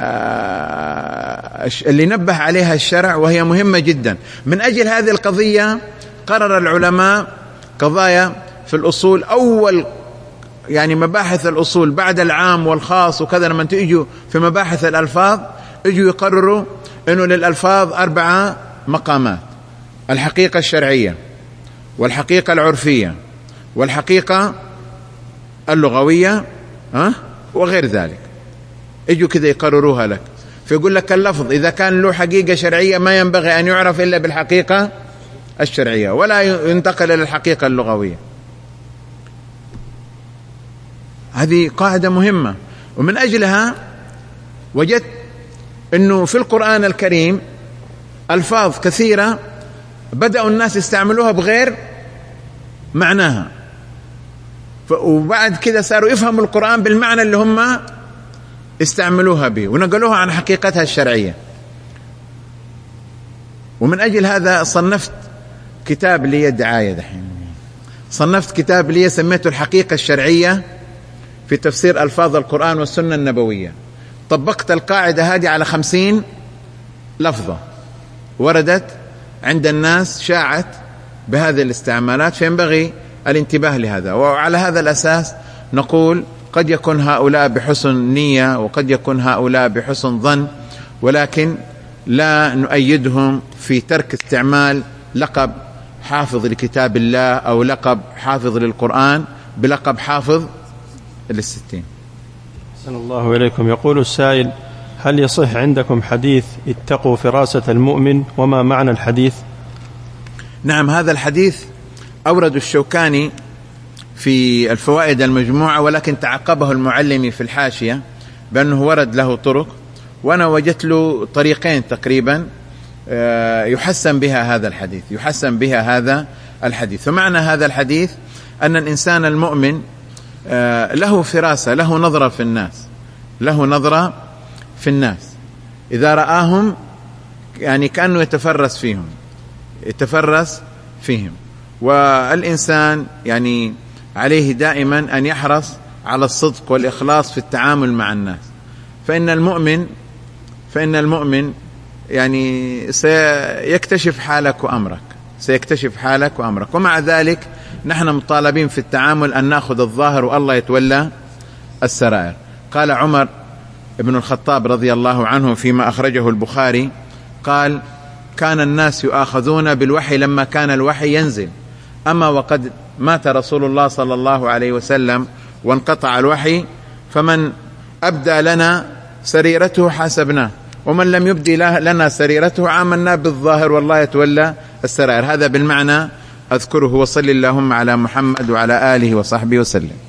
اللي نبه عليها الشرع، وهي مهمة جدا. من أجل هذه القضية قرر العلماء قضايا في الأصول، أول يعني مباحث الأصول بعد العام والخاص وكذا، لما تيجوا في مباحث الألفاظ يجوا يقرروا أنه للألفاظ 4 مقامات: الحقيقة الشرعية، والحقيقة العرفية، والحقيقة اللغوية، وغير ذلك. يجوا كذا يقرروها لك، فيقول لك اللفظ إذا كان له حقيقة شرعية ما ينبغي أن يعرف إلا بالحقيقة الشرعية، ولا ينتقل إلى الحقيقة اللغوية. هذه قاعدة مهمة، ومن أجلها وجدت أنه في القرآن الكريم ألفاظ كثيرة بدأوا الناس يستعملوها بغير معناها، وبعد كده صاروا يفهموا القرآن بالمعنى اللي هم استعملوها به ونقلوها عن حقيقتها الشرعية. ومن أجل هذا صنفت كتاب لي دعاية دحين، صنفت كتاب لي سميته الحقيقة الشرعية في تفسير ألفاظ القرآن والسنة النبوية. طبقت القاعدة هذه على 50 لفظة وردت عند الناس، شاعت بهذه الاستعمالات، فينبغي الانتباه لهذا. وعلى هذا الأساس نقول قد يكون هؤلاء بحسن نية وقد يكون هؤلاء بحسن ظن، ولكن لا نؤيدهم في ترك استعمال لقب حافظ لكتاب الله أو لقب حافظ للقرآن بلقب حافظ للستين. أحسن الله إليكم. يقول السائل: هل يصح عندكم حديث اتقوا فراسة المؤمن؟ وما معنى الحديث؟ نعم، هذا الحديث أورد الشوكاني في الفوائد المجموعة، ولكن تعقبه المعلمي في الحاشية بأنه ورد له طرق، وأنا وجدت له طريقين تقريبا يحسن بها هذا الحديث، يحسن بها هذا الحديث. ومعنى هذا الحديث أن الإنسان المؤمن له فراسة، له نظرة في الناس، له نظرة في الناس، إذا رآهم يعني كأنه يتفرس فيهم، يتفرس فيهم. والإنسان يعني عليه دائما أن يحرص على الصدق والإخلاص في التعامل مع الناس، فإن المؤمن يعني سيكتشف حالك وأمرك، سيكتشف حالك وأمرك. ومع ذلك نحن مطالبين في التعامل أن نأخذ الظاهر والله يتولى السرائر. قال عمر بن الخطاب رضي الله عنه فيما أخرجه البخاري، قال: كان الناس يؤاخذون بالوحي لما كان الوحي ينزل، أما وقد مات رسول الله صلى الله عليه وسلم وانقطع الوحي، فمن أبدى لنا سريرته حاسبناه، ومن لم يبدي لنا سريرته عاملنا بالظاهر والله يتولى السرائر. هذا بالمعنى أذكره. وصل اللهم على محمد وعلى آله وصحبه وسلم.